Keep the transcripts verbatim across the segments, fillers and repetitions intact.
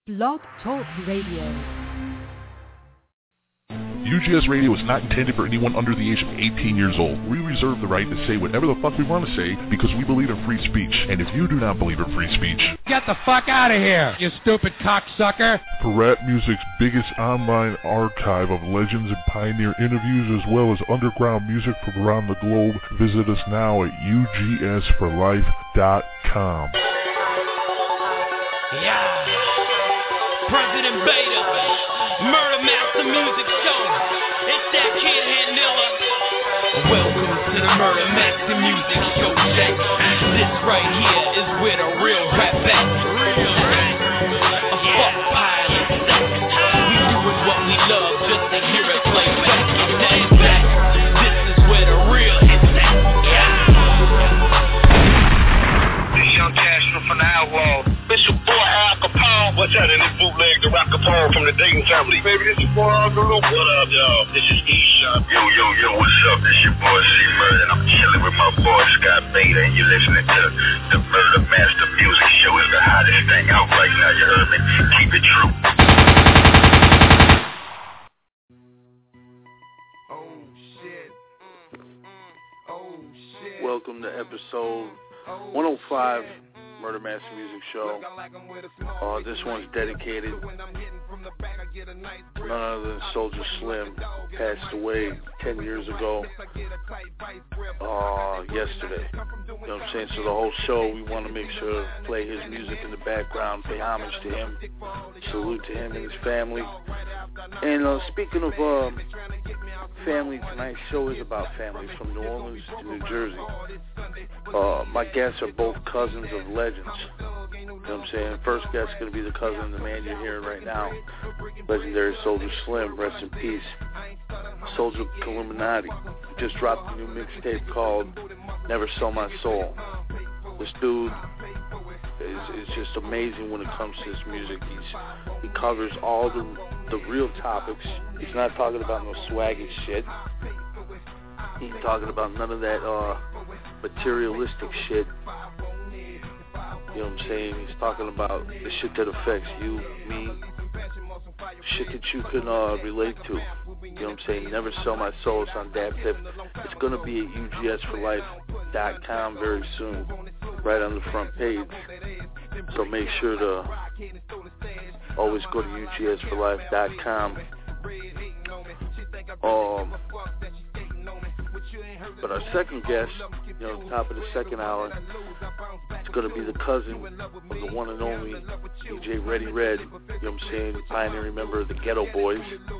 Blog Talk Radio. U G S Radio is not intended for anyone under the age of eighteen years old. We reserve the right to say whatever the fuck we want to say because we believe in free speech. And if you do not believe in free speech, get the fuck out of here, you stupid cocksucker. For rap music's biggest online archive of legends and pioneer interviews as well as underground music from around the globe, visit us now at U G S for life dot com. Yeah. President Beta, Murder Master Music Show. It's that kid Handilla. Welcome to the Murder Master Music Show, Jack. This right here is where the real rap at. Real rap. A fuck pilot. We doing what we love just to hear it play back. Stay back. This is where the real is at. Yeah. This young Castro from the Outlaw. Bishop Boy Al Capone. What's that in this bootleg to Rock Capone from the Dayton family? Baby, this is boy Al Capone. What up, y'all? This is E-Shop. Yo, yo, yo, what's up? This your boy C-Murder, and I'm chilling with my boy Scott Beta, and you're listening to the Murder Master Music Show. It's the hottest thing out right now, you heard me? Keep it true. Oh, shit. Oh, shit. Welcome to episode one oh five. Murder Master Music Show. Uh, this one's dedicated none other than Soldier Slim, passed away ten years ago uh, yesterday. You know what I'm saying? So the whole show, we want to make sure to play his music in the background, pay homage to him, salute to him and his family. And uh, speaking of um, family, tonight's show is about families from New Orleans to New Jersey. Uh, my guests are both cousins of legends. You know what I'm saying? First guest is going to be the cousin of the man you're hearing right now, legendary Soldier Slim, rest in peace. Soldier Illuminati just dropped a new mixtape called Never Sell My Soul. This dude is, is just amazing when it comes to his music. He's, he covers all the the real topics. He's not talking about no swaggy shit. He's talking about none of that uh, materialistic shit. You know what I'm saying? He's talking about the shit that affects you, me, shit that you can uh, relate to. You know what I'm saying? Never Sell My Soul. It's on Dab Tip. It's going to be at U G S for life dot com very soon, right on the front page. So make sure to always go to U G S for life dot com. Um, but our second guest, you know, top of the second hour, it's going to be the cousin of the one and only D J Ready Red, you know what I'm saying, pioneering member of the Ghetto Boys.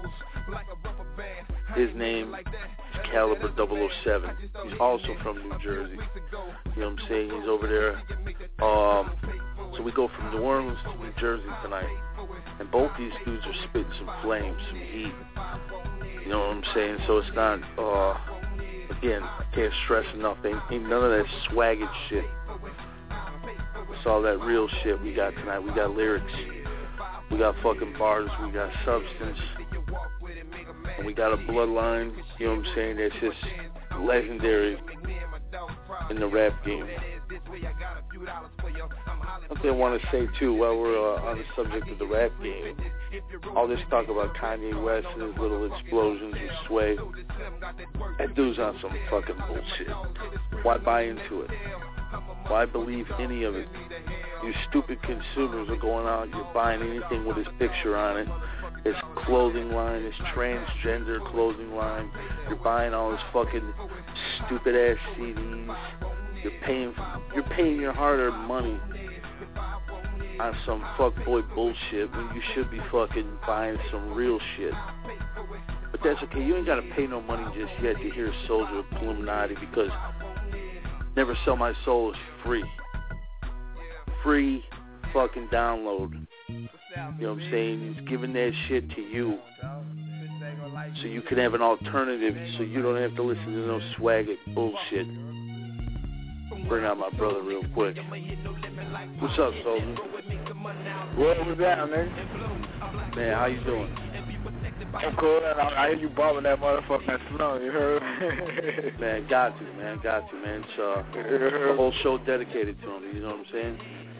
His name is Caliber double oh seven. He's also from New Jersey. You know what I'm saying? He's over there. Um, so we go from New Orleans to New Jersey tonight. And both these dudes are spitting some flames, some heat. You know what I'm saying? So it's not, uh, again, I can't stress enough. Ain't, ain't none of that swagged shit. It's all that real shit we got tonight. We got lyrics. We got fucking bars. We got substance. And we got a bloodline, you know what I'm saying, that's just legendary in the rap game. One thing I want to say, too, while we're uh, on the subject of the rap game, all this talk about Kanye West and his little explosions of sway, that dude's on some fucking bullshit. Why buy into it? Why believe any of it? You stupid consumers are going out, you're buying anything with his picture on it. His clothing line, his transgender clothing line. You're buying all his fucking stupid ass C Ds. You're paying, you're paying your hard-earned money on some fuckboy bullshit when you should be fucking buying some real shit. But that's okay. You ain't gotta pay no money just yet to hear Soldier Illuminati because Never Sell My Soul is free. Free fucking download. You know what I'm saying? He's giving that shit to you so you can have an alternative so you don't have to listen to no swagger bullshit. Bring out my brother real quick. What's up, Soldier? What was that, man? Man, how you doing? I'm cool. I, I hear you bobbing that motherfucking slum, you heard? Man, got to, man, got to, man. It's uh, the whole show dedicated to him, you know what I'm saying?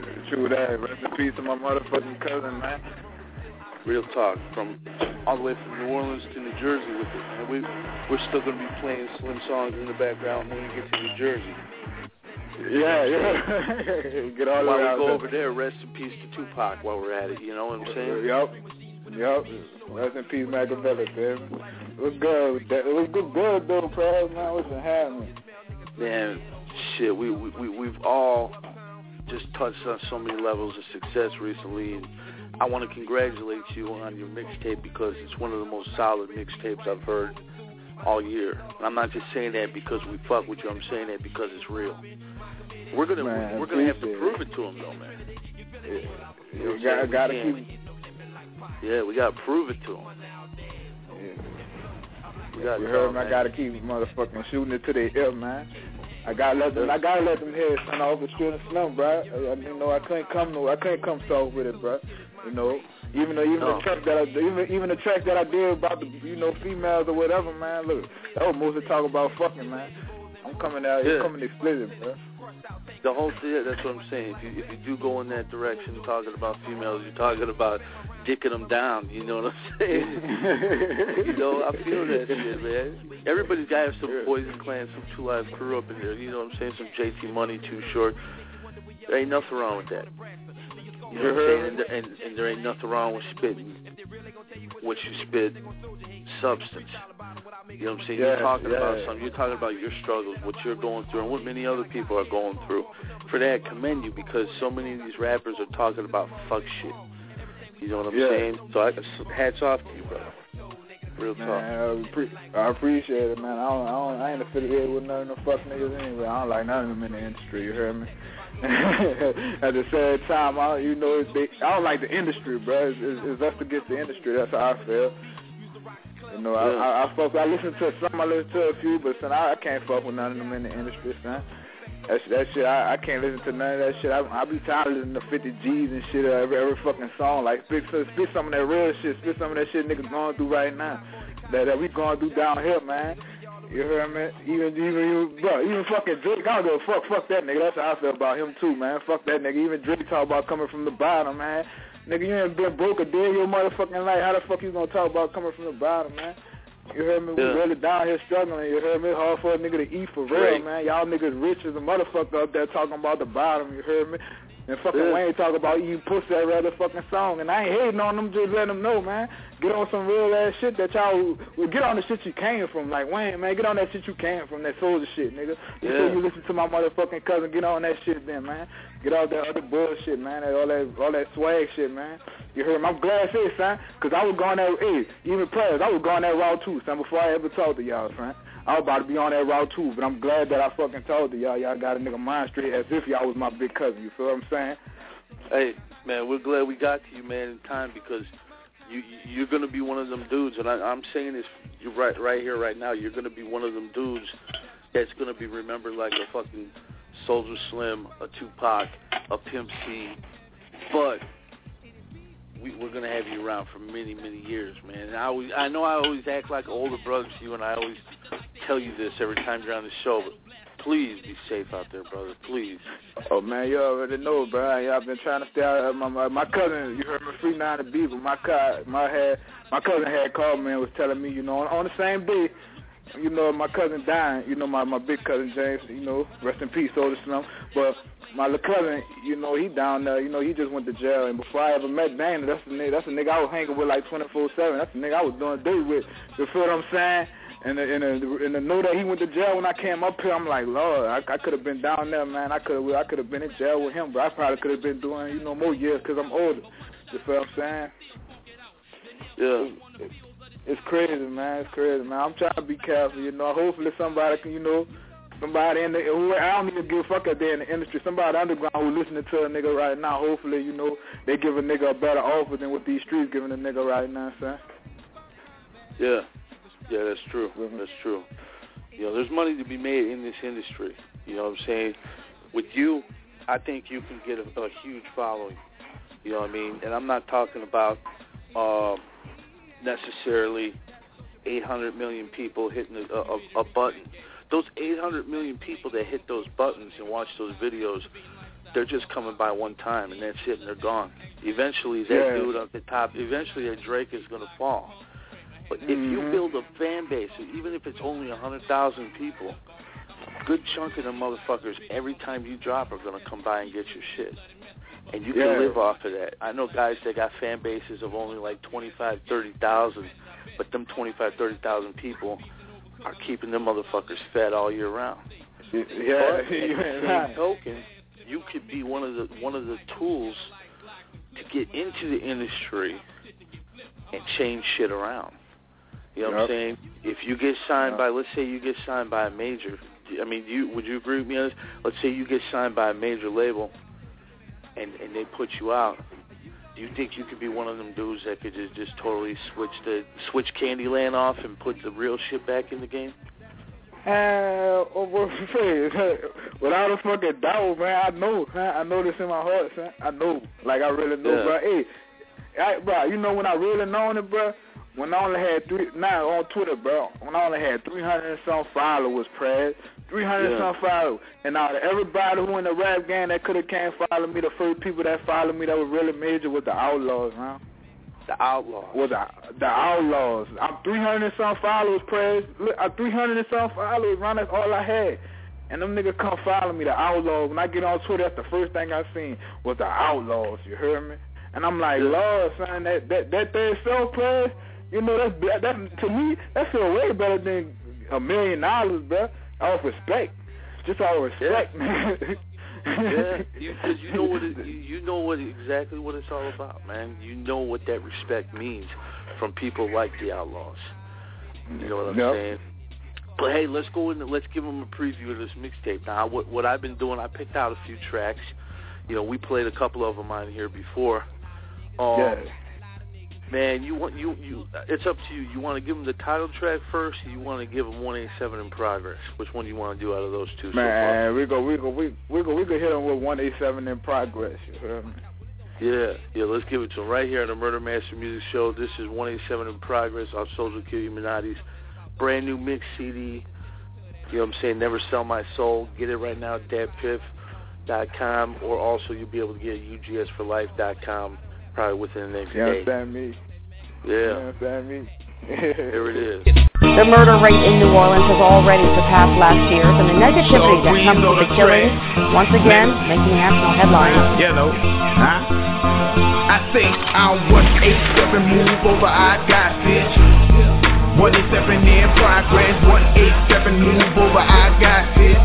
True that. Rest in peace to my motherfucking cousin, man. Real talk. From all the way from New Orleans to New Jersey with it, man. We, we're still going to be playing Slim songs in the background when we get to New Jersey. Yeah, yeah. Get all while we out go there. over there, rest in peace to Tupac while we're at it, you know what I'm saying? Yup. Yup. Rest in peace, Machiavelli, baby. It was good. It was good, good though, bro. Man, what's been happening? Man, shit, we, we, we, we've all just touched on so many levels of success recently, and I want to congratulate you on your mixtape because it's one of the most solid mixtapes I've heard all year. And I'm not just saying that because we fuck with you. I'm saying that because it's real. We're gonna man, we're gonna have to prove it to him though, man. Yeah, you know you gotta, gotta keep. Yeah, we gotta prove it to him. Yeah. We gotta you heard him, me? I gotta keep motherfucking shooting it to their hip, man. I gotta let them. I gotta let them hear son off the street and slum, bro. I, you know, I couldn't come no. I couldn't come soft with it, bro. You know, even though even no. the track that I even even the track that I did about the you know females or whatever, man. Look, that was mostly talk about fucking, man. I'm coming out. Yeah. I'm coming explicit, bro. The whole thing, yeah, that's what I'm saying. If you if you do go in that direction, talking about females, you're talking about dicking them down. You know what I'm saying? You know, I feel that shit, man. Everybody's got to have some Poison Clan, some Two Live Crew up in there. You know what I'm saying? Some J T Money, Too Short. There ain't nothing wrong with that. You know what I'm saying? And, and, and there ain't nothing wrong with spitting what you spit, substance. You know what I'm saying? Yeah, you're talking yeah. about something. You're talking about your struggles, what you're going through, and what many other people are going through. For that, I commend you because so many of these rappers are talking about fuck shit. You know what I'm yeah. saying? So I, hats off to you, brother. Real talk. Man, I, pre- I appreciate it, man. I don't, I don't, I ain't affiliated with none of them fuck niggas anyway. I don't like none of them in the industry. You heard me? At the same time, I, you know, it's they, I don't like the industry, bro. It's, it's, it's us against the industry. That's how I feel. You know, I, yeah. I, I fuck. I listen to some. I listen to a few, but son, I, I can't fuck with none of them in the industry, son. That, that shit, I, I can't listen to none of that shit. I, I be tired of listening to fifty G's and shit every, every fucking song. Like, spit, spit some of that real shit. Spit some of that shit niggas going through right now. That, that we going through down here, man. You hear me? Even, even, even, bro, even fucking Drake, I don't give a fuck. Fuck that nigga. That's how I feel about him, too, man. Fuck that nigga. Even Drake talk about coming from the bottom, man. Nigga, you ain't been broke a day in your motherfucking life. How the fuck you gonna talk about coming from the bottom, man? You heard me? Yeah. We really down here struggling. You heard me? Hard for a nigga to eat for real, Right. man. Y'all niggas rich as a motherfucker up there talking about the bottom. You heard me? And fucking Yeah. Wayne talk about eating pussy every other fucking song. And I ain't hating on them, just letting them know, man. Get on some real ass shit that y'all, well, get on the shit you came from. Like, Wayne, man, get on that shit you came from, that soldier shit, nigga. Before Yeah. you listen to my motherfucking cousin, get on that shit then, man. Get off that other bullshit, man. That, all that all that swag shit, man. You heard me? I'm glad to say, son, because I was going that, hey, even players, I was going that route too, son, before I ever talked to y'all, son. I was about to be on that route too, but I'm glad that I fucking told to y'all. Y'all got a nigga mind straight as if y'all was my big cousin. You feel what I'm saying? Hey, man, we're glad we got to you, man, in time because you, you're going to be one of them dudes, and I, I'm saying this you're right, right here, right now. You're going to be one of them dudes that's going to be remembered like a fucking Soulja Slim, a Tupac, a Pimp C, but we, we're going to have you around for many, many years, man. And I, always, I know I always act like an older brother to you, and I always tell you this every time you're on the show, but please be safe out there, brother. Please. Oh, man, you already know, bro. Yeah, I've been trying to stay out of my, my, my cousin, you heard me, Free Nine to Beaver. My, my, had, my cousin had called me and was telling me, you know, on, on the same day, you know, my cousin dying, you know, my, my big cousin James, you know, rest in peace, Soulja Slim. But my little cousin, you know, he down there, you know, he just went to jail. And before I ever met Dana, that's the nigga, that's the nigga I was hanging with like twenty-four seven. That's the nigga I was doing day with. You feel what I'm saying? And the, and the, and the know that he went to jail when I came up here, I'm like, Lord, I, I could have been down there, man. I could have I could have been in jail with him, but I probably could have been doing, you know, more years because I'm older. You feel what I'm saying? Yeah. It's crazy, man. It's crazy, man. I'm trying to be careful, you know. Hopefully somebody can, you know, somebody in the, who, I don't even give a fuck out there in the industry, somebody underground who listening to a nigga right now, hopefully, you know, they give a nigga a better offer than what these streets giving a nigga right now, son. Yeah. Yeah, that's true. That's true. You know, there's money to be made in this industry. You know what I'm saying? With you, I think you can get a, a huge following. You know what I mean? And I'm not talking about uh, necessarily eight hundred million people hitting a, a, a button. Those eight hundred million people that hit those buttons and watch those videos, they're just coming by one time, and that's it, and they're gone. Eventually, that yeah. dude up the top, eventually that Drake is going to fall. But if mm-hmm. you build a fan base, even if it's only one hundred thousand people, good chunk of them motherfuckers, every time you drop, are going to come by and get your shit. And you can yeah. live off of that. I know guys that got fan bases of only like twenty-five, thirty thousand, but them twenty-five, thirty thousand people are keeping them motherfuckers fed all year round. Yeah, but at the same token, you could be one of the one of the tools to get into the industry and change shit around. You know yep. what I'm saying? If you get signed yep. by, let's say you get signed by a major, I mean, you would you agree with me on this? Let's say you get signed by a major label, and and they put you out. Do you think you could be one of them dudes that could just, just totally switch the switch Candyland off and put the real shit back in the game? Uh, without a fucking doubt, man. I know, man. I know this in my heart, son. I know, like I really know, yeah. bro. Hey, I, bro, you know when I really known it, bro. When I only had three, now on Twitter, bro. When I only had three hundred and some followers, Prez. three hundred yeah. and some followers. And out of everybody who in the rap game that could have came follow me, the first people that followed me that were really major was the Outlaws, man. The Outlaws. Was the, the Outlaws. I'm three hundred and some followers, Prez. Look, I'm three hundred and some followers, man. That's all I had. And them niggas come follow me, the Outlaws. When I get on Twitter, that's the first thing I seen was the Outlaws. You heard me? And I'm like, Lord, son, that that that thing so, Prez. You know, that's that to me, that feel way better than a million dollars, bro. All respect, just all respect, yeah. man. yeah, you, cause you know what it, you, you know what exactly what it's all about, man. You know what that respect means from people like the Outlaws. You know what I'm yep. saying? But hey, let's go in. Let's give them a preview of this mixtape. Now, what what I've been doing, I picked out a few tracks. You know, we played a couple of them on here before. Um, yeah. Man, you want you you. It's up to you. You want to give them the title track first, or you want to give them one eighty-seven in progress? Which one do you want to do out of those two? Man, so we go, we go, we we go, we go hit them with one eighty-seven in progress. You heard me? Yeah, yeah. Let's give it to them right here on the Murder Master Music Show. This is one eighty-seven in progress off Social Q Illuminati's brand new mix C D. You know what I'm saying? Never Sell My Soul. Get it right now at dad piff dot com, or also you'll be able to get it at U G S for life dot com. Probably within the next you day. Understand me? Yeah. You understand me? Here it is. The murder rate in New Orleans has already surpassed last year's, and the negativity that comes with the killing, once again, making national headlines. You know, huh? I say I one eight seven move over, I got this. one eighty-seven in progress, one eighty-seven move over, I got this.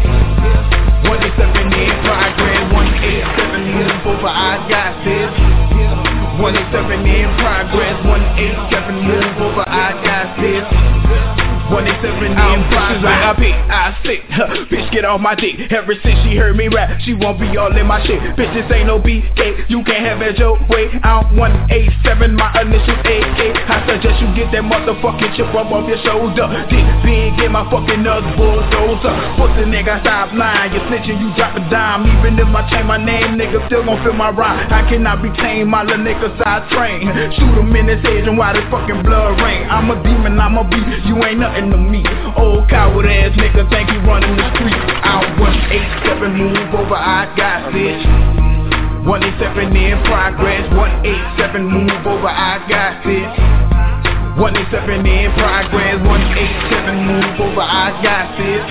one eighty-seven in progress, one eighty-seven move over, I got this. one eighty-seven in progress, one eighty-seven move over, I got this. one eighty-seven in progress, I pick, I stick, bitch get off my dick. Ever since she heard me rap, she won't be all in my shit. Bitch, this ain't no B K, you can't have it your way. I'm one eighty-seven, my initial A K. I suggest you get that motherfucking chip up off your shoulder. Dick big in my fucking nuts bulldozer. Pussy nigga, stop lying, you snitching, you drop a dime. Even if I change my name, nigga still gon' feel my rhyme. I cannot be tamed, my little nigga side train. Shoot him in his head and watch his fucking blood rain. I'm a demon, I'm a beast, you ain't nothing to me. Old coward ass nigga think he running the street. Out one eighty-seven, move over, I got this. one eighty-seven in progress, one eighty-seven, move over, I got this. one eighty-seven in progress, one eighty-seven, move over, I got this.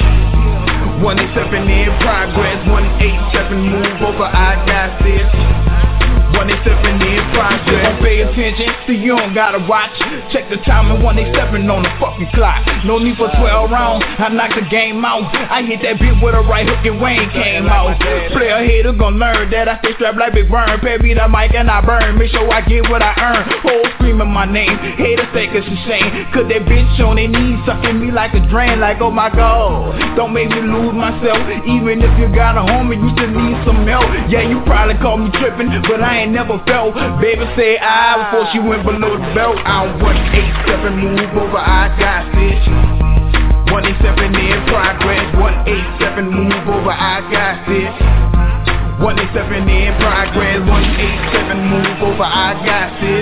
one eighty-seven in progress, one eighty-seven, move over, I got this. one eighty-seven in progress. Don't pay attention, so you don't gotta watch. Check the time at one eighty-seven on the fucking clock. No need for twelve rounds, I knock the game out. I hit that bitch with a right hook and Wayne came out. Player hater gon' learn that I stay strapped like Big Burn. Pay me the mic and I burn, make sure I get what I earn. Whole screaming my name, haters think it's a shame. Cause that bitch on their knees sucking me like a drain. Like oh my god, don't make me lose myself. Even if you got a homie, you just need some help. Yeah, you probably call me tripping, but I ain't never felt. Baby said I before she went below the belt. I'm one eighty-seven, move over, I got this. one eighty-seven in progress, one eighty-seven, move over, I got this. one eighty-seven in progress, one eighty-seven, move over, I got this.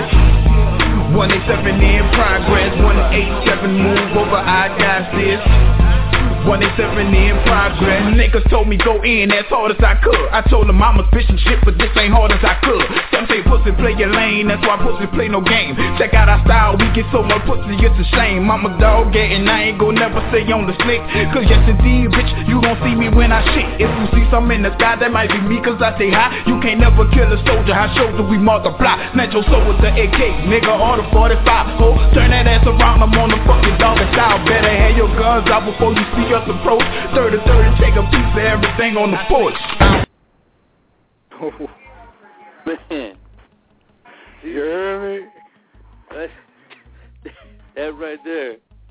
one eighty-seven in progress, one eighty-seven, move over, I got this. one eighty-seven in progress. Niggas told me go in as hard as I could. I told them I'm a bitch and shit, but this ain't hard as I could. Some say pussy play your lane, that's why pussy play no game. Check out our style, we get so much pussy, it's a shame. I'm a dog, yeah, and I ain't gon' never say on the slick. Cause yes indeed, bitch, you gon' see me when I shit. If you see something in the sky, that might be me, cause I stay high. You can't never kill a soldier, how shoulder we multiply. Snatch your soul with the A K, nigga, or the forty-five. Oh, turn that ass around, I'm on the fucking dog style. Better have your guns out before you see us approach. thirty thirty, take a piece of everything on the porch. Man, you hear me? That, that right there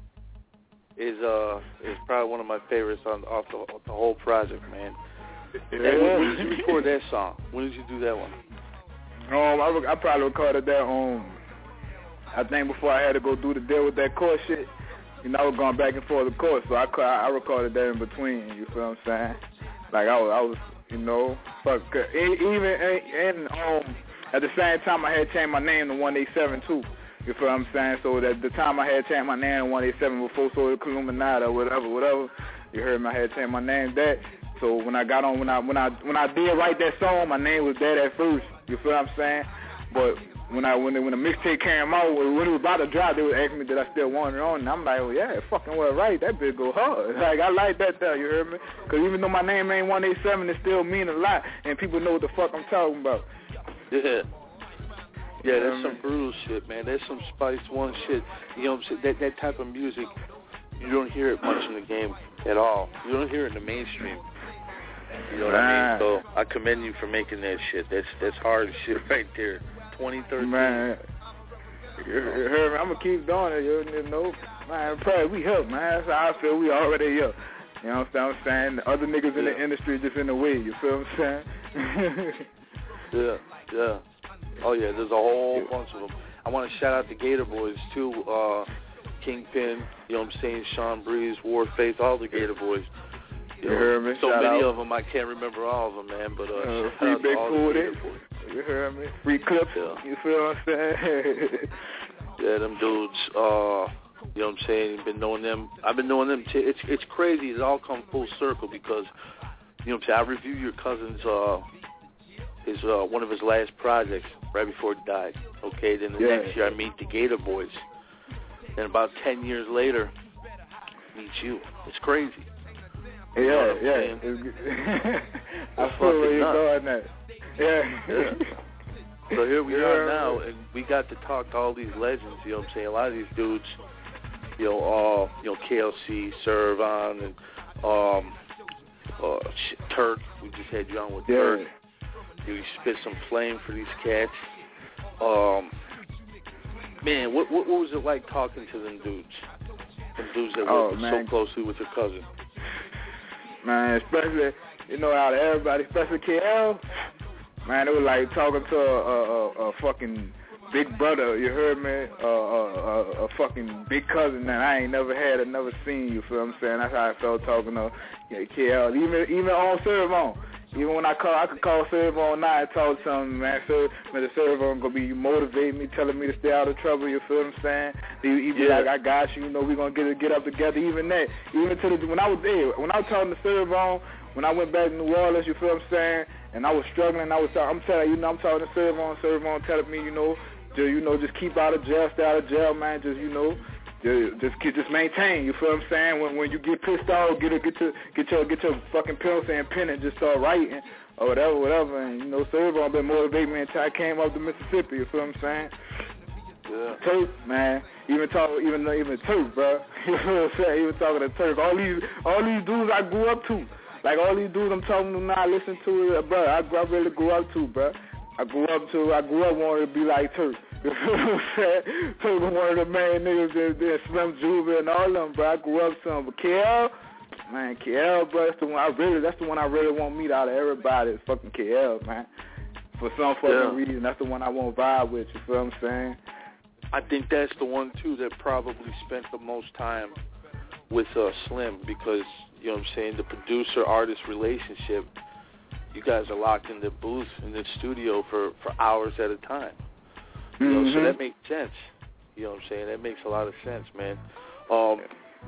is uh is probably one of my favorites on off the, off the whole project, man. Yeah. Hey, when, when did you record that song? When did you do that one? Um, I, I probably recorded that um I think before I had to go do the deal with that court shit. You know, I was going back and forth the court, so I I recorded that in between. You feel what I'm saying? Like I was, I was, you know, fuck. Even and um, at the same time, I had changed my name to one eighty-seven too. You feel what I'm saying? So at the time, I had changed my name to one eighty-seven before so the Illuminati or whatever, whatever. You heard me? I had changed my name that. So when I got on, when I when I when I did write that song, my name was that at first. You feel what I'm saying? But when I when the, when the mixtape came out, when it was about to drop, they was asking me did I still want it on, and I'm like, well, yeah, fucking well, right, that bitch go hard. Like I like that there, you heard me? Because even though my name ain't one eighty-seven, it still mean a lot, and people know what the fuck I'm talking about. Yeah. Yeah, that's some brutal shit, man. That's some Spice One shit. You know what I'm saying? That that type of music, you don't hear it much in the game at all. You don't hear it in the mainstream. You know what I mean? So I commend you for making that shit. That's that's hard shit right there. twenty thirteen. Man, you heard me? I'm gonna keep doing it. You know, man. Probably we help, man. That's how I feel. We already here. You know what I'm saying? The other niggas in yeah. the industry just in the way. You feel what I'm saying? yeah, yeah. Oh yeah, there's a whole bunch of them. I want to shout out the Gator Boys too. Uh, Kingpin, you know what I'm saying? Sean Breeze, Warface, all the Gator Boys. You, you know, heard me? So shout many out. of them, I can't remember all of them, man. But uh, uh, shout free out Big to all Food, the Gator Boys. You heard me? Free Clips. Yeah. You feel what I'm saying? Yeah, them dudes. Uh, you know what I'm saying? Been knowing them. I've been knowing them. T- it's it's crazy. It's all come full circle because you know what I'm saying. I reviewed your cousin's uh, his uh, one of his last projects right before he died. Okay, then the yeah. next year I meet the Gator Boys, and about ten years later, meet you. It's crazy. Yeah, you know yeah. I It's feel where you're nuts. going at. Yeah. yeah. So here we yeah. are now, and we got to talk to all these legends. You know what I'm saying? A lot of these dudes, you know, all you know, K L C, Servon, and um, uh, shit, Turk. We just had you on with yeah. Turk. You spit some flame for these cats. Um, man, what, what what was it like talking to them dudes? Them dudes that oh, worked man. so closely with your cousin. Man, especially, you know, out of everybody, especially K L, man, it was like talking to a, a, a, a fucking big brother, you heard me? Uh, a, a, a fucking big cousin that I ain't never had or never seen, you feel what I'm saying? That's how I felt talking to you know, K L. Even even on Servon. Even when I call, I could call Servon now and talk to him, man. So, man, the Servon gonna be motivating me, telling me to stay out of trouble. You feel what I'm saying? He, he be yeah. like, I got you. You know, we gonna get get up together. Even that, even to the when I was there, when I was talking to Servon, when I went back to New Orleans, you feel what I'm saying? And I was struggling. I was, I'm telling you know, I'm talking to Servon. Servon telling me, you know, just, you know, just keep out of jail, stay out of jail, man. Just, you know. Just just maintain, you feel what I'm saying? When when you get pissed off, get a, get your get your get your fucking pencil and pen and just start writing or whatever, whatever. And you know, Servon been motivating me until I came up to Mississippi. You feel what I'm saying? Yeah. Turk, man, even talk, even even Turk, bro. You know what I'm saying? Even talking to Turk, all these all these dudes I grew up to, like all these dudes I'm talking to now, I listen to it, bro. I, I really grew up to, bro. I grew up to, I grew up wanting to be like Turk. You know what I'm saying? Turk was one of the main niggas that, that Slim Juvie and all of them, bro. I grew up to him. But K L, man, K L, bro, that's the one I really, that's the one I really want to meet out of everybody is fucking K L, man. For some fucking yeah. reason, that's the one I want to vibe with. You feel what I'm saying? I think that's the one too that probably spent the most time with uh, Slim because you know what I'm saying, the producer-artist relationship. You guys are locked in the booth in the studio for, for hours at a time. You know, mm-hmm. so that makes sense. You know what I'm saying? That makes a lot of sense, man. Um,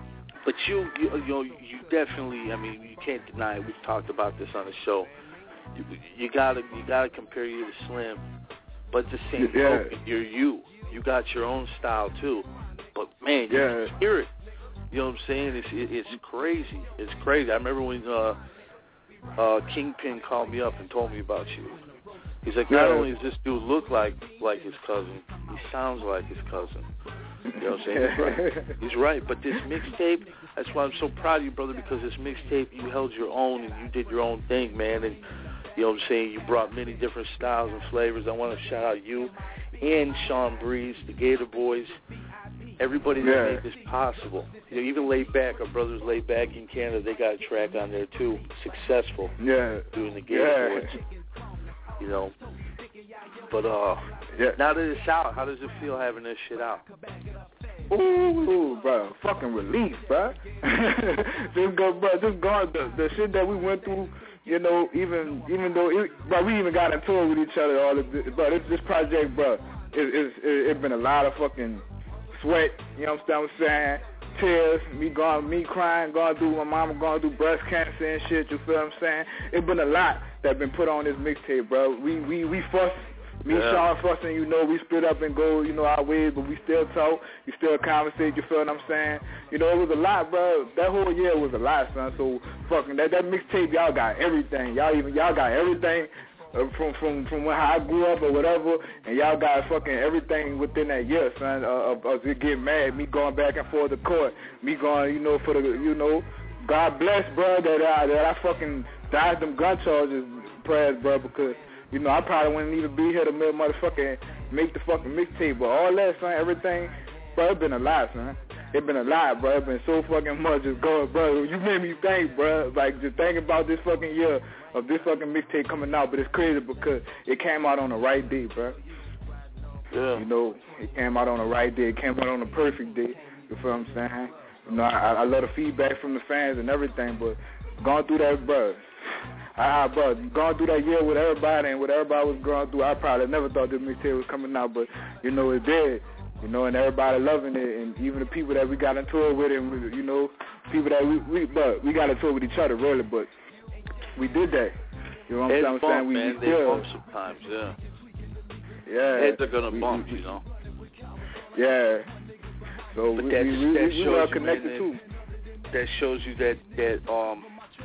but you, you, you know, you definitely. I mean, you can't deny it. We've talked about this on the show. You, you gotta, you gotta compare you to Slim, but the same yeah. token, you're you. You got your own style too. But man, you yeah. can hear it. You know what I'm saying? It's it, it's crazy. It's crazy. I remember when uh, uh, Kingpin called me up and told me about you. He's like, not yeah. only does this dude look like like his cousin, he sounds like his cousin. You know what I'm saying? He's right. He's right. But this mixtape, that's why I'm so proud of you, brother, because this mixtape, you held your own and you did your own thing, man. And you know what I'm saying? You brought many different styles and flavors. I want to shout out you and Sean Breeze, the Gator Boys, everybody that yeah. made this possible. You know, even Laid Back, our brothers Laid Back in Canada, they got a track on there too, successful. Yeah. Doing the Gator yeah. Boys. You know, but uh, yeah. now that it's out, how does it feel having this shit out? Ooh, bro, fucking relief, bro. just go, bro, just go. The, the shit that we went through, you know, even even though, it, bro, we even got into it with each other. All of this, but this, this project, bro, it, it's it, it been a lot of fucking sweat. You know what I'm saying? Tears, me going, me crying, going through my mama going through breast cancer and shit. You feel what I'm saying? It been a lot that been put on this mixtape, bro. We we we fuss, me yeah. Sean fussing. You know, we split up and go, you know, our ways, but we still talk. We still conversate. You feel what I'm saying? You know, it was a lot, bro. That whole year was a lot, son. So fucking that that mixtape, y'all got everything. Y'all even y'all got everything. Uh, from from from how I grew up or whatever, and y'all got fucking everything within that year, son. Uh, of us getting mad, me going back and forth to court, me going, you know, for the, you know, God bless, bro, that I that I fucking dodged them gun charges, prayers, bro, because you know I probably wouldn't even be here to make motherfucking make the fucking mixtape, but all that, son, everything, bro, it been a lot, son. It been a lot, bro. It been so fucking much just going, bro. You made me think, bro. Like, just thinking about this fucking year of this fucking mixtape coming out, but it's crazy because it came out on the right day, bro. Yeah. You know, it came out on the right day. It came out on the perfect day. You feel what I'm saying? You know, I, I love the feedback from the fans and everything, but going through that, bro, I, bro, going through that year with everybody and what everybody was going through, I probably never thought this mixtape was coming out, but, you know, it did. You know, and everybody loving it, and even the people that we got into it with, and you know, people that we, we but we got into it with each other, really, but we did that. You know what Heads I'm bump, saying? We, man. we they still, bump sometimes, yeah. Yeah. Heads are gonna we, bump, we, you know. Yeah. So but we, that, we, we, that we shows well you, connected man, too. That, that shows you that that um,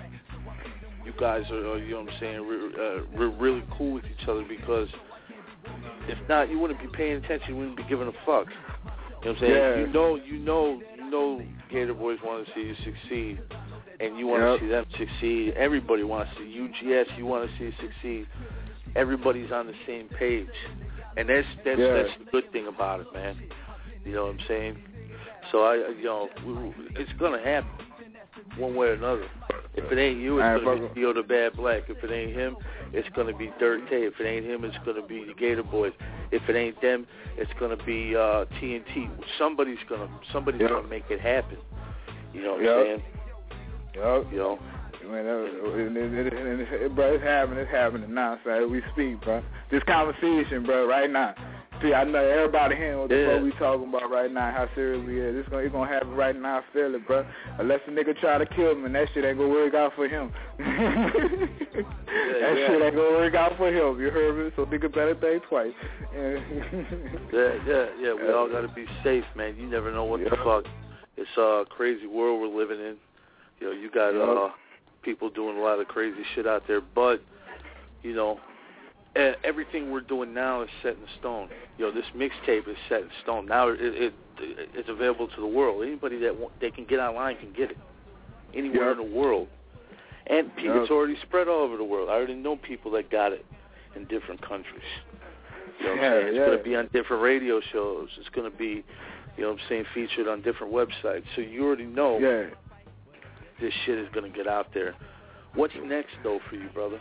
you guys are, you know what I'm saying, we're, uh, we're really cool with each other, because if not, you wouldn't be paying attention. You wouldn't be giving a fuck. You know what I'm saying? Yeah. You know, you know, you know, Gator Boys want to see you succeed, and you want yep. to see them succeed. Everybody wants to see U G S. You want to see it succeed. Everybody's on the same page, and that's that's yeah. that's the good thing about it, man. You know what I'm saying? So I, you know, we, it's gonna happen one way or another. If it ain't you, it's right, gonna be Theo the Bad Black. If it ain't him, it's gonna be Dirt Tay. If it ain't him, it's gonna be the Gator Boys. If it ain't them, it's gonna be uh, T N T. Somebody's gonna somebody's yep. gonna make it happen. You know what yep. I'm saying? Yep. You know. Man, it, it, it, it, it, bro, it's happening. It's happening now, so as we speak, bro. This conversation, bro, right now. See, I know everybody hearing what the yeah. fuck we talking about right now, how serious we is. It's gonna, it's gonna happen right now. I feel it, bro. Unless a nigga try to kill me, and that shit ain't gonna work out for him. yeah, that yeah. shit ain't gonna work out for him. You heard me? So nigga better think twice. yeah, yeah, yeah. We all gotta be safe, man. You never know what yeah. the fuck. It's a crazy world we're living in. You know, you got uh, people doing a lot of crazy shit out there, but you know, everything we're doing now is set in stone. You know, this mixtape is set in stone. Now it, it it's available to the world. Anybody that want, they can get online can get it anywhere yep. in the world. And yep. it's already spread all over the world. I already know people that got it in different countries. You know what I'm yeah, saying? It's yeah. going to be on different radio shows. It's going to be, you know what I'm saying, featured on different websites. So you already know yeah. this shit is going to get out there. What's next, though, for you, brother?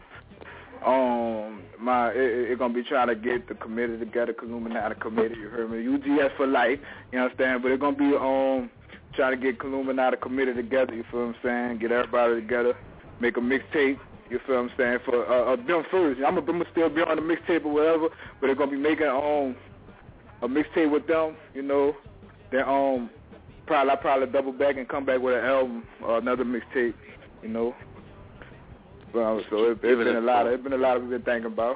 Um, my it, it gonna be trying to get the committee together, Illuminati committee. You heard me? U G S for life. You understand? But it's gonna be um trying to get Illuminati committee together. You feel what I'm saying? Get everybody together, make a mixtape. You feel what I'm saying? For uh, uh, them first. I'm gonna, I'm gonna still be on the mixtape or whatever, but they're gonna be making um a mixtape with them. You know, then um probably I probably double back and come back with an album or another mixtape, you know. Well, so it, it's been a lot. Of, it's been a lot of been thinking about.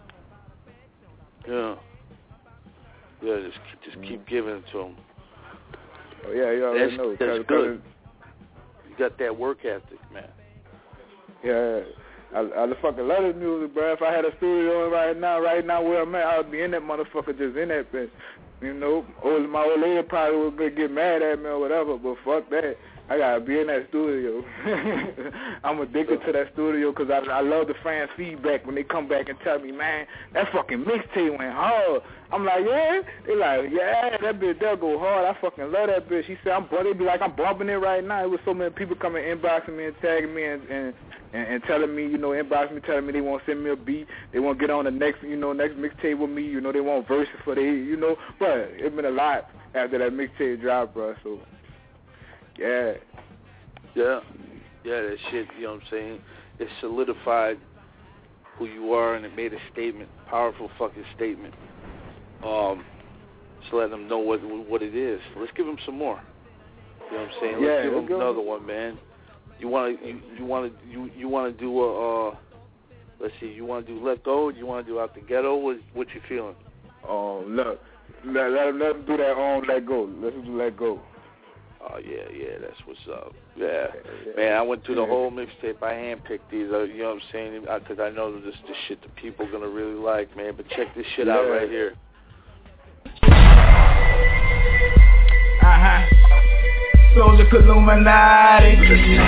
Yeah. Yeah, just just keep mm-hmm. giving it to them. Oh yeah, you already that's, know. That's cause, good. Cause you got that work ethic, man. Yeah. I, I fucking love this music, bro. If I had a studio right now, right now where I'm at, I would be in that motherfucker, just in that bitch. You know, old, my old lady probably would get mad at me or whatever, but fuck that. I gotta be in that studio. I'm addicted to that studio because I, I love the fans' feedback when they come back and tell me, man, that fucking mixtape went hard. I'm like, yeah. They like, yeah, that bitch does go hard. I fucking love that bitch. She said, I'm. They be like, I'm bumping it right now. It was so many people coming inboxing me and tagging me and. and And, and telling me, you know, inbox me, telling me they want to send me a beat, they want to get on the next, you know, next mixtape with me, you know, they want verses for the, you know, but it's been a lot after that mixtape drop, bro, so, yeah. Yeah, yeah, that shit, you know what I'm saying, it solidified who you are, and it made a statement, powerful fucking statement, um, just let them know what what it is. Let's give them some more, you know what I'm saying, let's yeah, give them go. another one, man. You want to you, you want to you, you want to do a uh, let's see, you want to do Let Go, or you want to do Out the Ghetto? What what you feeling? Oh, look, let let them, let them do that on Let Go. Let's do Let Go. Oh yeah, yeah, that's what's up. Yeah, yeah. Man, I went through the yeah. whole mixtape. I handpicked these. Uh, you know what I'm saying? Because I know this the shit that people gonna really like, man. But check this shit yeah. out right here. Uh huh. Soldier Illuminati.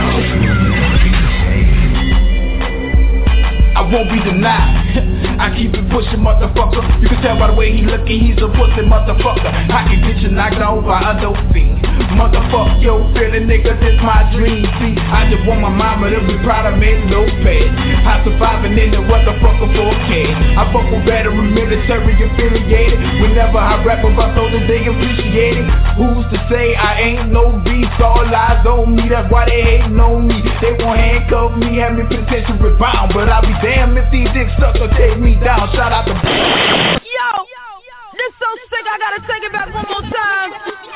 I won't be denied. I keep it pushing, motherfucker. You can tell by the way he looking, he's a pussy motherfucker. I can get you knocked out by a dope fiend. Motherfucker, yo, feeling nigga, this my dream. See, I just want my mama to be proud of me, no pay. I surviving in the motherfucker four K. I fuck with veteran military affiliated. Whenever I rap about soldiers, they appreciate it. Who's to say I ain't no beast? All eyes on me, that's why they hating on me. They won't handcuff me, have me penitentiary bound, but I'll be damn if these dicks sucker take me down. Shout out to Yo, this so sick, I gotta take it back one more time.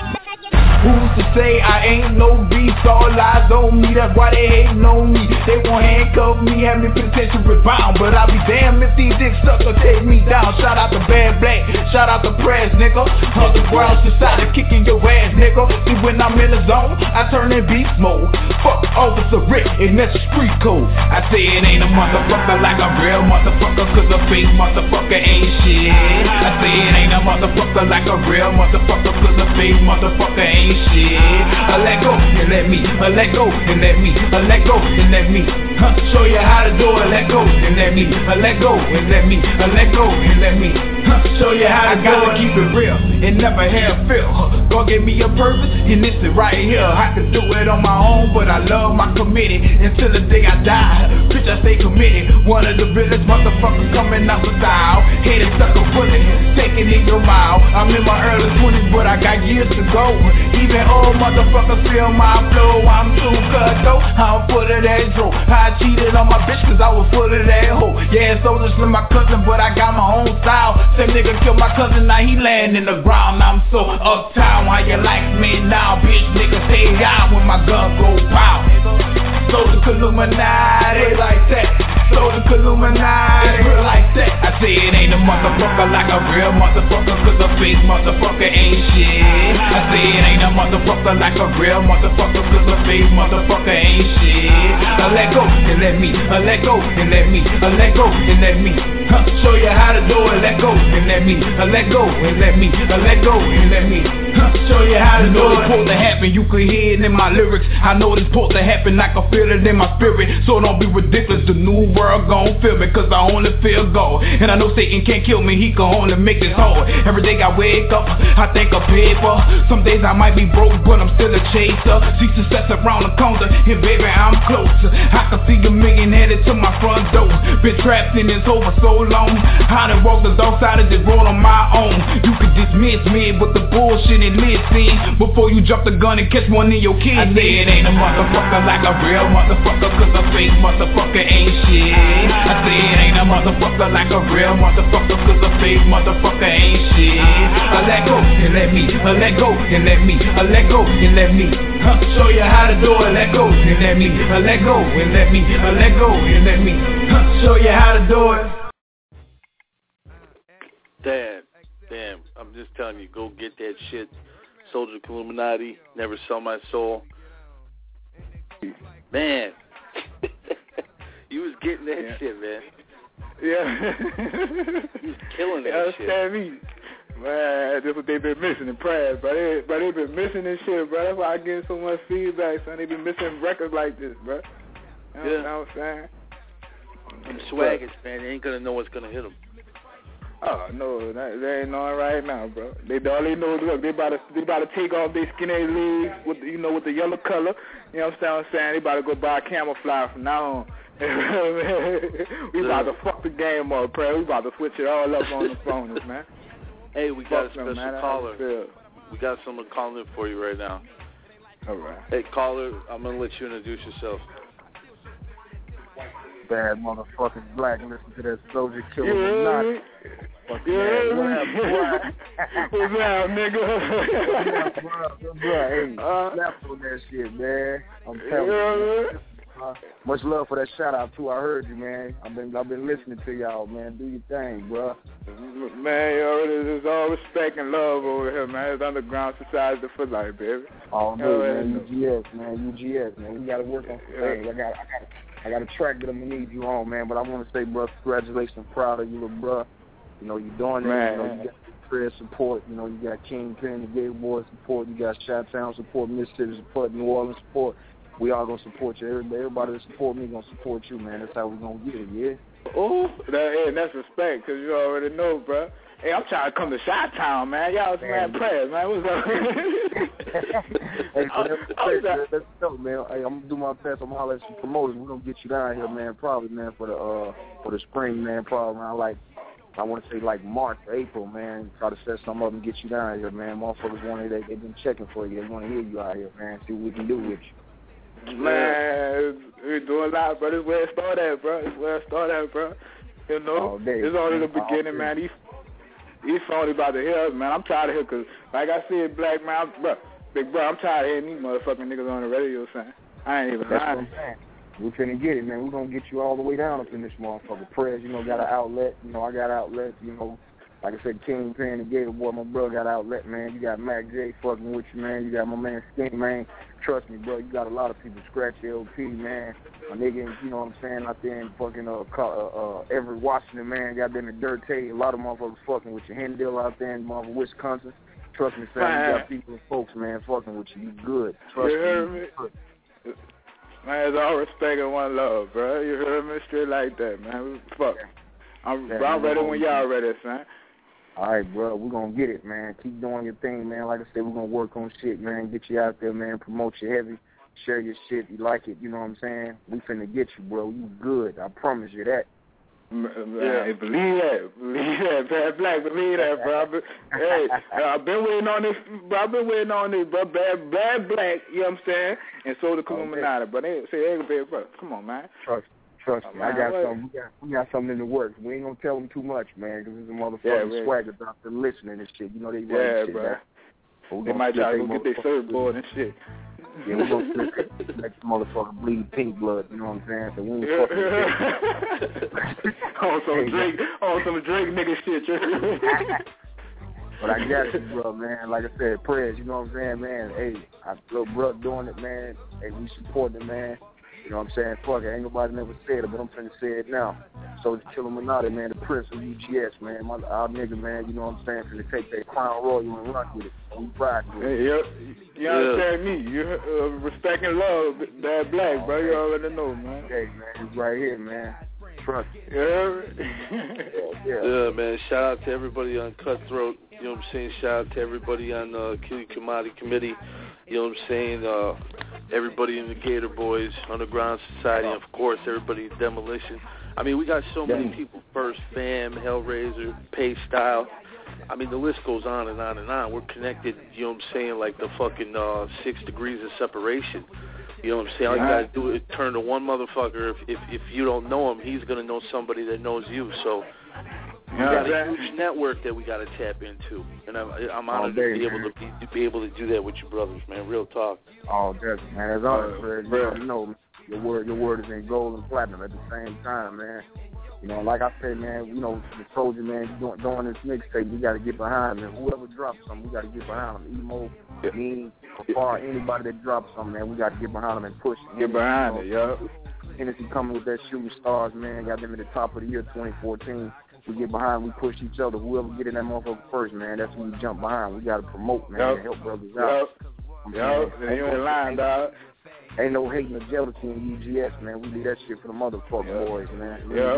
Who's to say I ain't no beast? All eyes on me, that's why they hating on me. They won't handcuff me, have me penitentiary bound, but I'll be damn if these dicks sucker take me down. Shout out to Bad Black, shout out to Prez, nigga. Underground society kicking your ass, nigga. See when I'm in the zone, I turn in beast mode. Fuck Officer Rick, and that's street code. I say it ain't a motherfucker like a real motherfucker, cause a fake motherfucker ain't shit. I say it ain't a motherfucker like a real motherfucker, cause a fake motherfucker ain't shit. I let go and let me, I let go and let me, I let go and let me, huh, show you how to do it. Let go and let me, I let go and let me, I let go and let me, huh, show you how to do it. I gotta keep it real and never have fear. God gave me a purpose and this is right here. I can do it on my own, but I love my committee until the day I die. Bitch, I stay committed. One of the realest motherfuckers coming out the style. Hit it, suck a bullet, taking in your mouth. I'm in my early twenties, but I got years to go. Even old motherfuckers feel my flow. I'm too cutthroat, I'm full of that dope. I cheated on my bitch cause I was full of that hoe. Yeah, soldiers for my cousin, but I got my own style. Same nigga killed my cousin, now he laying in the ground. I'm so uptown, how you like me now? Bitch, nigga, stay out when my gun go pow. Soldier Illuminati, like that. Soldier Illuminati, real like that. I say it ain't a motherfucker like a real motherfucker, cause a fake motherfucker ain't shit. I say it ain't a motherfucker like a real motherfucker, cause a fake motherfucker ain't shit. I let go and let me, I let go and let me, I let go and let me, huh, show you how to do it. Let go and let me, I let go and let me, I let go and let me, huh, show you how to do it. Know it's supposed to happen, you can hear it in my lyrics. I know it's supposed to happen, I can feel it in my spirit. So don't be ridiculous, the new world gon' feel me, cause I only feel God. And I know Satan can't kill me, he can only make this hard. Every day I wake up, I think of paper. Some days I might be broke, but I'm still a chaser. See success around the corner, and baby I'm closer. I can see a million headed to my front door. Been trapped in this hole for so long, I done walked the dark side of this road on my own. You could dismiss me, but the bullshit and listen before you drop the gun and catch one of your kids. I say it ain't a motherfucker like a real motherfucker, cause a fake motherfucker ain't shit. I say it ain't a motherfucker like a real motherfucker, cause a fake motherfucker ain't shit. I let go and let let me, uh, let go, then let me, uh, let go, then let me, huh, show you how to do it, let go, then let me, uh, let go, and let me, uh, let go, and let me, huh, show you how to do it. Damn, damn, I'm just telling you, go get that shit. Soldier Illuminati, Never Sell My Soul. Man, you was getting that yeah. shit, man. Yeah. You was killing that yeah, shit. Understand me. Man, that's what they've been missing in prayers, bro. They, bro, they've been missing this shit, bro. That's why I get so much feedback, son. They've been missing records like this, bro. You know, yeah. know what I'm saying? Them swaggers, man, they ain't gonna know what's gonna hit them. Oh no, that, they ain't knowing right now, bro. They all they know is look, they about to they about to take off their skinny leaves with the, you know with the yellow color. You know what I'm saying? They about to go buy a camouflage from now on. We about to fuck the game up, bro. We about to switch it all up on the phones, man. Hey, we got fuck a special them, caller. We got someone calling in for you right now. All right. Hey, caller, I'm gonna let you introduce yourself. Bad motherfucking black. Listen to that Soldier Killer Illuminati. Fucking yeah. What up, boy? What's up, nigga? What up, bro? Hey, uh, slap on that shit, man. I'm telling yeah, you. Man. Uh, much love for that shout out too. I heard you, man. I've been I've been listening to y'all, man. Do your thing, bro. Man, yo, there's all respect and love over here, man. It's Underground Society for life, baby. Oh no, man. U G S, man. U G S, man. We gotta work on some things. I got I got I got a track that I'm gonna need you on, man. But I want to say, bro, congratulations, proud of you, little bro. You know, you're doing it. You know, you got prayer support. You know, you got Kingpin, the Gator Boy support. You got Chi-Town support, Mississippi support, New Orleans support. We all gonna support you. Everybody, everybody that support me gonna support you, man. That's how we gonna get it, yeah. Oh, that, and that's respect, cause you already know, bro. Hey, I'm trying to come to Chi-Town, man. Y'all some man prayers, man. What's up? Hey, so that's, that's, that's, that's dope, man. Hey, I'm gonna do my best. I'm gonna holler at some promoters. We're gonna get you down here, man. Probably, man, for the uh for the spring, man. Probably around like I want to say like March, April, man. Try to set something up and get you down here, man. Motherfuckers want to, they they've been checking for you. They want to hear you out here, man. See what we can do with you. Man, we're doing a lot, bro. This is where it started at, bro. This is where it started at, bro. You know, it's only the beginning, man. These, these phony about to hear us, man. I'm tired of here, because, like I said, black man, I'm, bro, big bro, I'm tired of hearing these motherfucking niggas on the radio saying, I ain't even That's lying. What I'm saying. We finna get it, man. We're going to get you all the way down up in this motherfucker. Prayers, you know, got an outlet. You know, I got outlet, you know. Like I said, Kingpin, the Gator Boy, my brother got outlet, man. You got Mac J fucking with you, man. You got my man Skin, man. Trust me, bro, you got a lot of people scratch L P, man. My nigga, you know what I'm saying, out there in fucking uh, uh, uh, Everett, Washington, man. Got there in the Dirt Tate. A lot of motherfuckers fucking with you. Hendale out there in motherfucking Wisconsin. Trust me, fam, you got people and folks, man, fucking with you. You good. Trust you me. Heard me? Good. Man, it's all respect and one love, bro. You heard me? Straight like that, man. Fuck. I'm, yeah, I'm ready when y'all ready, son. All right, bro, we're going to get it, man. Keep doing your thing, man. Like I said, we're going to work on shit, man. Get you out there, man. Promote you heavy. Share your shit. You like it, you know what I'm saying? We finna get you, bro. You good. I promise you that. Yeah, believe that. Believe that, Bad Black. Believe that, bro. Been, hey, I've been waiting on this, bro. I've been waiting on this, bro. Bad, Bad Black, you know what I'm saying? And so the Illuminati. But they say, hey, baby, bro, come on, man. Trust Trust me, oh, I got something. We got, we got something in the works. We ain't gonna tell them too much, man, because there's a motherfucking yeah, swaggers out there listening and shit. You know they run yeah, shit. Bro. So they might try to go get their surfboard and shit. Yeah, we're gonna let that motherfucker bleed pink blood. You know what I'm saying? So we ain't fucking. on some Drake, on some Drake nigga shit. But I got you, bro, man. Like I said, prayers. You know what I'm saying, man? Hey, I little bro doing it, man. Hey, we support it, man. You know what I'm saying? Fuck it. Ain't nobody never said it, but I'm finna say it now. So the Illuminati, man, the Prince of U G S, man. My, our nigga, man, you know what I'm saying? Finna take that Crown Royal and rock with it. We ride with it. Hey, you, you understand me? You uh, respect and love that black, bro. You already know, man. Hey, man, it's right here, man. Trust me. Yeah. yeah. Yeah, man. Shout out to everybody on Cutthroat. You know what I'm saying? Shout out to everybody on the uh, Killer Commodity Committee. You know what I'm saying? Uh, everybody in the Gator Boys, Underground Society, and of course, everybody in Demolition. I mean, we got so many people. First Fam, Hellraiser, Pay Style. I mean, the list goes on and on and on. We're connected, you know what I'm saying, like the fucking uh, six degrees of separation. You know what I'm saying? All you got to do is turn to one motherfucker. If, if if you don't know him, he's going to know somebody that knows you. So We got a huge network that we got to tap into, and I'm, I'm honored day, to be able to be, to be able to do that with you brothers, man. Real talk. Oh, definitely, man. As always, Fred, you already know your word, your word is in gold and platinum at the same time, man. You know, like I said, man, you know, the Soldier, man, doing, doing this mixtape, we got to get behind him. Whoever drops something, we got to get behind him. Emo, me, Afar, anybody that drops something, man, we got to get behind him and push him. Get behind it, yo. Hennessy coming with that Shooting Stars, man, got them at the top of the year twenty fourteen. We get behind, we push each other. Whoever get in that motherfucker first, man, that's who we jump behind. We got to promote, man, Yep. and help brothers out. Yep. Yep. Ain't you ain't lying, dog. Ain't no hating or jealousy in U G S, man. We do that shit for the motherfucking yep. boys, man.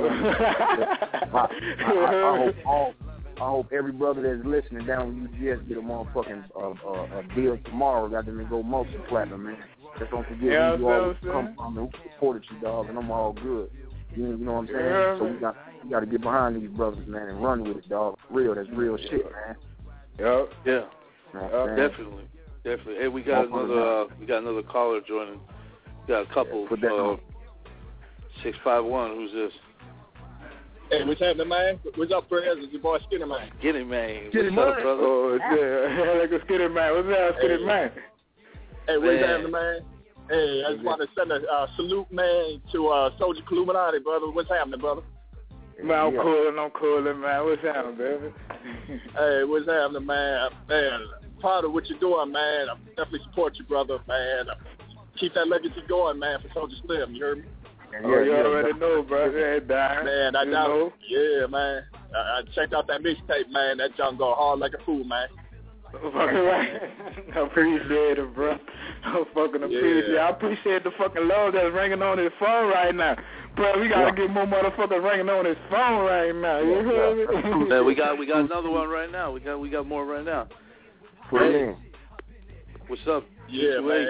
Yeah. I, I, I, I hope all, I hope every brother that's listening down in U G S get a motherfucking uh, uh, a deal tomorrow. Got them to go multi-platinum, man. Just don't forget yeah, who you always come from and who supported you, dog, and I'm all good. You, you know what I'm saying? Yeah. So we got we got to get behind these brothers, man, and run with it, dog. Real, that's real shit, man. Yep. Yeah. You know yep. Definitely. Definitely. Hey, we got I'll another uh, we got another caller joining. We got a couple. Yeah, uh, six five one. Who's this? Hey, what's happening, man? What's up, Perez? It's your boy Skinny Man. Skinny Man. Skinny What's Man. up, brother? Oh, yeah. Like a Skinny Man. What's up, Skinny Hey. Man? Hey, what's Man. happening, man? Hey, I just want to send a uh, salute, man, to uh, Soldier Illuminati, brother. What's happening, brother? Man, I'm coolin', I'm coolin', man. What's happening, baby? Hey, what's happening, man? Man, proud of what you're doing, man. I definitely support you, brother, man. Keep that legacy going, man, for Soldier Slim. You heard me? Yeah, oh, you yeah, already yeah. know, bro. Yeah, Darren. Man, I you doubt know? it. Yeah, man. I, I checked out that mixtape, man. That junk go hard like a fool, man. Fucking right. I appreciate it, bro. I fucking appreciate yeah. it. I appreciate the fucking love that's ringing on his phone right now. Bro, we gotta yeah. get more motherfuckers ringing on his phone right now. You hear yeah. me? Yeah, we got we got another one right now. We got we got more right now. Put it in. What's up? Yeah, man.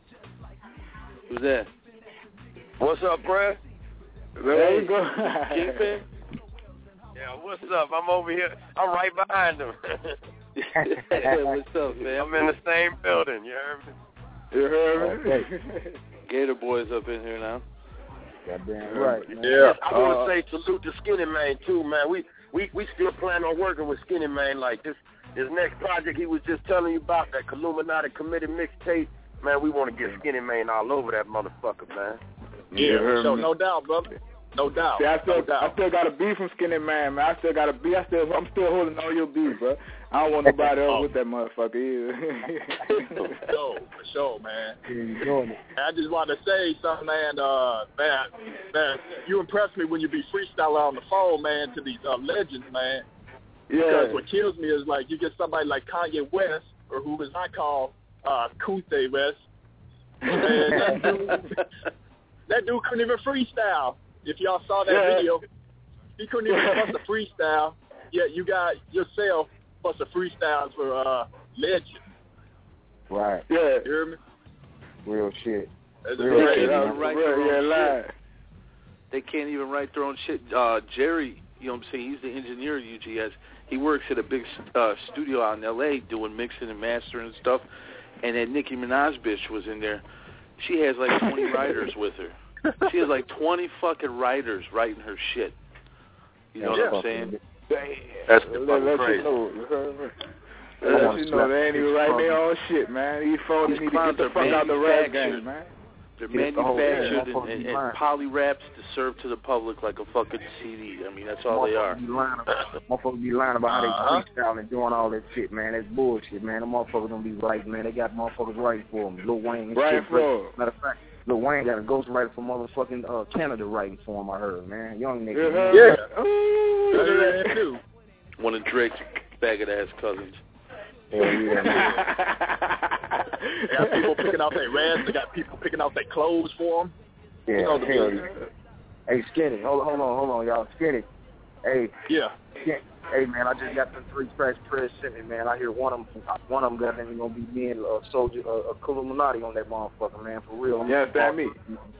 Who's that? What's up, Brad? There hey. you go. Kingpin? Yeah, what's up? I'm over here. I'm right behind him. Hey, what's up, man? I'm in the same building. You heard me? You heard me? Okay. Gator Boy's up in here now. Goddamn right, man. Yeah. I uh, want to say salute to Skinny Man too, man. We we we still plan on working with Skinny Man. Like this this next project he was just telling you about, that Illuminati Committee mixtape. Man, we want to get Skinny Man all over that motherfucker, man. Yeah, yeah so no doubt, brother. No doubt. See, I still, no doubt. I still got a beef from Skinny Man, man. I still got a beef. I still, I'm still holding on your beef, bro. I don't want nobody else oh. with that motherfucker either. For sure, for sure, man. I just want to say something, man. Uh, man, man, you impressed me when you be freestyling on the phone, man, to these uh, legends, man. Yeah. Because what kills me is like you get somebody like Kanye West, or who as I call uh, Kunte West. Man, that dude, that dude couldn't even freestyle. If y'all saw that yeah. video, he couldn't even bust a freestyle. Yet you got yourself bust a freestyles for uh, legend. Right. Yeah. You hear me? Real shit. That's real real shit. real, Write real, their own yeah, shit. They can't even write their own shit. Uh, Jerry, you know what I'm saying? He's the engineer at U G S. He works at a big uh, studio out in L A doing mixing and mastering and stuff. And that Nicki Minaj bitch was in there. She has like twenty writers with her. She has like twenty fucking writers writing her shit. You know yeah. what I'm saying? That's the let, let crazy. You know, let you know they ain't even writing their own shit, man. These folks need to get the fuck out the rap game, man. They're manufactured and, and, and poly-wrapped to serve to the public like a fucking C D. I mean, that's all they are. Motherfuckers be lying about how they freestyle and doing all that shit, man. That's bullshit, man. The motherfuckers don't be right, man. They got motherfuckers writing for them. Lil Wayne and right shit. For Matter of fact, Lil Wayne got a ghostwriter for motherfucking uh, Canada writing for him, I heard, man. Young nigga. Yeah. yeah. Ooh, yeah. too. One of Drake's faggot-ass cousins. Hell yeah, They got people picking out their reds. They got people picking out their clothes for them. Yeah, you know the hell yeah. Hey, Skinny, hold, hold on, hold on, y'all. Skinny, hey. Yeah. Skinny. Hey, man, I just got the three tracks Prez sent me, man. I hear one of them, one of them got them going to be me and uh, Soldier, uh, Illuminati on that motherfucker, man, for real. Yeah, that me.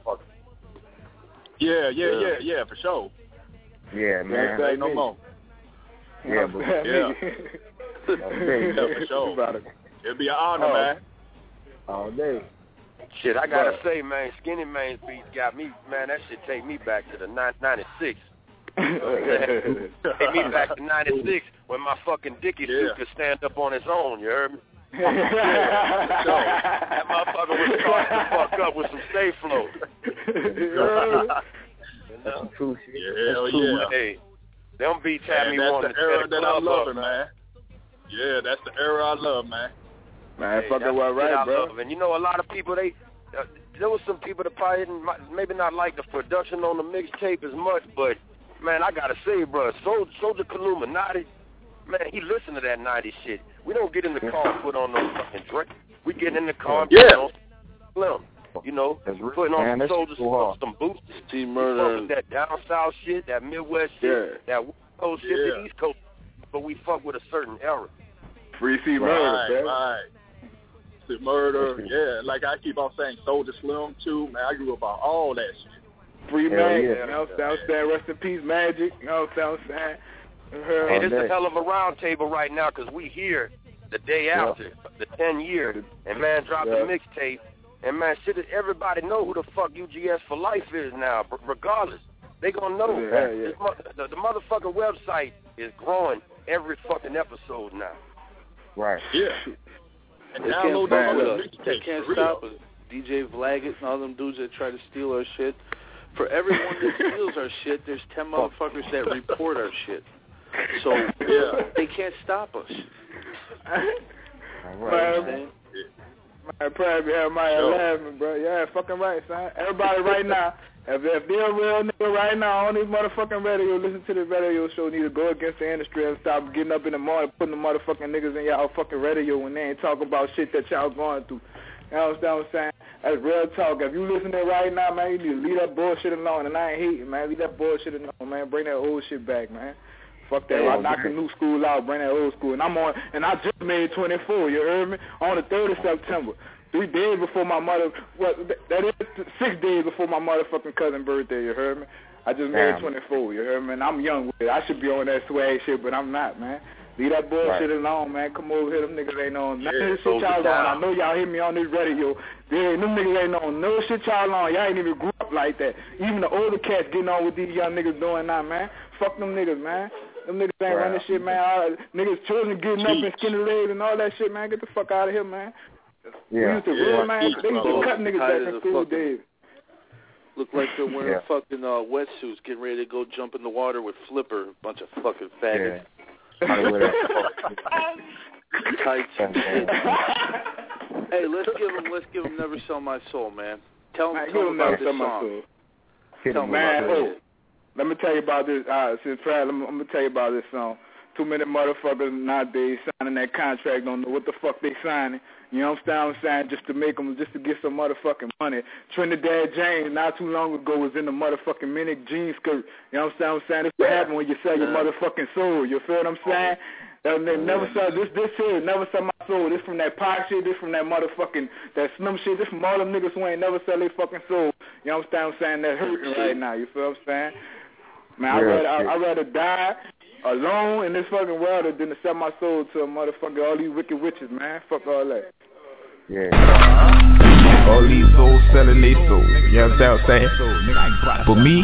Yeah, yeah, yeah, yeah, for sure. Yeah, man. Say no more. Yeah, but yeah. yeah, for sure. It'll be an honor, oh. man. All day. Shit, I gotta but, say, man, Skinny Man's beats got me, man, that shit take me back to the ninety-six. Take me back to ninety-six when my fucking Dickie Yeah. suit could stand up on its own, you heard me? Yeah. So, that motherfucker was starting to fuck up with some Stay Flow. You know? That's true shit. Yeah, hell That's true. yeah. Hey, them beats had Man, me that's wanting the to era set the that I'm club loving, up. man. Yeah, that's the era I love, man. Man, Hey, fucking that's well the shit right, I bro. love. And you know, a lot of people, they, uh, there was some people that probably didn't, maybe not like the production on the mixtape as much, but, man, I gotta say, bro, Soldier, Soldier Illuminati, man, he listened to that nineties shit. We don't get in the car and put on no fucking Drake. We get in the car and Yeah. put on Slim. You know, That's real. putting on Man, some that's Soldier, so hard. some boosters. Team We fuck Murder. with that down south shit, that Midwest shit, that West Coast shit, Yeah. the East Coast, but we fuck with a certain era. Free C Right, Murder, man. right. The murder, yeah. Like I keep on saying, Soldier Slim too, man. I grew up on all that shit. Free Hell Mag, yeah. you know what I'm saying? Rest in peace, Magic. You know what I'm saying? Her, Hey, this is day. a hell of a round table right now because we here the day Yeah. after the ten year, and man dropped Yeah. a mixtape, and man, shit, everybody know who the fuck U G S for life is now, b- regardless. They gonna know. Yeah, yeah. This mo- the, the motherfucking website is growing every fucking episode now. Right. Yeah. And They download can't those stop other us. They mixtapes. can't for stop real. us. D J Vlaggett and all them dudes that try to steal our shit. For everyone that steals our shit, there's ten motherfuckers that report our shit. So Yeah. they can't stop us. All right. man, man, probably have my Sure. laughing, bro. Yeah, fucking right, son. Everybody right now, if, if they're a real nigga right now on this motherfucking radio, listen to the radio show, need to go against the industry and stop getting up in the morning putting the motherfucking niggas in y'all fucking radio when they ain't talking about shit that y'all going through. You know what I'm saying? That's real talk. If you listening right now, man, you need to leave that bullshit alone. And I ain't hating, man. Leave that bullshit alone, man. Bring that old shit back, man. Fuck that. Yeah, I knock the new school out, bring that old school. And I'm on, and I just made twenty-four, you heard me? On the third of September. Three days before my mother, what, that is six days before my motherfucking cousin's birthday, you heard me? I just made Damn. twenty-four, you heard me? And I'm young with it. I should be on that swag shit, but I'm not, man. Leave that bullshit Right. alone, man. Come over here, them niggas ain't on none Yeah, of this shit hold it y'all on. down. I know y'all hear me on this radio. They, them niggas ain't on no shit y'all on. Y'all ain't even grew up like that. Even the older cats getting on with these young niggas doing now, man. Fuck them niggas, man. Them niggas ain't Right. running shit, man. All, niggas children getting up and skinny legs and all that shit, man. Get the fuck out of here, man. We Yeah. used to Yeah. real, man. They used to Bro, cut niggas tight back as in a school fucking- days. Look like they're wearing Yeah. fucking uh, wetsuits, getting ready to go jump in the water with Flipper. Bunch of fucking faggots. I wear that. Tights and shit. Hey, let's give them. Let's give them "Never Sell My Soul," man. Tell Man, them, give tell them them that about this some song. soul. Tell them Man, about oh, this shit. let me tell you about this. Uh, since Brad, I'm, I'm gonna tell you about this song. Too many motherfuckers nowadays signing that contract, don't know what the fuck they signing. You know what I'm saying? Just to make them, just to get some motherfucking money. Trinidad James, not too long ago, was in the motherfucking mini jean skirt. You know what I'm saying? This what happen when you sell your motherfucking soul. You feel what I'm saying? That they never sell this. This here never sell my soul. This from that pop shit. This from that motherfucking that slim shit. This from all them niggas who ain't never sell their fucking soul. You know what I'm saying? That hurting right now. You feel what I'm saying? Man, I Real rather I, shit. I rather die alone in this fucking world than to sell my soul to a motherfucker, all these wicked witches, man. Fuck all that. Yeah. All these souls selling their soul. You know what I'm saying? For me,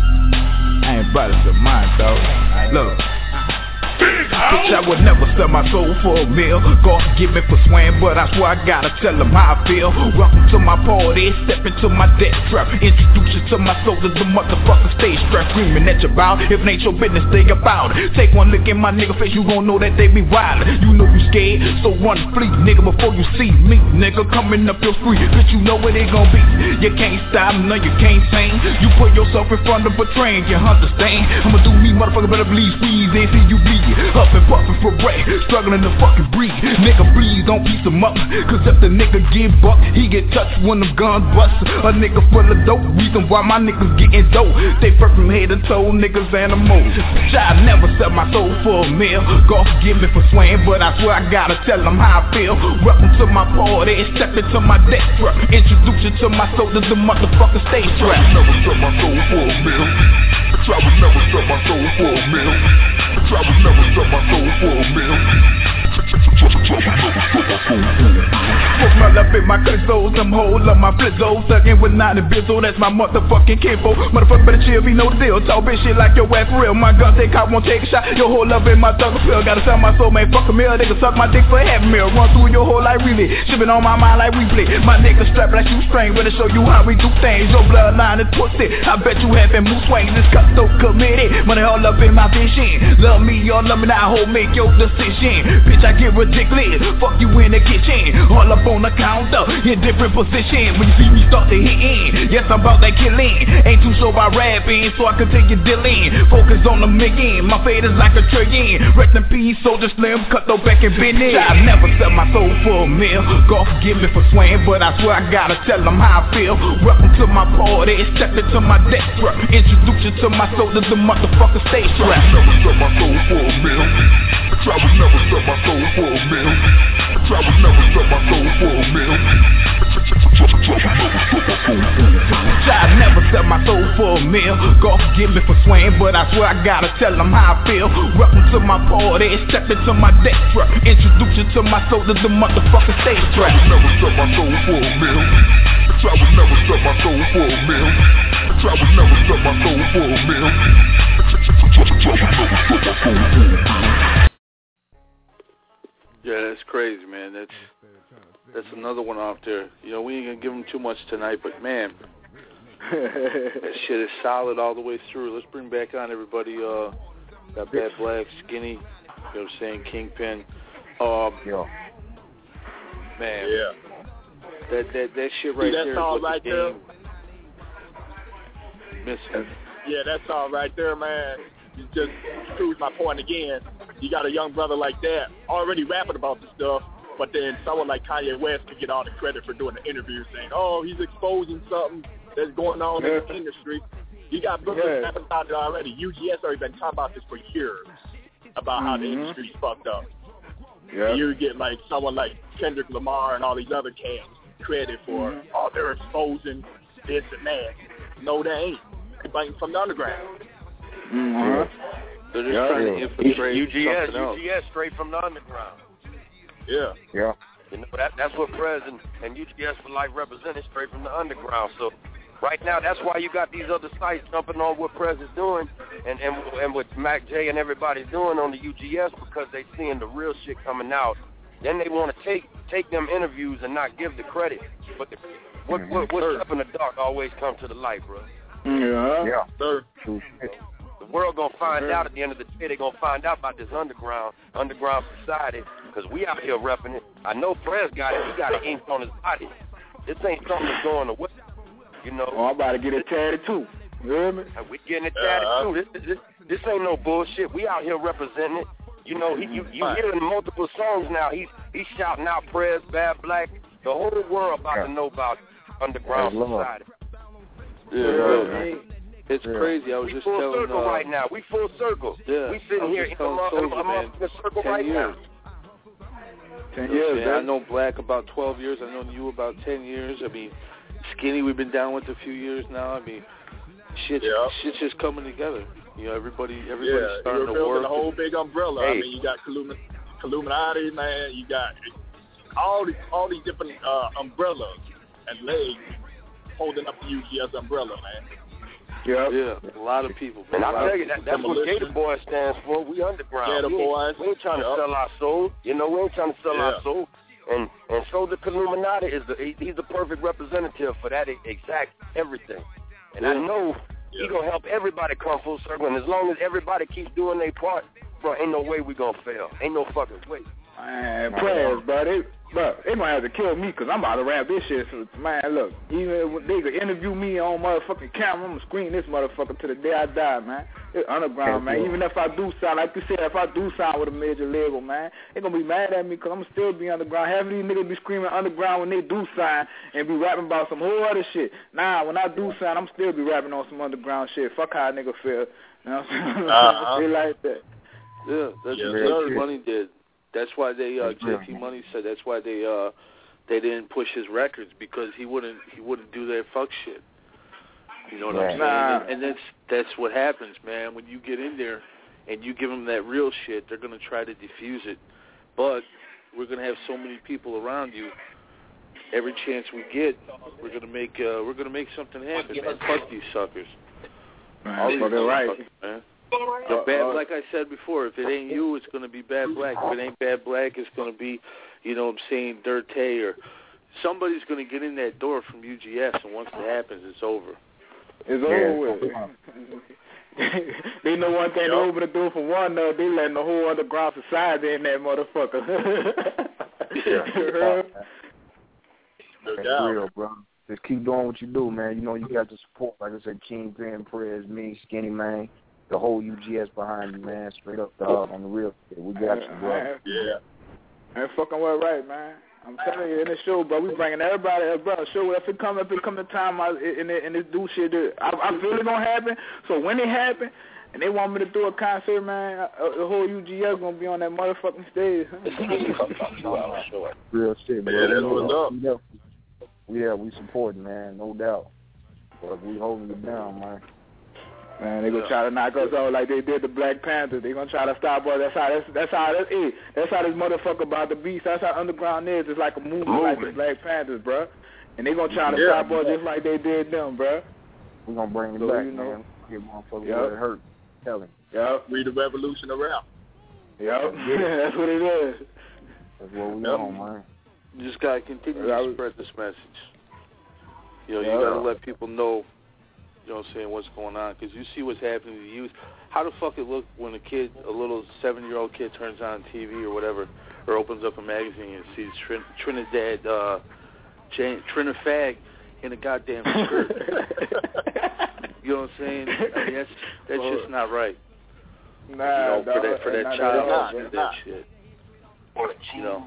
I ain't bothered to mine, dog. Look. Bitch, I would never sell my soul for a meal. God give me for swing, but I swear I gotta tell them how I feel. Welcome to my party, step into my death trap. Introduce you to my soul as the motherfucker stay strapped. Screaming at your bow, if it ain't your business, think about it. Take one look in my nigga face, you gon' know that they be wildin'. You know you scared, so run flee, nigga, before you see me. Nigga coming up your street, bitch, you know where they gon' be. You can't stop, no, you can't sing. You put yourself in front of a train, you understand? I'ma do me, motherfucker, better believe, squeeze and see you bleed. Up and puffin' for bread, struggling to fucking breathe. Nigga please don't piece him up, cause if the nigga get bucked, he get touched when them guns bust. A nigga full of dope, reason why my niggas getting dope. They first from head to toe, niggas animals. I never sell my soul for a meal. God forgive me for swaying, but I swear I gotta tell them how I feel. Welcome to my party, step into my death trap. Introduce you to my soul as a motherfucker stage trap. I never sell my soul for a meal. I would never sell my soul for a meal. I would never sell my soul for a meal. Fuck my left in my clizzos, them hoes on my flizzos. Thuggin' with nine and bizzle, that's my motherfucking kinfo. Motherfucker better chill, we know the deal. Talk bitch shit like your ass for real. My gun take out, won't take a shot. Your whole love in my thug feel. Gotta sell my soul, man, fuck a meal. They can suck my dick for half a meal. Run through your whole life really. Shipping on my mind like we play. My nigga strap like you string. Ready to show you how we do things. Your bloodline is twisted. I bet you haven't moved swings. This cut so committed. Money all up in my vision. Love me or love me now, ho, make your decision. Bitch, I get ridiculous. Fuck you in the kitchen. All up on the counter. In different positions. When you see me start to hit in. Yes, I'm about that killing. Ain't too sure about rapping, so I continue dealing. Focus on the million. My fade is like a trillion. Rest in peace, Soldier Slim. Cut though back and bend it. I never sell my soul for a meal. God forgive me for swaying, but I swear I gotta tell them how I feel. Welcome to my party. Step into my death trap. Introduce you to my soul. There's a motherfucker stage trap. I never sell my soul for a meal. I would never sell my soul for a meal. I would never sell my soul for a meal. I never sell my soul for a meal. God forgive me for swaying, but I swear I gotta tell them how I feel. Welcome to my party, step into my death trap. Introduce you to my soul, there's a motherfucking stage trap. I would never sell my soul for a meal. I would never sell my soul for a meal. I would never sell my soul for a meal. Yeah, that's crazy, man. That's that's another one off there. You know, we ain't gonna give them too much tonight, but man, that shit is solid all the way through. Let's bring back on everybody. Uh, got Bad Black, Skinny, you know what I'm saying, Kingpin. Um, yeah. Man, yeah. That that that shit right See, that's there all is what right the there. game missing. Yeah, that's all right there, man. You just proves my point again. You got a young brother like that already rapping about the stuff, but then someone like Kanye West could get all the credit for doing the interview saying, oh, he's exposing something that's going on yeah. in the industry. You got brothers yeah. rapping about it already. U G S already been talking about this for years, about mm-hmm. how the industry's fucked up. Yeah. And you get like someone like Kendrick Lamar and all these other cats credit for, mm-hmm. oh, they're exposing this and that. No, they ain't. They're biting from the underground. Mm-hmm. They're just yeah, trying yeah. to infiltrate U G S, something else. U G S straight from the underground. Yeah. Yeah. You know, that, that's what Prez and, and U G S for Life represented, straight from the underground. So right now, that's why you got these other sites jumping on what Prez is doing and, and, and what Mac J and everybody's doing on the U G S because they seeing the real shit coming out. Then they want to take take them interviews and not give the credit. But the, what, mm-hmm. what, what's up in the dark always comes to the light, bro. Yeah. Yeah. Sir. The world gonna find out at the end of the day. They gonna find out about this underground, underground society, because we out here repping it. I know Prez got it. He got it inked on his body. This ain't something that's going away. You know. Oh, I'm about to get it tatted too. You hear me? And we getting it tatted uh, too. This, this, this ain't no bullshit. We out here representing it. You know, he, you you hearing multiple songs now. He's he's shouting out Prez, Bad Black. The whole world about yeah. to know about underground society. Yeah, yeah, man. It's yeah. crazy. I was we just full telling circle uh, right now. We full circle. Yeah. We sitting here in the circle ten right years. now. Ten years. Yeah, I know Black about twelve years. I know you about ten years. I mean, Skinny, we've been down with a few years now. I mean, shit, yeah. shit's just coming together. You know, everybody, everybody's yeah, starting you're to work. the whole and, big umbrella. hey. I mean, you got Illuminati, man. You got all these all these different uh, umbrellas and legs holding up the U G S umbrella, man. Yeah, yeah, a lot of people. And I tell you, that, that's what Gator Boy stands for. We underground. Gator we, Boys. We ain't trying to yep. sell our soul. You know, we ain't trying to sell yeah. our soul. And and so the Illuminati is the he, he's the perfect representative for that exact everything. And yeah. I know yeah. he gonna help everybody come full circle. And as long as everybody keeps doing their part, bro, ain't no way we gonna fail. Ain't no fucking way. Man, prayers, bro. They, bro, they gonna have to kill me because I'm about to rap this shit. So, man, look, even if they could interview me on motherfucking camera, I'm gonna screen this motherfucker to the day I die, man. It's underground, man. Even if I do sound, like you said, if I do sound with a major label, man, they gonna be mad at me because I'm gonna still be underground. Half of these niggas be screaming underground when they do sign and be rapping about some whole other shit. Nah, when I do sign, I'm still be rapping on some underground shit. Fuck how a nigga feel. You know what I'm saying? Uh-huh. They like that. Yeah, that's yeah, what J T Money did. That's why they uh, J T Money said that's why they uh they didn't push his records because he wouldn't he wouldn't do that fuck shit. You know what right. I'm saying? Nah. And, and that's that's what happens, man. When you get in there and you give them that real shit, they're gonna try to diffuse it. But we're gonna have so many people around you every chance we get, we're gonna make uh, we're gonna make something happen, man. Fuck these suckers. All these they're right. suckers, man. The bad, like I said before, if it ain't you, it's gonna be Bad Black. If it ain't Bad Black, it's gonna be, you know what I'm saying, Dirtay, or somebody's gonna get in that door from U G S, and once that happens, it's over. It's over with. They know one thing, they open the door for one, though, they letting the whole underground society in that motherfucker. Yeah. That's real, bro. Just keep doing what you do, man. You know you got the support, like I said, Kingpin, Prez, me, Skinny Man, the whole U G S behind you, man. Straight up the hub on the real shit. We got you, bro. Yeah. Man, fucking well right, man. I'm telling you, in the show, bro, we bringing everybody up, bro. Show if it come, if it come to time, I, and it, and this do shit, I, I feel it gonna happen. So when it happen, and they want me to do a concert, man, uh, the whole U G S gonna be on that motherfucking stage. Real shit, bro. Yeah, that's what's up. Yeah, we supporting, man, no doubt. But we holding it down, man. Man, they gonna try to knock us out like they did the Black Panther. They gonna try to stop us. That's how. That's, that's how. That's it. That's how this motherfucker about the beast. That's how underground is. It's like a movement, movement. like the Black Panthers, bro. And they gonna try to yeah, stop us just like they did them, bro. We gonna bring it so, back, you know, man. Get motherfuckers yep. where it hurt. Tell him. Yep. We the revolution of rap. Yep. That's what it is. That's what we yep. on, man. You just gotta continue to spread this message. You know, you gotta let people know, you know what I'm saying, what's going on. Because you see what's happening to the youth. How the fuck it look when a kid, a little seven-year-old kid turns on T V or whatever, or opens up a magazine and sees Trin- Trinidad, uh, Jane, Trinifag in a goddamn skirt. You know what I'm saying? I mean, that's, that's just not right. Nah, you know, for that, for that nah, child nah, to do that nah. shit. Or a you know.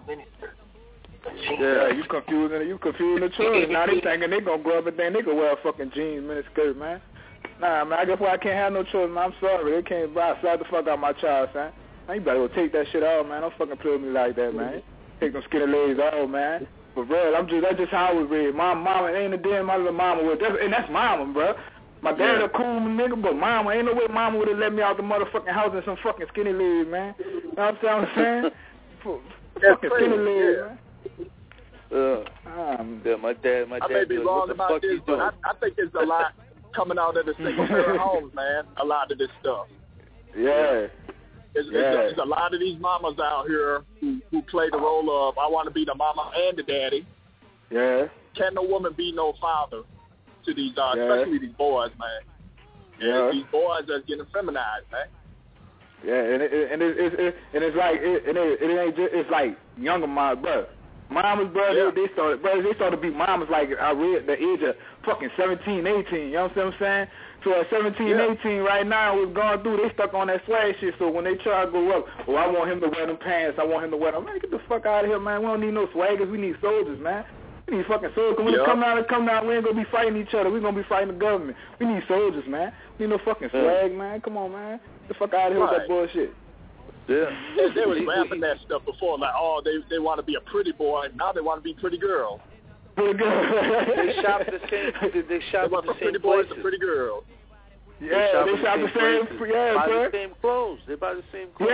Yeah, you confusing you confusing the children. Now they thinking they gonna grow up and think they gonna wear a fucking jeans miniskirt, man. Nah, man, I guess why I can't have no children, man. I'm sorry, they can't buy slap the fuck out my child, son. Man, you better go take that shit off, man. Don't fucking play with me like that, man. Take them skinny legs off, man. For real, I'm just that's just how I was raised. My mama ain't a damn my little mama would, that's, and that's mama, bro. My dad yeah. a cool nigga, but mama ain't no way mama would have let me out the motherfucking house in some fucking skinny legs, man. You know what I'm saying? Fucking skinny legs, yeah. man. Uh, um, yeah, my dad, my I dad. may be goes, wrong what the about fuck this, you but doing? I, I think there's a lot coming out of the single parent homes, man. A lot of this stuff. Yeah. There's, yeah. there's, there's a lot of these mamas out here who, who play the role of I want to be the mama and the daddy. Yeah. Can no woman be no father to these, uh, yeah. especially these boys, man. Yeah. And these boys are getting feminized, man. Yeah, and it, and it, it, it and it's like it, and it, it ain't just it's like younger moms, bro. Mamas, bro, yeah. they, they started, bro, they started to be mamas like I read the age of fucking seventeen, eighteen. You know what I'm saying? So at seventeen, yeah. eighteen, right now, what's going through, they stuck on that swag shit. So when they try to go up, oh, I want him to wear them pants. I want him to wear them. Man, get the fuck out of here, man. We don't need no swaggers. We need soldiers, man. We need fucking soldiers. When yeah. it come out, it come out. We ain't gonna be fighting each other. We gonna be fighting the government. We need soldiers, man. We need no fucking swag, yeah. man. Come on, man. Get the fuck out of here right. with that bullshit. Yeah, they, they was rapping that stuff before, like, oh, they they want to be a pretty boy. Now they want to be pretty girls. Pretty girls. They shop the same. They, they shop they at the same pretty places. boys to pretty girls. Yeah, they shop, they shop the same. same yeah, buy sir. the same clothes. They buy the same clothes.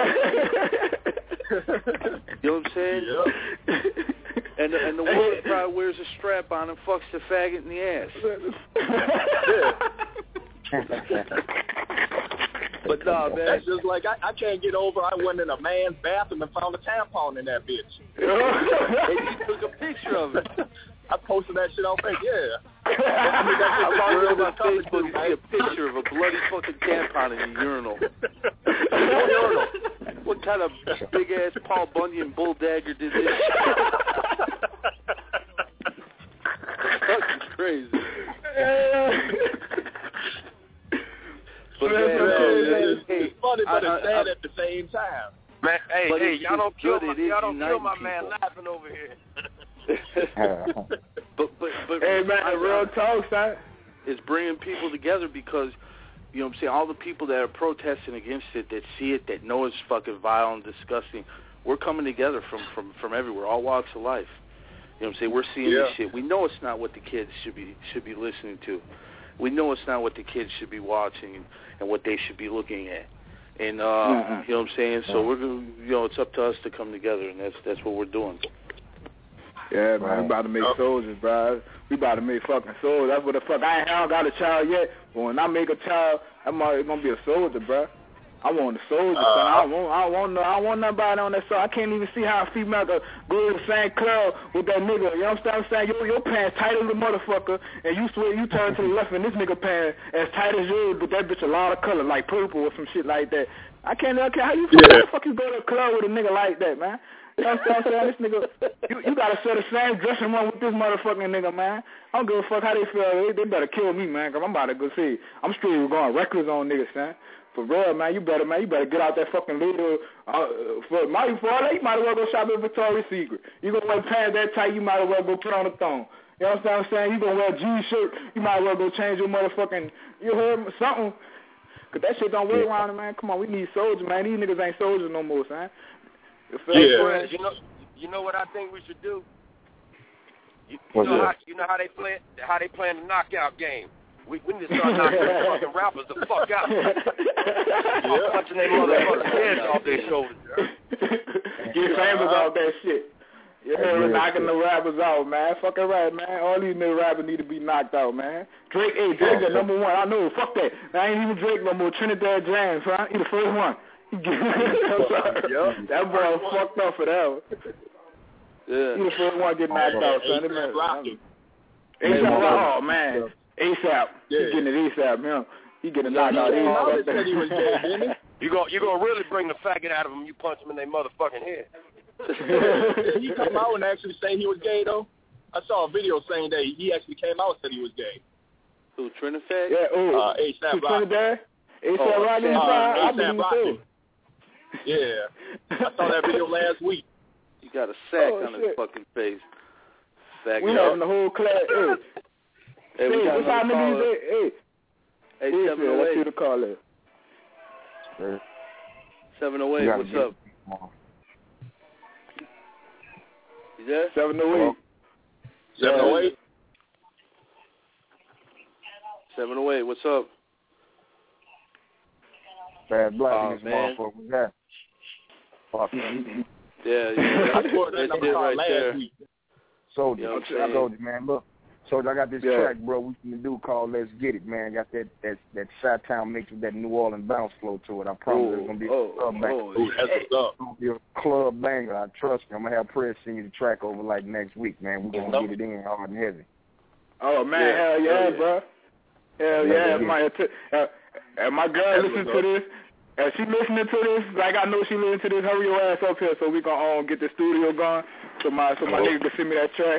Yeah. You know what I'm saying? Yeah. And the, and the woman probably wears a strap on and fucks the faggot in the ass. Yeah. But nah, man. That's just like, I, I can't get over, I went in a man's bathroom and found a tampon in that bitch. And you took a picture of it. I posted that shit on Facebook, yeah. I mean, that's just I on my Facebook and see a picture of a bloody fucking tampon in the urinal. urinal. What kind of big-ass Paul Bunyan bull dagger did this? Fucking crazy. But man, man, it's, hey, it's funny, but I, it's sad I, at the same time. Man, hey, but hey, y'all don't kill my, y'all don't kill my people. man laughing over here. but but but hey man, I, real talk, son. It's bringing people together because you know what I'm saying. All the people that are protesting against it, that see it, that know it's fucking vile and disgusting, we're coming together from from from everywhere, all walks of life. You know what I'm saying? We're seeing yeah. this shit. We know it's not what the kids should be should be listening to. We know it's not what the kids should be watching and, and what they should be looking at. And uh, mm-hmm. you know what I'm saying? So we're gonna, you know, it's up to us to come together, and that's that's what we're doing. Yeah, man, right. we about to make soldiers, bro. We about to make fucking soldiers. That's what the fuck. I ain't I don't got a child yet, but when I make a child, I'm already gonna be a soldier, bro. I want a soldier, uh, son. I don't want, I don't want, no, I don't want nobody on that side. I can't even see how a female could go to the same club with that nigga. You know what I'm saying? Your, your pants tight as a motherfucker, and you swear you turn to the left, and this nigga pants as tight as yours, but that bitch a lot of color, like purple or some shit like that. I can't, I can't how you yeah. how the fuck you go to a club with a nigga like that, man? You know what I'm saying? This nigga, you, you gotta share the same dressing room with this motherfucking nigga, man. I don't give a fuck how they feel. They, they better kill me, man, because I'm about to go see. I'm straight going reckless on niggas, man. For real, man, you better, man, you better get out that fucking little, uh, for, might, for all that, you might as well go shop at Victoria's Secret. You gonna wear pants that tight, you might as well go put on a thong. You know what I'm saying? You gonna wear a jean shirt, you might as well go change your motherfucking, you heard something. Cause that shit don't weigh around it, man. Come on, we need soldiers, man. These niggas ain't soldiers no more, son. Yeah. You know, you know what I think we should do? You, you know how you know how they play how they playing the knockout game. We, we need to start knocking these fucking rappers the fuck out. Yeah. Punching their motherfucking heads off their shoulders. Get famous off that shit. You heard knocking the rappers out, man. Fucking right, man. All these nigga rappers need to be knocked out, man. Drake, hey, Drake the number one. I know. Fuck that. I ain't even Drake no more. Trinidad James, huh? He the first one. I'm sorry. Yep. That boy fucked up for that. Yeah. He the first one get knocked out, son. A$AP Rocky. Oh, man. ASAP. Yeah. He getting it ASAP, man. He getting knocked out. You gonna you gonna really bring the faggot out of him? You punch him in their motherfucking head. Did he come out and actually say he was gay though? I saw a video saying that he actually came out and said he was gay. Who, Trinidad? Yeah. Oh, uh, A$AP Rocky. Trinidad. A$AP Rocky. A$AP Rocky. Yeah. I saw that video last week. He got a sack oh, on shit. his fucking face. Faggot. We having the whole class. Hey. Hey, we hey, got what's our niggas? Hey, hey. Hey, hey seven oh eight. Let's see the call it. seven oh eight, what's up? You there? seven oh eight. seven oh eight? seven oh eight, what's up? Bad black oh, in this motherfucker. We got. Fuck. Yeah, yeah. I scored that number right last there. week. Soldier, you know I told you, man. Look. So I got this yeah. track, bro, we can do called Let's Get It, man. Got that that that Chi-Town mix with that New Orleans bounce flow to it. I promise oh, it's gonna be oh, a club banger. Oh, that's what's up. It's gonna be a club banger. I trust me. I'm gonna have Press send you the track over like next week, man. We're gonna get it in hard and heavy. Oh man, yeah. hell yeah, yeah. bro. Hell yeah, yeah. My uh, and my girl listen to this. And she listening to this, like I know she listening to this. Hurry your ass up here so we can um, get the studio going. So my so my nigga can send me that track.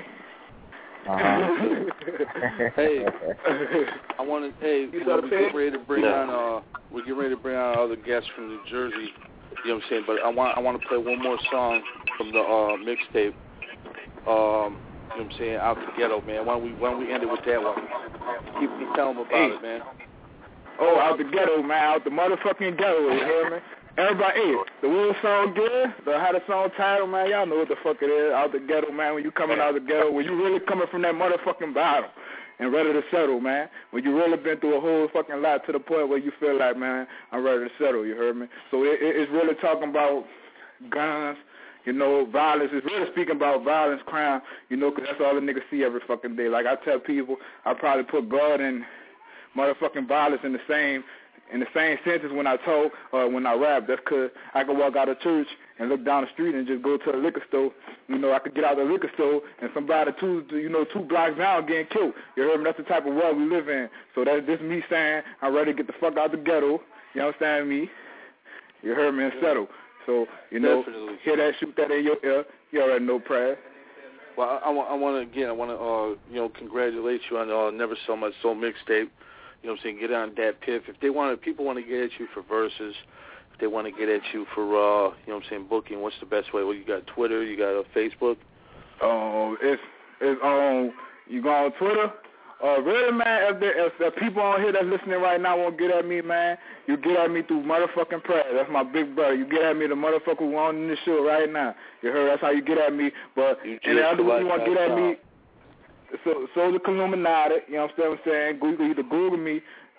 Uh-huh. Hey, I want to. Hey, you know, we get ready to bring no. on. Uh, we get ready to bring on other guests from New Jersey. You know what I'm saying? But I want I want to play one more song from the uh, mixtape. Um, you know what I'm saying? Out the Ghetto, man. Why don't we why don't we end it with that one? Keep me telling them about hey. it, man. Oh, out the ghetto, man. Out the motherfucking ghetto, you hear me? Everybody, hey, the real song good, the how the song title, man, y'all know what the fuck it is. Out the ghetto, man, when you coming out the ghetto, when you really coming from that motherfucking bottom and ready to settle, man. When you really been through a whole fucking lot to the point where you feel like, man, I'm ready to settle, you heard me? So it, it, it's really talking about guns, you know, violence. It's really speaking about violence, crime, you know, because that's all the niggas see every fucking day. Like I tell people, I probably put God and motherfucking violence in the same in the same sentence when I talk or when I rap. That's because I can walk out of church and look down the street and just go to the liquor store. You know, I could get out of the liquor store and somebody two, you know, two blocks down getting killed. You heard me? That's the type of world we live in. So that's just me saying I'm ready to get the fuck out the ghetto. You understand me? You heard me? And settle. So, you know, Definitely. Hear that, shoot that in your ear. You already know, prayer. Well, I, I, I want to, again, I want to, uh, you know, congratulate you on uh, Never Sell My Soul mixtape. You know what I'm saying? Get on that piff. If they want, if people want to get at you for verses, if they want to get at you for, uh, you know what I'm saying, booking, what's the best way? Well, you got Twitter, you got uh, Facebook. Oh, uh, it's it's um, you go on Twitter. Uh, really, man, if there if there people on here that's listening right now want to get at me, man, you get at me through motherfucking prayer. That's my big brother. You get at me, the motherfucker who on this show right now. You heard? That's how you get at me. But and the other way you want to get at me. So, so the Illuminati, you know what I'm saying? You can either Google me,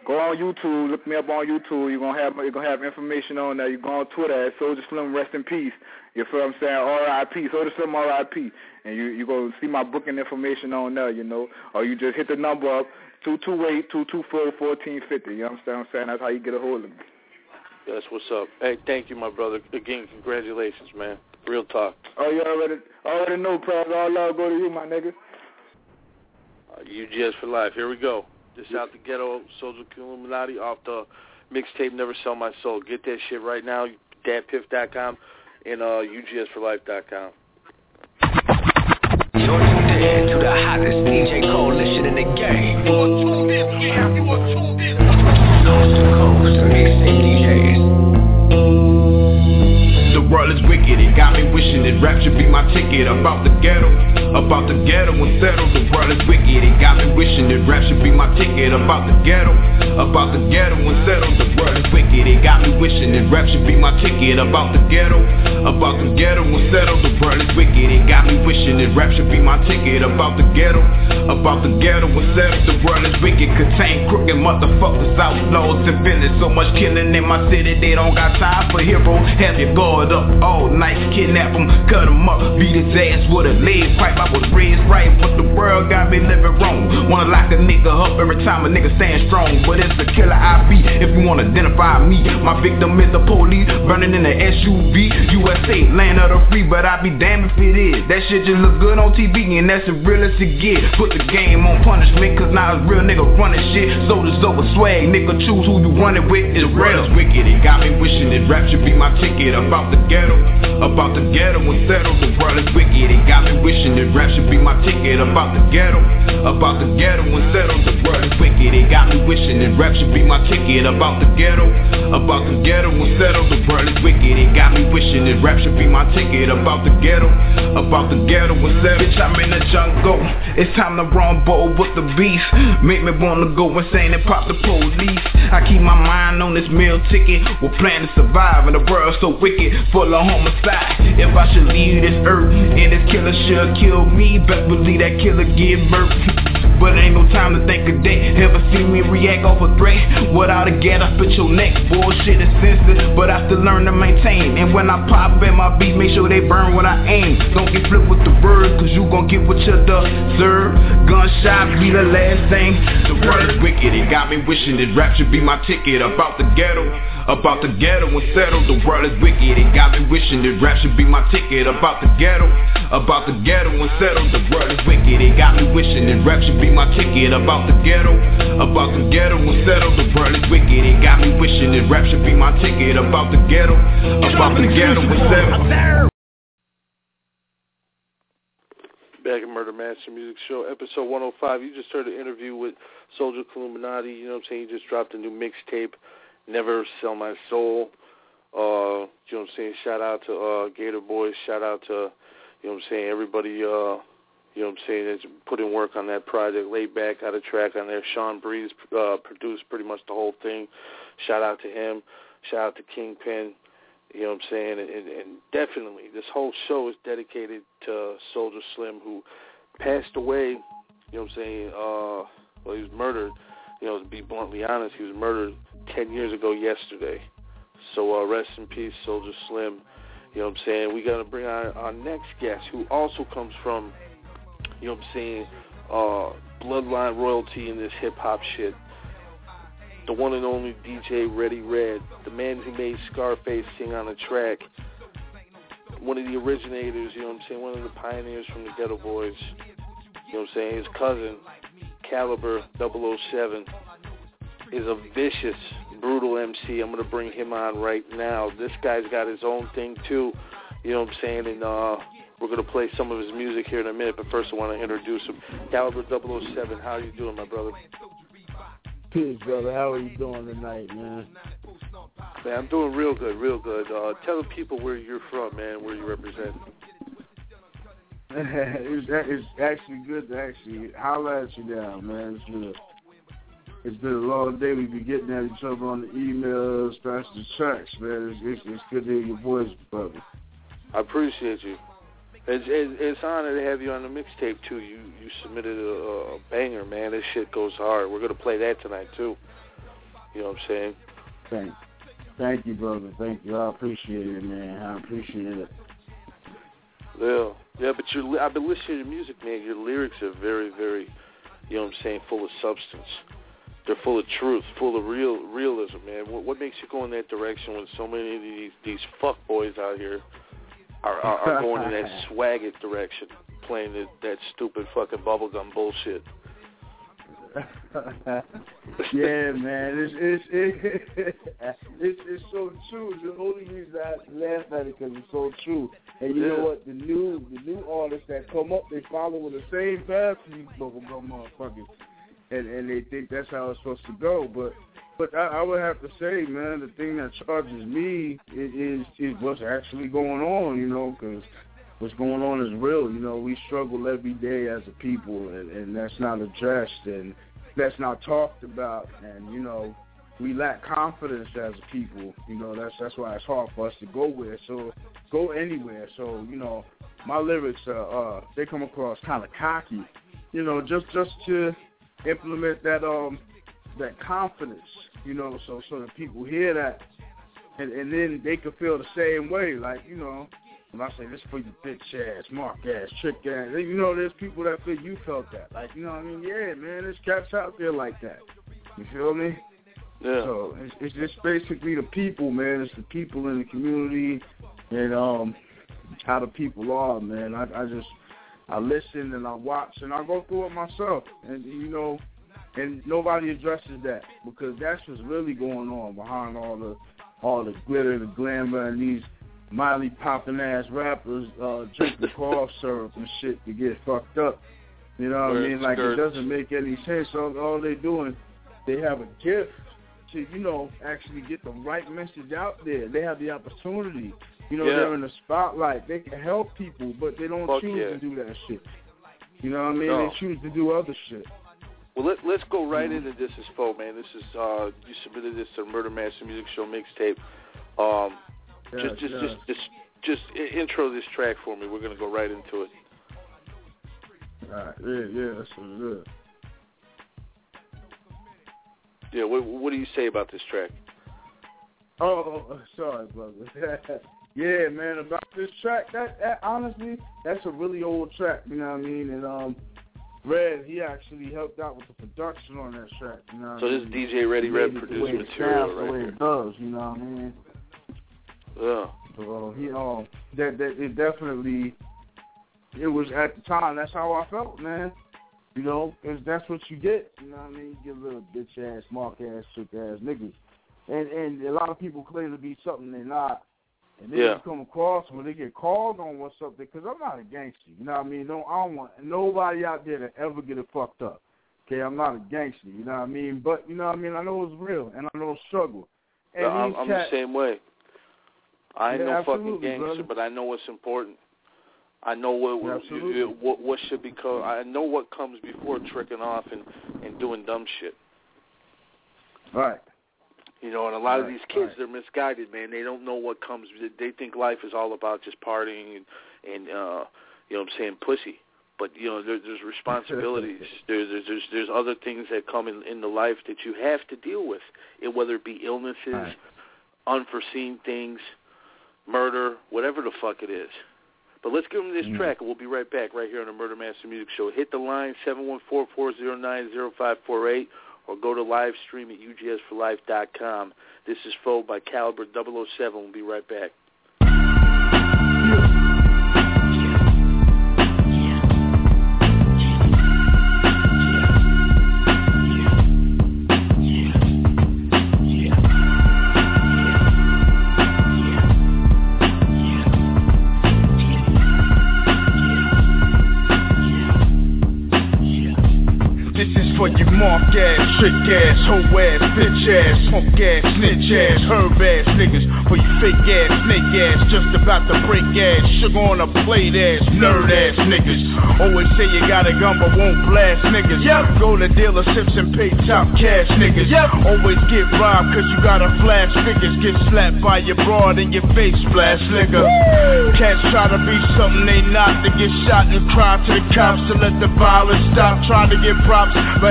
go on YouTube, look me up on YouTube. You're gonna have you're gonna have information on there. You go on Twitter at Soulja Slim, rest in peace. You feel what I'm saying? R I P Soulja Slim, R I P And you you go see my booking information on there, you know, or you just hit the number up two two eight, two two four, one four five zero. You understand what I'm saying? That's how you get a hold of me. That's what's up. Hey, thank you, my brother. Again, congratulations, man. Real talk. Oh, you already already know, Prez. All love go to you, my nigga. Uh, U G S for life. Here we go. This out the ghetto, Soulja Illuminati off the mixtape Never Sell My Soul. Get that shit right now, dad piff dot com and uh, U G S for life dot com. You're tuned in to the hottest D J coalition in the game. You are tuned in, yeah, you are tuned in. Coast to coast, mixtape D Js. The world is wicked, it got me wishing that rap should be my ticket. About the ghetto, about the ghetto and settle. The world is wicked, it got me wishing that rap should be my ticket. About the ghetto, about the ghetto and settle. The world is wicked, it got me wishing that rap should be my ticket. About the ghetto, about the ghetto and settle. The world is wicked, it got me wishing that rap should be my ticket. About the ghetto, about the ghetto and settle. The world is wicked, contain crooked motherfuckers, outlaws and villains. So much killing in my city, they don't got time for heroes. Have your guard up all night, kidnap him, cut him up, beat his ass with a lead pipe. I was raised right, but the world got me living wrong. Wanna lock a nigga up every time a nigga stand strong, but it's the killer I be if you wanna identify me. My victim is the police, running in the S U V, U S A, land of the free, but I be damned if it is. That shit just look good on T V, and that's the realest it get. Put the game on punishment, cause now it's real nigga running shit. Soldiers over swag, nigga choose who you running with. It's real. It's wicked, it got me wishing that rap should be my ticket. About the ghetto, about the ghetto and settle. The world is wicked, it got me wishing that rap should be my ticket. About the ghetto, about the ghetto and settle. The world is wicked, it got me wishing that rap should be my ticket. About the ghetto, about the ghetto and settle. The world is wicked, it got me wishing that rap should be my ticket. About the ghetto, about the ghetto and settle. Bitch, I'm in the jungle, it's time to rumble with the beast. Make me wanna go insane and pop the police. I keep my mind on this meal ticket, we're planning to survive in a world so wicked, full of homicide. If I should leave this earth and this killer should kill me, best believe that killer get murked. But ain't no time to think of that. Ever seen me react off a threat? Without a gat, I spit your neck. Bullshit is sensitive, but I still learn to maintain. And when I pop at my beat, make sure they burn when I aim. Don't get flipped with the bird, cause you gon' get what you deserve. Gunshot be the last thing. The world is wicked, it got me wishing that rap should be my ticket. About the ghetto, about the ghetto and settle. The world is wicked, it got me wishing that rap should be my ticket. About the ghetto, about the ghetto and settle. The world is wicked, it got me wishing that rap should be my ticket. About the ghetto, about the ghetto and settle. The world is wicked, it got me wishing that rap should be my ticket. About the ghetto, about the ghetto and settle. Back in Murder Master Music Show, episode one oh five. You just heard an interview with Soulja Illuminati. You know what I'm saying? He just dropped a new mixtape, Never Sell My Soul. Uh, you know what I'm saying? Shout out to uh, Gator Boys. Shout out to, you know what I'm saying, everybody, uh, you know what I'm saying, that's put in work on that project. Laid Back got a track on there. Sean Breeze uh, produced pretty much the whole thing. Shout out to him. Shout out to Kingpin. You know what I'm saying? And, and, and definitely, this whole show is dedicated to Soulja Slim, who passed away, you know what I'm saying, uh, well, he was murdered. You know, to be bluntly honest, he was murdered ten years ago yesterday. So uh, rest in peace, Soulja Slim. You know what I'm saying? We got to bring on our next guest, who also comes from, you know what I'm saying, uh, bloodline royalty in this hip-hop shit. The one and only D J Ready Red, the man who made Scarface sing on a track, one of the originators, you know what I'm saying, one of the pioneers from the Ghetto Boys, you know what I'm saying, his cousin, Caliber double oh seven, is a vicious, brutal M C. I'm going to bring him on right now. This guy's got his own thing too, you know what I'm saying, and uh, we're going to play some of his music here in a minute, but first I want to introduce him. Caliber double oh seven, how are you doing, my brother? Peace, brother. How are you doing tonight, man? Man, I'm doing real good, real good. Uh, tell the people where you're from, man, where you represent. it's, it's actually good to actually holler at you down, man. It's been a, it's been a long day. We've been getting at each other on the emails, that's the tracks, man. It's, it's, it's good to hear your voice, brother. I appreciate you. It's, it's, it's an honor to have you on the mixtape, too. You you submitted a, a banger, man. This shit goes hard. We're going to play that tonight, too. You know what I'm saying? Thank, thank you, brother. Thank you. I appreciate it, man. I appreciate it. Yeah, yeah. But your, I've been listening to your music, man. Your lyrics are very, very, you know what I'm saying, full of substance. They're full of truth, full of real realism, man. What, what makes you go in that direction when so many of these these fuck boys out here are, are, are going in that swagget direction, playing the, that stupid fucking bubblegum bullshit? Yeah, man, it's it's it, it's it's so true. The only reason I laugh at it because it's so true. And you yeah. know what? The new the new artists that come up, they follow with the same path as these bubblegum motherfuckers, and and they think that's how it's supposed to go. But but I, I would have to say, man, the thing that charges me is is what's actually going on. You know, because what's going on is real. You know, we struggle every day as a people, and, and that's not addressed, and that's not talked about. And, you know, we lack confidence as a people. You know, that's that's why it's hard for us to go where, so go anywhere. So, you know, my lyrics, are, uh, they come across kind of cocky, you know, just just to implement that um that confidence, you know, so so that people hear that, and, and then they can feel the same way, like, you know, when I say this for you bitch ass, mark ass, trick ass, you know, there's people that feel you felt that. Like, you know what I mean? Yeah, man, there's cats out there like that. You feel me? Yeah. So it's, it's just basically the people, man. It's the people in the community and um how the people are, man. I, I just, I listen and I watch and I go through it myself. And, you know, and nobody addresses that because that's what's really going on behind all the all the glitter, the glamour, and these Miley popping ass rappers uh, drinking cough syrup and shit to get fucked up. You know what I mean? Like, it doesn't make any sense. All, all they doing, they have a gift to, you know, actually get the right message out there. They have the opportunity. You know, yeah. they're in the spotlight. They can help people, but they don't Fuck choose yeah. to do that shit. You know what I mean? No. They choose to do other shit. Well, let, let's go right into This Is Foe, man. This is, uh, you submitted this to the Murder Master Music Show mixtape. Um, Yeah, just, just, yeah. just, just, just intro this track for me. We're gonna go right into it. All right, yeah, yeah, that's what it is. Yeah, what, what do you say about this track? Oh, oh sorry, brother. Yeah, man, about this track, that, that honestly, that's a really old track. You know what I mean? And um, Red, he actually helped out with the production on that track. You know what So I this mean? D J Ready Red produced material the right way here. It does, you know what I mean? Yeah. So he um that that it definitely it was at the time. That's how I felt, man. You know, cause that's what you get. You know what I mean? You get little bitch ass, mark ass, trick ass niggas, and and a lot of people claim to be something they're not. And then yeah. you come across when they get called on what's up there, because I'm not a gangster. You know what I mean? No, I don't want nobody out there to ever get it fucked up. Okay, I'm not a gangster. You know what I mean? But you know what I mean? I know it's real, and I know it's struggle. And yeah, I'm, I'm cat- the same way. I ain't yeah, no fucking absolutely, gangster, brother. but I know what's important. I know what what, Absolutely. what what should become. I know what comes before tricking off and, and doing dumb shit. Right. You know, and a lot right, of these kids, right. they're misguided, man. They don't know what comes. They think life is all about just partying and, and uh, you know what I'm saying, pussy. But, you know, there, there's responsibilities. there's, there's there's there's other things that come in, in the life that you have to deal with, it, whether it be illnesses, right. unforeseen things, murder, whatever the fuck it is. But let's give them this mm. track, and we'll be right back right here on the Murder Master Music Show. Hit the line, seven one four, four zero nine, zero five four eight, or go to live stream at U G S for life dot com. This is Foe by Caliber double oh seven. We'll be right back. For you mark ass, trick ass, hoe ass, bitch ass, punk ass, snitch ass, herb ass niggas. For you fake ass, snake ass, just about to break ass, sugar on a plate ass, nerd ass niggas. Always say you got a gun but won't blast niggas. Yep. Go to dealerships and pay top cash niggas. Yep. Always get robbed cause you got a flash figures. Get slapped by your broad and your face splash nigga. Cats try to be something they not, to get shot and cry to the cops to let the violence stop. Trying to get props, but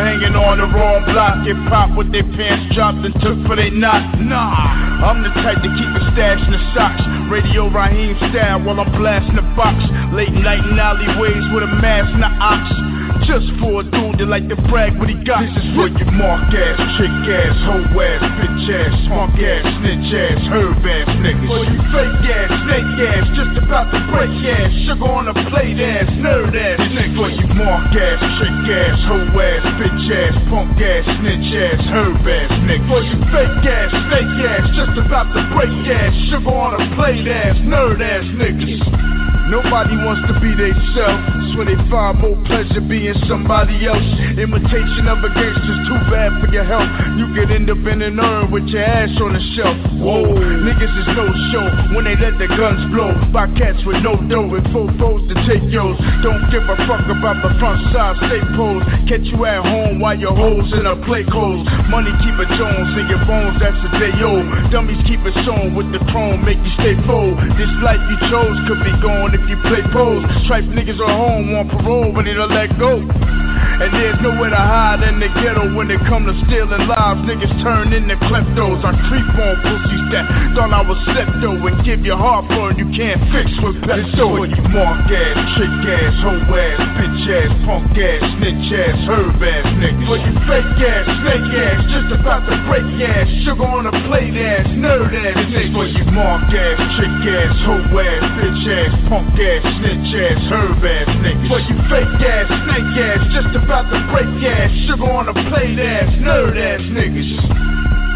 hanging on the wrong block. Get popped with their pants dropped and took for they knot. Nah, I'm the type to keep a stash in the socks. Radio Raheem style while I'm blasting the box. Late night in alleyways with a mask and an ox. Just for a dude that like to brag what he got. This is for you mark ass, chick ass, hoe ass, bitch ass, skunk ass, snitch ass, herb ass niggas. For you fake ass, snake ass, just about to break ass, sugar on a plate ass, nerd ass niggas. For you mark ass, chick ass, hoe ass, bitch ass, punk ass, snitch ass, herb ass niggas. For you fake ass, snake ass, just about to break ass, sugar on a plate ass, nerd ass niggas. Nobody wants to be they self. So they find more pleasure being somebody else. Imitation of a gangster's too bad for your health. You could end up in an urn with your ass on the shelf. Whoa, niggas is no show when they let their guns blow. By cats with no dough and full foes to take yours. Don't give a fuck about the front side, stay pose. Catch you at home while your hoes in a play clothes. Money keep it Jones in your bones, that's a day old. Dummies keep it sewn with the chrome, make you stay full. This life you chose could be gone if you play pose. Stripe niggas are home on parole when they don't let go. And there's nowhere to hide in the ghetto when it come to stealing lives. Niggas turn into kleptos. I creep on pussies that thought I was septo and give you heartburn you can't fix with Pepto. You mark ass, trick ass, hoe ass, bitch ass, punk ass, snitch ass, herb ass niggas. For you fake ass, snake ass, just about to break ass, sugar on a plate ass, nerd ass niggas. For you mark ass, trick ass, hoe ass, bitch ass, punk ass, snitch ass, herb ass niggas. For you fake ass, snake ass, just about to break ass, sugar on a plate ass, nerd ass niggas.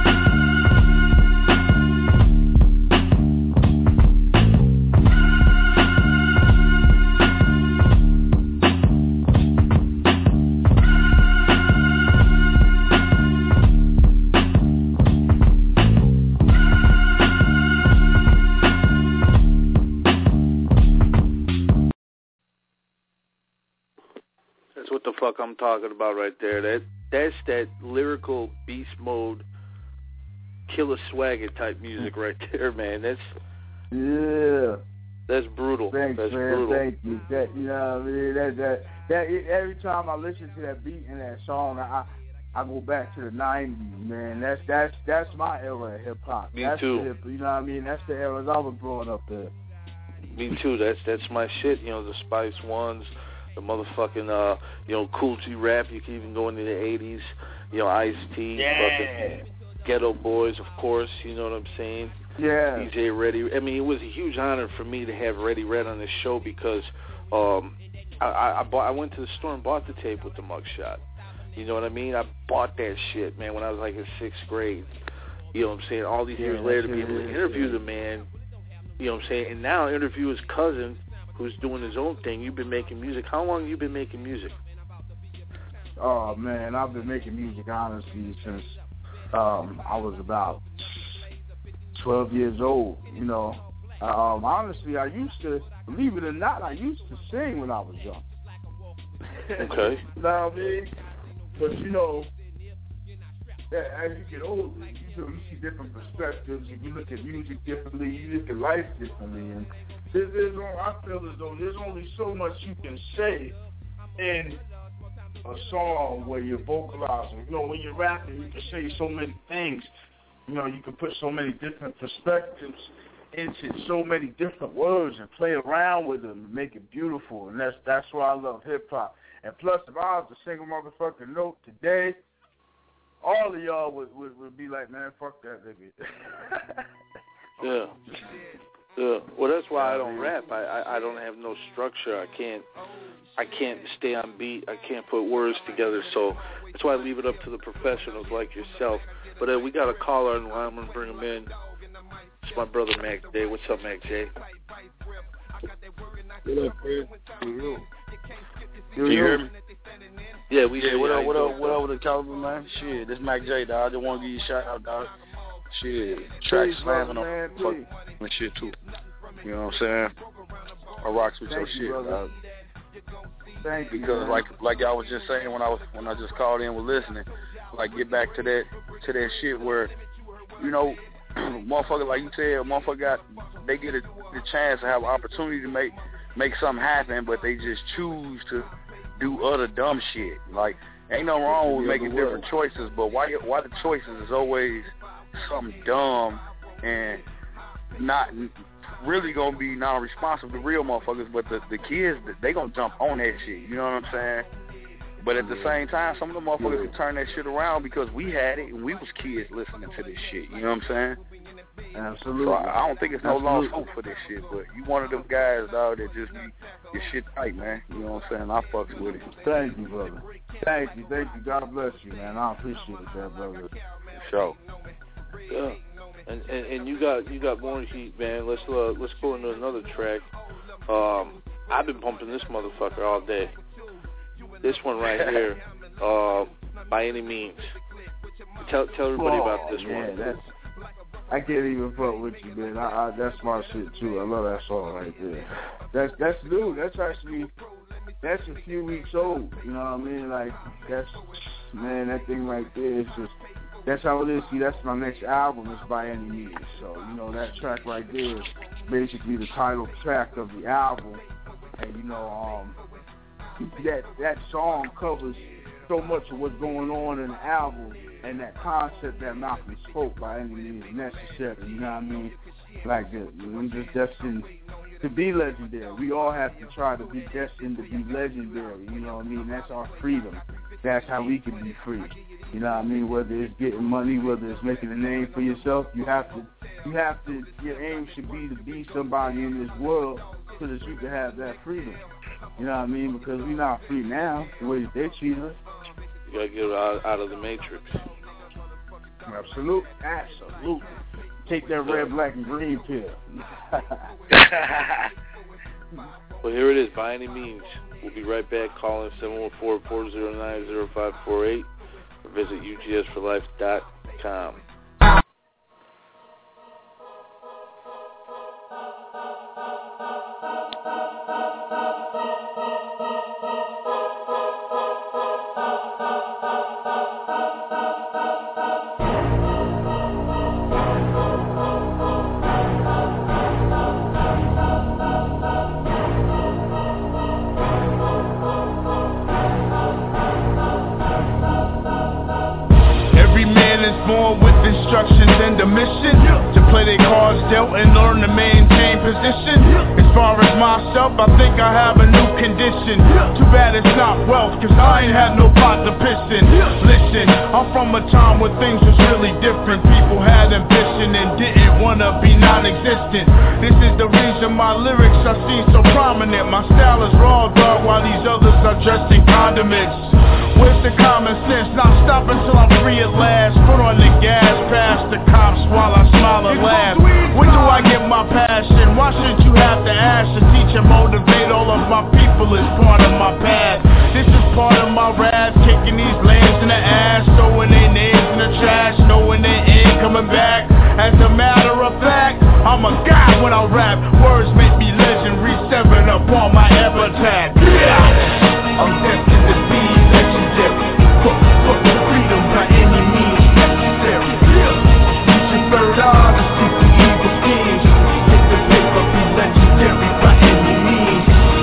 Fuck I'm talking about right there. That that's that lyrical beast mode, killer swagger type music right there, man. That's yeah. That's brutal. Thanks, that's man. brutal. Thank you. That you know, what I mean, that that that every time I listen to that beat and that song, I I go back to the nineties, man. That's that's that's my era of hip hop. Me that's too. The hip, you know what I mean? That's the eras I was growing up in. Me too. That's that's my shit. You know, the Spice Ones. The motherfucking, uh, you know, Cool G Rap. You can even go into the eighties. You know, Ice-T. Yeah. Ghetto Boys, of course. You know what I'm saying? Yeah. D J Reddy. I mean, it was a huge honor for me to have Reddy Red on this show because um, I, I, I, bought, I went to the store and bought the tape with the mugshot. You know what I mean? I bought that shit, man, when I was like in sixth grade. You know what I'm saying? All these yeah, years later, to be able to is, interview yeah. the man. You know what I'm saying? And now interview his cousin, who's doing his own thing. You've been making music. How long have you been making music? Oh, man, I've been making music, honestly, since um, I was about twelve years old, you know. Um, honestly, I used to, believe it or not, I used to sing when I was young. Okay. You know what I mean? But, you know, as you get older, you, know, you see different perspectives, and you look at music differently, you look at life differently, and There's, there's, I feel as though there's only so much you can say in a song where you're vocalizing. You know, when you're rapping, you can say so many things. You know, you can put so many different perspectives into so many different words and play around with them and make it beautiful. And that's that's why I love hip hop. And plus, if I was to sing a motherfucking note today, all of y'all would, would, would be like, man, fuck that nigga. Yeah. Yeah. Well, that's why I don't rap. I, I I don't have no structure. I can't I can't stay on beat. I can't put words together. So that's why I leave it up to the professionals like yourself. But uh, we got a caller on the line. I'm gonna bring him in. It's my brother Mac J. What's up, Mac J? What up, Fred? You you hear me? Yeah, we yeah. hear What you. up? What up? What up with the caliber, man? Shit, this Mac J, dog. I just want to give you a shout out, dog. Shit, track slamming on fuck and shit too. You know what I'm saying? I rocks with Thank your you, shit, brother. dog. Thank you. Because man. like like y'all was just saying when I was when I just called in with listening, like get back to that to that shit where, you know, motherfucker like you said, motherfucker got they get a, the chance to have an opportunity to make make something happen, but they just choose to do other dumb shit. Like, ain't no wrong with making different choices, but why why the choices is always something dumb and not really gonna be non-responsive to real motherfuckers, but the, the kids, they gonna jump on that shit, you know what I'm saying? But at the same time, some of the motherfuckers can turn that shit around because we had it and we was kids listening to this shit, you know what I'm saying? Absolutely. So I, I don't think it's no Absolutely. lost hope for this shit, but you one of them guys, dog, that just be your shit tight, man. You know what I'm saying? I fucks with it. Thank you, brother. Thank you, thank you. God bless you, man. I appreciate that, brother. Sure. Yeah. And, and and you got you got more heat, man. Let's uh, let's go into another track. Um, I've been pumping this motherfucker all day. This one right here, uh, By Any Means. Tell tell everybody oh, about this man, one. That's, I can't even fuck with you, man. I, I, that's my shit too. I love that song right there. That's that's new. That's actually that's a few weeks old. You know what I mean? Like that's man, that thing right there is just. That's how it is. See, that's my next album is By Any Means. So, you know, that track right there is basically the title track of the album. And, you know, um, that that song covers so much of what's going on in the album and that concept that Malcolm spoke, by any means necessary. You know what I mean? Like, the, we're just destined to be legendary. We all have to try to be destined to be legendary. You know what I mean? That's our freedom. That's how we can be free. You know what I mean? Whether it's getting money, whether it's making a name for yourself, you have to, you have to, your aim should be to be somebody in this world so that you can have that freedom. You know what I mean? Because we're not free now the way that they treat us. You gotta get out, out of the matrix. Absolutely. Absolutely. Take that red, black, and green pill. Well, here it is, By Any Means. We'll be right back. Call in seven one four, four zero nine, zero five four eight or visit U G S for life dot com. Instructions and the mission to play their cards dealt and learn to maintain position. As far as myself, I think I have a new condition. Too bad it's not wealth, cause I ain't had no pot to piss in. Listen, I'm from a time where things was really different. People had ambition and didn't wanna be non-existent. This is the reason my lyrics are seen so prominent. My style is raw, dog, while these others are dressed in condiments. Where's the common sense? Not stop until I'm free at last. Put on the gas, past the cops while I smile and laugh. When do I get my passion? Why should you have to ask to teach and motivate all of my people is part of my path. This is part of my wrath, kicking these lanes in the ass, throwing their names in the trash, knowing they ain't coming back. As a matter of fact, I'm a god when I rap. Words make me legendary, seven up on my epitaph. Yeah, I'm destined to be legendary. Fuck, fuck the freedom by any means necessary. Use your third eye to see the evil schemes. Get the paper, be legendary by any means.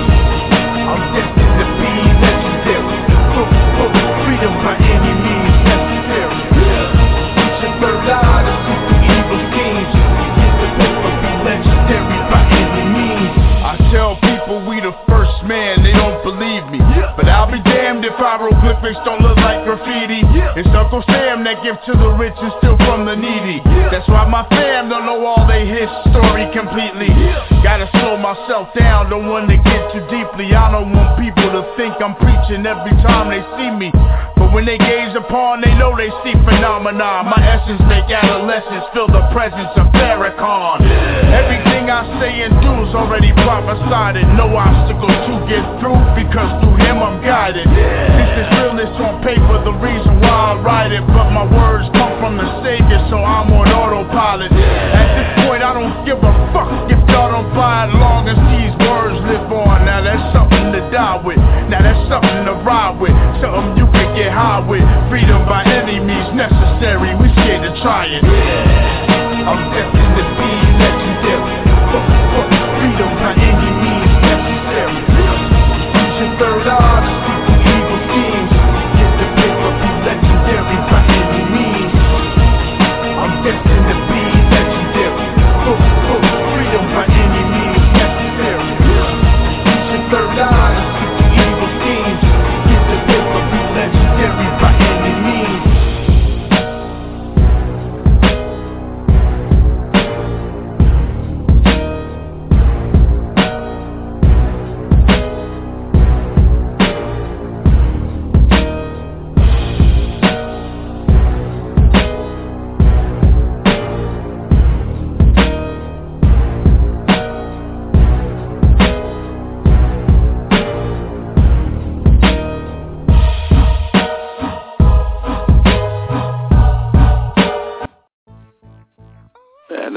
I'm destined to be legendary. Fuck, fuck the freedom by any means necessary. Use your third eye to see the evil schemes. Get the paper, be legendary by any means. I tell people we the first man, they don't believe me. But I'll be damned if hieroglyphics don't look like graffiti. It's Uncle Sam that gives to the rich and steal from the needy. That's why my fam don't know all they his story completely. Gotta slow myself down, don't want to get too deeply. I don't want people to think I'm preaching every time they see me. But when they gaze upon, they know they see phenomena. My essence make adolescents feel the presence of Farrakhan. Everything I say and do is already prophesied, and no obstacle to get through, because through him I'm guided. This is realness on paper, the reason why I write it. But my words come from the Savior, so I'm on autopilot. At this point I don't give a fuck if y'all don't buy it, long as these words live on. Now that's something to die with, now that's something to ride with, something you can get high with. Freedom by any means necessary, we scared to try it. I'm destined to be legendary. Fuck, fuck, freedom by any means necessary. Use your third eye to see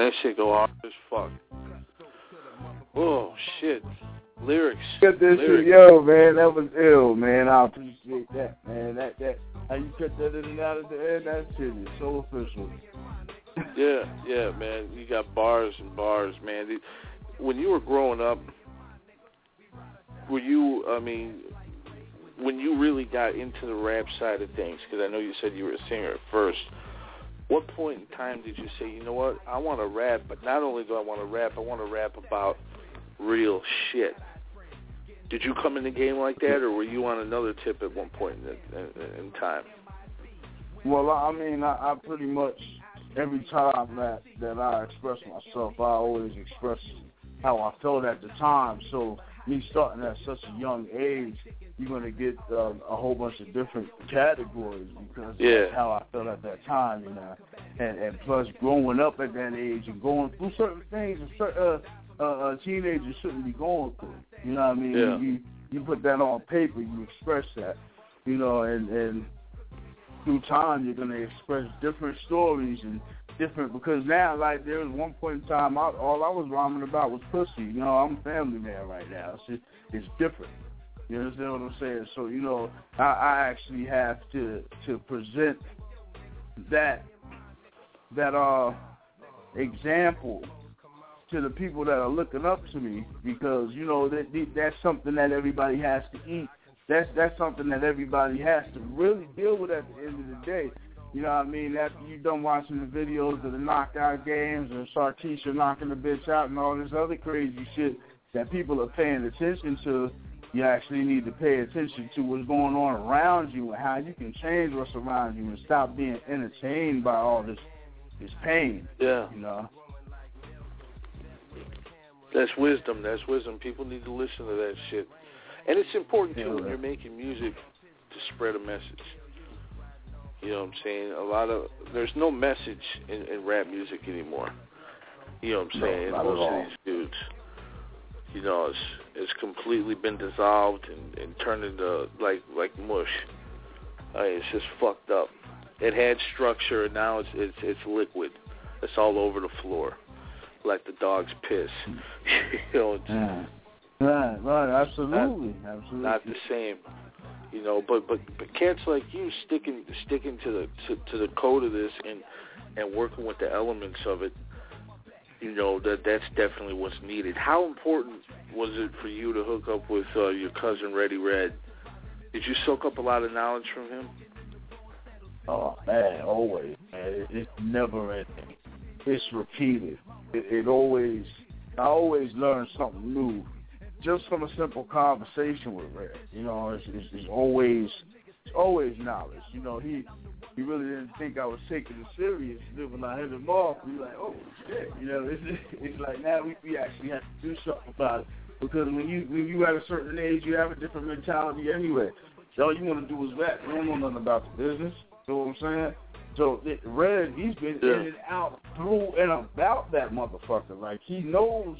That shit go hard as fuck. Oh, shit. Lyrics. Cut this Lyrics. shit, yo, man. That was ill, man. I appreciate that, man. That, that, how you cut that in and out at the end, that shit is so official. Yeah, yeah, man. You got bars and bars, man. When you were growing up, were you, I mean, when you really got into the rap side of things, because I know you said you were a singer at first, what point in time did you say, you know what, I want to rap, but not only do I want to rap, I want to rap about real shit? Did you come in the game like that, or were you on another tip at one point in, in, in time? Well, I mean, I, I pretty much, every time that, that I express myself, I always express how I felt at the time. So me starting at such a young age, you're going to get uh, a whole bunch of different categories because yeah. that's how I felt at that time, you know. And, and plus, growing up at that age and going through certain things that certain, uh, uh, teenagers shouldn't be going through. You know what I mean? Yeah. You you put that on paper, you express that, you know, and, and through time you're going to express different stories and different, because now, like, there was one point in time, I, all I was rhyming about was pussy. You know, I'm a family man right now. It's, just, it's different. You understand what I'm saying? So, you know, I, I actually have to to present that that uh example to the people that are looking up to me, because, you know, that that's something that everybody has to eat. That's that's something that everybody has to really deal with at the end of the day. You know what I mean? After you're done watching the videos of the knockout games and Sarkeesian knocking the bitch out and all this other crazy shit that people are paying attention to, you actually need to pay attention to what's going on around you and how you can change what's around you and stop being entertained by all this this pain. Yeah. You know? That's wisdom. That's wisdom. People need to listen to that shit. And it's important, too, yeah, when you're making music to spread a message. You know what I'm saying? A lot of, there's no message in, in rap music anymore. You know what I'm saying? No, Most of these dudes, you know, it's it's completely been dissolved and, and turned into like like mush. I mean, it's just fucked up. It had structure, and now it's it's it's liquid. It's all over the floor, like the dog's piss. You know, it's yeah. Right, right, absolutely, not, absolutely. Not the same. You know, but, but but cats like you sticking sticking to the to, to the code of this and and working with the elements of it, you know, that that's definitely what's needed. How important was it for you to hook up with uh, your cousin Ready Red? Did you soak up a lot of knowledge from him? Oh man, always, man. It, it's never ending. It's repeated. It, it always, I always learn something new. Just from a simple conversation with Red, you know, it's, it's, it's always, it's always knowledge. You know, he he really didn't think I was taking it serious. Then when I hit him off, we were like, oh shit, you know, it's, it's like now we, we actually have to do something about it, because when you when you at a certain age, you have a different mentality anyway. So all you want to do is rap. You don't know nothing about the business. You know what I'm saying? So it, Red, he's been yeah. in and out, through and about that motherfucker. Like, he knows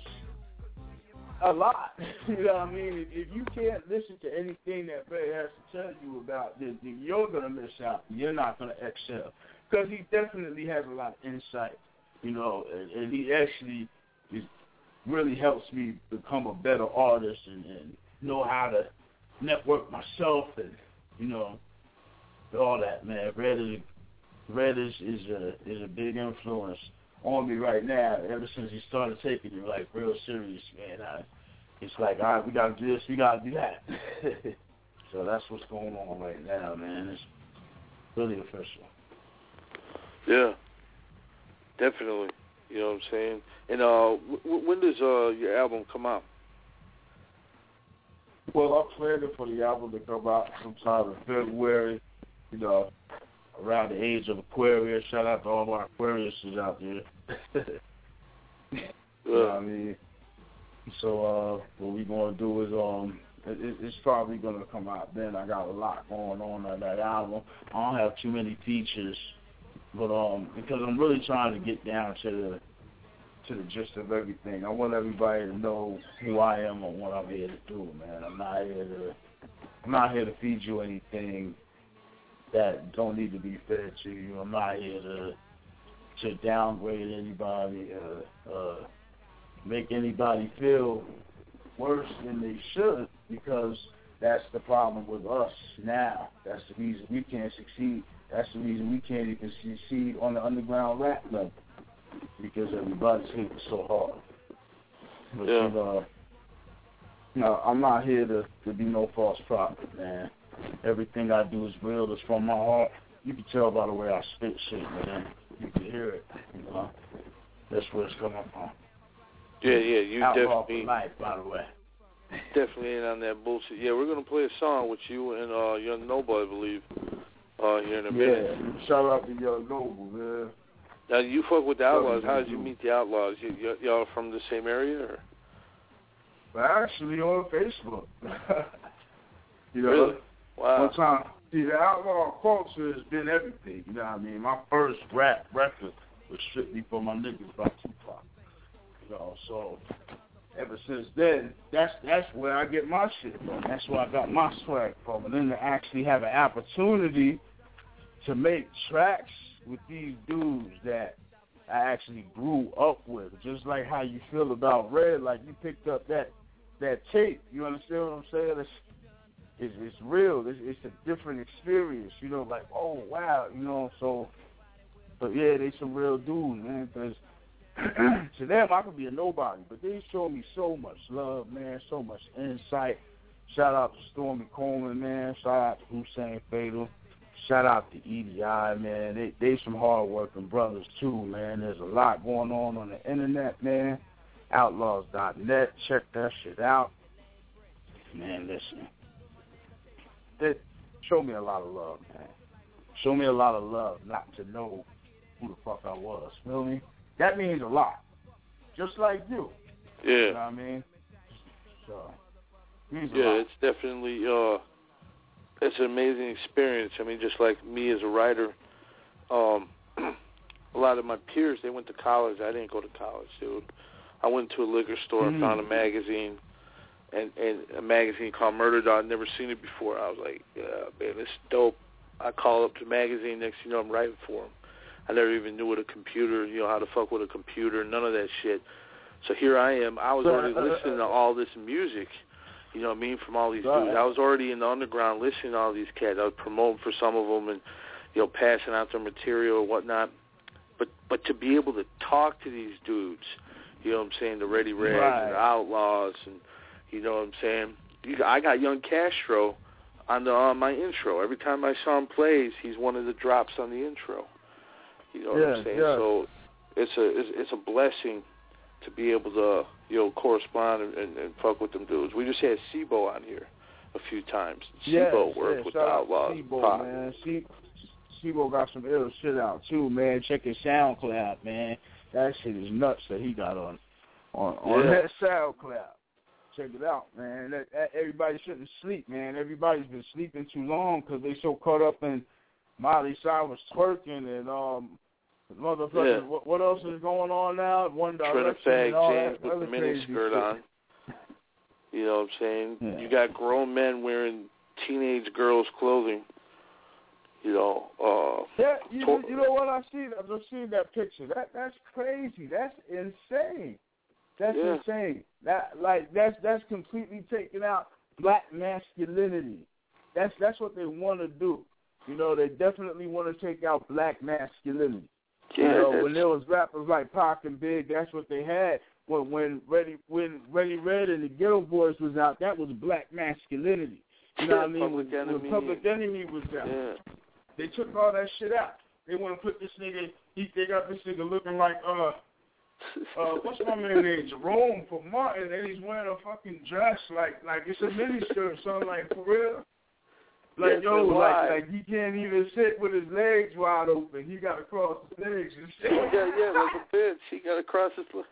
a lot. You know what I mean? If, if you can't listen to anything that Red has to tell you about, then, then you're going to miss out. You're not going to excel. Because he definitely has a lot of insight, you know, and, and he actually is, really helps me become a better artist and, and know how to network myself and, you know, all that, man. Red is Red is, is a is a big influence on me right now. Ever since he started taking it like real serious, man. I, it's like, all right, we gotta do this, we gotta do that. So that's what's going on right now, man. It's really official. Yeah, definitely. You know what I'm saying? And uh, w- when does uh your album come out? Well, I'm planning for the album to come out sometime in February. You know, around the age of Aquarius. Shout out to all my Aquariuses out there. You know what I mean? So uh, what we're going to do is um, it, it's probably going to come out then. I got a lot going on on that album. I don't have too many features, but um, because I'm really trying to get down to the to the gist of everything. I want everybody to know who I am and what I'm here to do, man. I'm not here to I'm not here to feed you anything that don't need to be fed to you. I'm not here to to downgrade anybody, uh, uh, make anybody feel worse than they should, because that's the problem with us now. That's the reason we can't succeed. That's the reason we can't even succeed on the underground rap level, because everybody's hitting so hard. But, yeah. you know, no, I'm not here to, to be no false prophet, man. Everything I do is real. It's from my heart. You can tell by the way I spit shit, man. You can hear it. You know, that's where it's coming from. Yeah, yeah, you Outlaw definitely. For life, by the way. Definitely ain't on that bullshit. Yeah, we're gonna play a song with you and uh, Young Noble, I believe, uh, here in a minute. Yeah, shout out to Young Noble, man. Now, you fuck with the Outlaws. How did you meet the Outlaws? You, y- y'all from the same area, or? Well, actually, on Facebook. You know, really? Wow. One time, see, the outlaw culture has been everything. You know what I mean? My first rap record was strictly for my niggas by Tupac. You know, so ever since then, that's that's where I get my shit from. That's where I got my swag from. And then to actually have an opportunity to make tracks with these dudes that I actually grew up with, just like how you feel about Red, like you picked up that that tape. You understand what I'm saying? It's it's, it's real. It's, it's a different experience. You know, like, oh wow, you know. So, but yeah, they some real dudes, man. Because to them, I could be a nobody, but they show me so much love, man. So much insight. Shout out to Stormy Coleman, man. Shout out to Hussein Fatal. Shout out to E D I, man. They they some hard-working brothers, too, man. There's a lot going on on the internet, man. Outlaws dot net. Check that shit out. Man, listen. They show me a lot of love, man. Show me a lot of love not to know who the fuck I was. Feel me? That means a lot. Just like you. Yeah. You know what I mean? So, means a yeah, lot. it's definitely... Uh... It's an amazing experience. I mean, just like me as a writer, um, a lot of my peers, they went to college. I didn't go to college, dude. I went to a liquor store and Mm-hmm. found a magazine, and, and a magazine called Murder Dog. I'd never seen it before. I was like, yeah, man, this is dope. I call up the magazine. Next thing you know, I'm writing for them. I never even knew what a computer, you know, how to fuck with a computer, none of that shit. So here I am. I was already listening to all this music. You know what I mean, from all these right. dudes. I was already in the underground listening to all these cats. I was promoting for some of them and, you know, passing out their material and whatnot. But but to be able to talk to these dudes, you know what I'm saying, the Ready Reds right. and the Outlaws, and you know what I'm saying. You, I got Young Castro on the on my intro. Every time I saw him play, he's one of the drops on the intro. You know what yeah, I'm saying? Yeah. So it's a it's, it's a blessing to be able to, you know, correspond and, and, and fuck with them dudes. We just had Sibo on here a few times. Yes, Sibo worked yes. with Shout the out Outlaws. Sibo, man. C- Sibo got some ill shit out too, man. Check his SoundCloud, man. That shit is nuts that he got on on, on Yeah. that SoundCloud. Check it out, man. That, that, everybody shouldn't sleep, man. Everybody's been sleeping too long because they so caught up in Miley Cyrus twerking and um. Motherfucker, Yeah. what, what else is going on now? One Direction Trinifag and all James that with the other crazy miniskirt shit. on. You know what I'm saying? Yeah. You got grown men wearing teenage girls' clothing. You know. Uh, Yeah, you, to- you know what I see? I've just seen that picture. That that's crazy. That's insane. That's Yeah. insane. That like that's that's completely taking out black masculinity. That's that's what they want to do. You know, they definitely want to take out black masculinity. Yeah, you know, that's- when there was rappers like Pac and Big, that's what they had. When when Ready when Ready Red and the Ghetto Boys was out, that was black masculinity. You know what I mean? Public when, Enemy. when Public Enemy was out, Yeah. they took all that shit out. They want to put this nigga. He, they got this nigga looking like uh uh what's my man name? Jerome from Martin, and he's wearing a fucking dress like like it's a miniskirt, something like for real. Like Yes, yo, but like why? like he can't even sit with his legs wide open. He got to cross his legs and shit. Yeah, yeah, like a bitch. He got to cross his leg.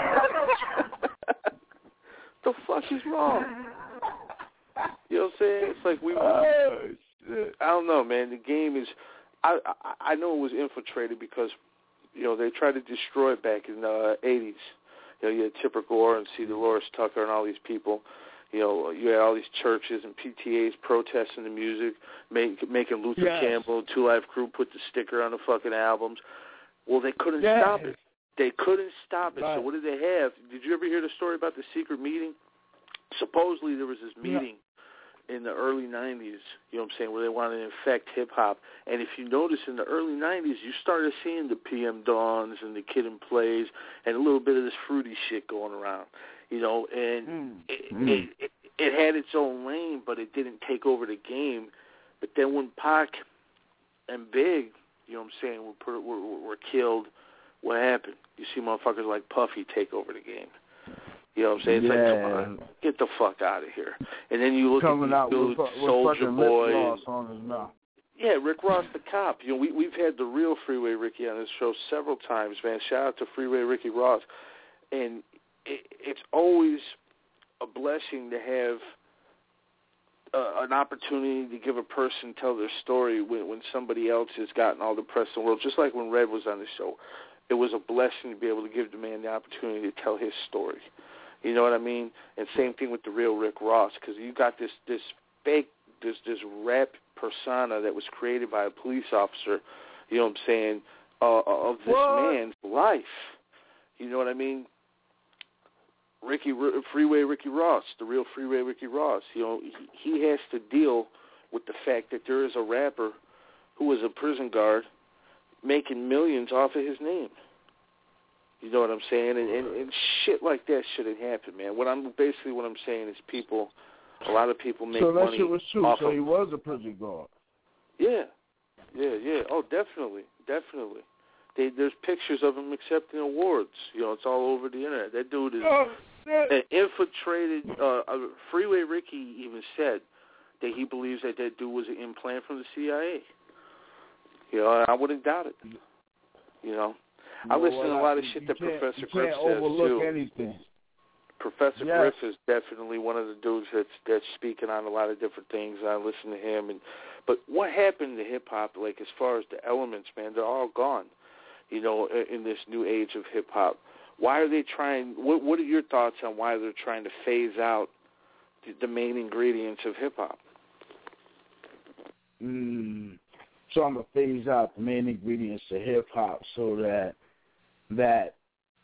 The fuck is wrong? You know what I'm saying? It's like we. Oh, shit. I don't know, man. The game is. I, I I know it was infiltrated because, you know, they tried to destroy it back in the eighties. You know, you had Tipper Gore and C. Dolores Tucker and all these people. You know, you had all these churches and P T As protesting the music, make, making Luther Yes. Campbell, Two Live Crew put the sticker on the fucking albums. Well, they couldn't yes. stop it. They couldn't stop it. Right. So what did they have? Did you ever hear the story about the secret meeting? Supposedly there was this meeting yeah. in the early nineties, you know what I'm saying, where they wanted to infect hip-hop. And if you notice, in the early nineties, you started seeing the P M Dawns and the Kid and Plays and a little bit of this fruity shit going around, you know, and mm. It, mm. It, it, it had its own lane, but it didn't take over the game. But then when Pac and Big, you know what I'm saying, were, were, were killed, what happened? You see motherfuckers like Puffy take over the game. You know what I'm saying? It's yeah. like, come on, get the fuck out of here. And then you look Coming at these dudes, with, with Soulja Boy. Rick Ross on his mouth. Yeah, Rick Ross the cop. You know, we, we've had the real Freeway Ricky on this show several times, man. Shout out to Freeway Ricky Ross. And it, it's always a blessing to have uh, an opportunity to give a person tell their story when, when somebody else has gotten all the press in the world. Just like when Red was on the show. It was a blessing to be able to give the man the opportunity to tell his story. You know what I mean? And same thing with the real Rick Ross, because you got this this fake, this this rap persona that was created by a police officer, you know what I'm saying, uh, of this what? man's life. You know what I mean? Ricky, Freeway Ricky Ross, the real Freeway Ricky Ross, you know, he, he has to deal with the fact that there is a rapper who was a prison guard making millions off of his name. You know what I'm saying? And, and, and shit like that shouldn't happen, man. What I'm basically what I'm saying is people, a lot of people make so that money shit was true. off so of, he was a prison guard. Yeah, yeah, yeah. Oh, definitely, definitely. They, there's pictures of him accepting awards. You know, it's all over the internet. That dude is oh, an infiltrated. Uh, uh, Freeway Ricky even said that he believes that that dude was an implant from the C I A. You know, I wouldn't doubt it. You know. I listen well, to a lot of you, shit you that Professor Griff says overlook too. Anything. Professor yes. Griff is definitely one of the dudes that's that's speaking on a lot of different things. I listen to him, and but what happened to hip hop? Like as far as the elements, man, they're all gone. You know, in, in this new age of hip hop, why are they trying? What What are your thoughts on why they're trying to phase out the, the main ingredients of hip hop? Mm, trying to phase out the main ingredients of hip hop so that. that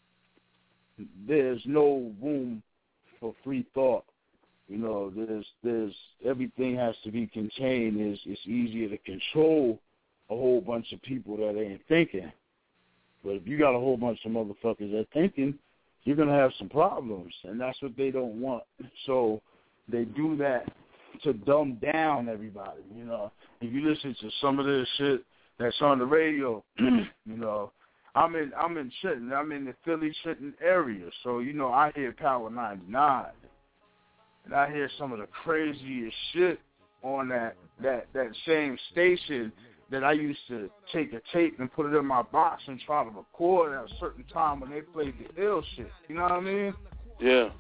there's no room for free thought. You know, there's there's everything has to be contained. It's, it's easier to control a whole bunch of people that ain't thinking. But if you got a whole bunch of motherfuckers that thinking, you're going to have some problems, and that's what they don't want. So they do that to dumb down everybody, you know. If you listen to some of this shit that's on the radio, you know, I'm in I'm in Trenton. I'm in the Philly Trenton area, so you know I hear Power ninety-nine, and I hear some of the craziest shit on that that that same station that I used to take a tape and put it in my box and try to record at a certain time when they played the ill shit. You know what I mean? Yeah.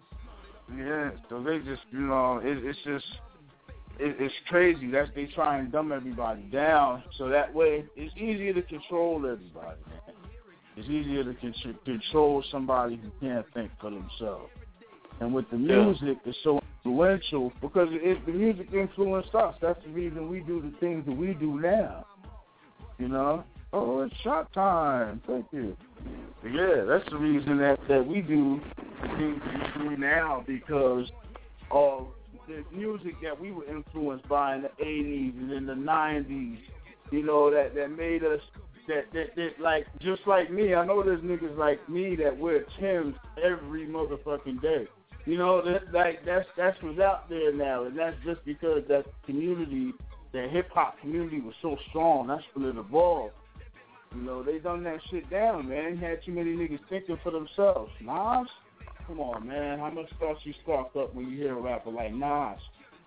Yeah. So they just, you know, it, it's just. It's crazy that they try and dumb everybody down, so that way it's easier to control everybody. Man. It's easier to con- control somebody who can't think for themselves. And with the music, it's so influential because it, the music influenced us. That's the reason we do the things that we do now. You know? Oh, it's shot time. Thank you. But yeah, that's the reason that, that we do the things that we do now because of the music that we were influenced by in the eighties and in the nineties, you know, that, that made us, that, that, that, like, just like me, I know there's niggas like me that wear Timbs every motherfucking day. You know, that, like, that's, that's what's out there now, and that's just because that community, the hip-hop community was so strong, that's when it evolved. You know, they done that shit down, man. Had too many niggas thinking for themselves. Nas? Come on, man. How much thoughts you spark up when you hear a rapper like Nas?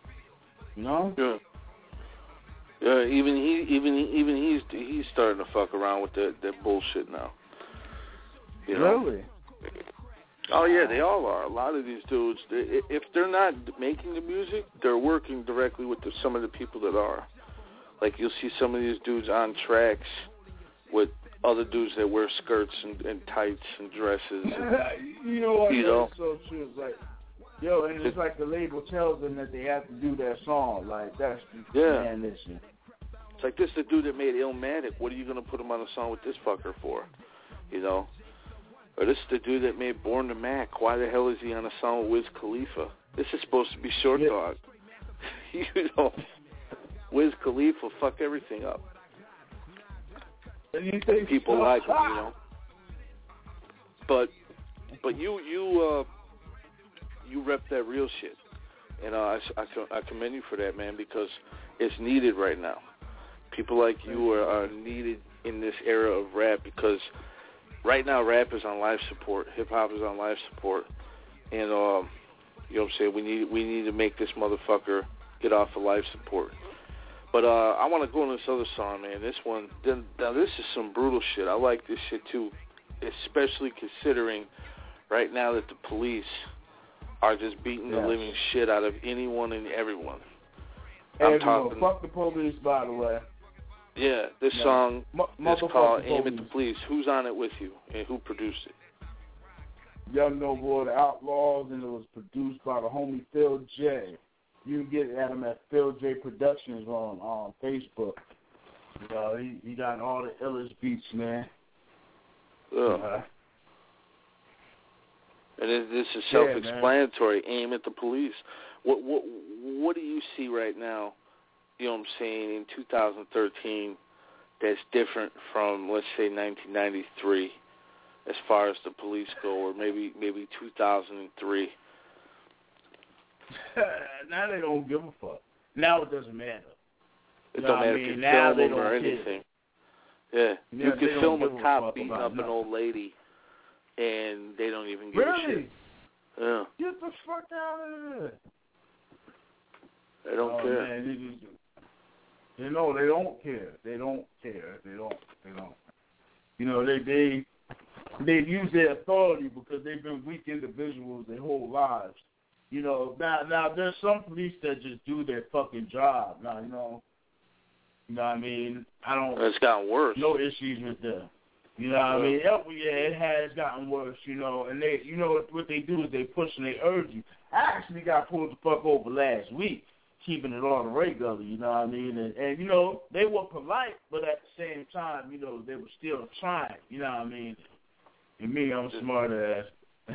You know? Yeah. Yeah. Even he, even he, even he's he's starting to fuck around with that that bullshit now. You know? Really? Oh yeah, they all are. A lot of these dudes, they, if they're not making the music, they're working directly with the, some of the people that are. Like you'll see some of these dudes on tracks with other dudes that wear skirts and, and tights and dresses. And, you know what? You know? That's so true. It's like, yo, and it's like the label tells them that they have to do that song. Like, that's, yeah. man, listen. It's like this the dude that made Illmatic. What are you going to put him on a song with this fucker for? You know? Or this is the dude that made Born to Mac. Why the hell is he on a song with Wiz Khalifa? This is supposed to be Short Dog. You know? Wiz Khalifa fuck everything up. And you think people so? like him, you know? But, but you, you, uh, you rep that real shit. And uh, I, I, I commend you for that, man, because it's needed right now. People like you are, are needed in this era of rap because right now rap is on life support, hip hop is on life support, and um, you know what I'm saying. We need we need to make this motherfucker get off of life support. But uh, I want to go on this other song, man. This one, then, now this is some brutal shit. I like this shit too, especially considering right now that the police are just beating yeah. the living shit out of anyone and everyone. Everyone. I'm talking. Fuck the police, by the way. Yeah, this yeah. song M- is called Aim at the Police. Who's on it with you, and who produced it? Young Noble, The Outlaws, and it was produced by the homie Phil J. You can get at him at Phil J Productions on on Facebook. You know, he, he got all the illest beats, man. Yeah. Uh, and it, this is self-explanatory. Yeah, Aim at the police. What what what do you see right now? You know what I'm saying, in two thousand thirteen, that's different from, let's say, nineteen ninety-three, as far as the police go, or maybe maybe two thousand three. Now they don't give a fuck. Now it doesn't matter. It you don't know matter I mean? if you now film them or anything. Yeah, yeah you can film a cop beating up nothing. An old lady, and they don't even give really? a shit. Yeah. Get the fuck out of here. They don't oh, care. Man, they just, you know, they don't care. They don't care. They don't. They don't. You know, they they they use their authority because they've been weak individuals their whole lives. You know, now now there's some police that just do their fucking job. Now, you know, you know what I mean? I don't. It's gotten worse. No issues with them. You know what I mean? Yeah, it has gotten worse. You know, and they, you know, what they do is they push and they urge you. I actually got pulled the fuck over last week, keeping it on the regular, you know what I mean? And, and, you know, they were polite, but at the same time, you know, they were still trying, you know what I mean? And me, I'm smart ass.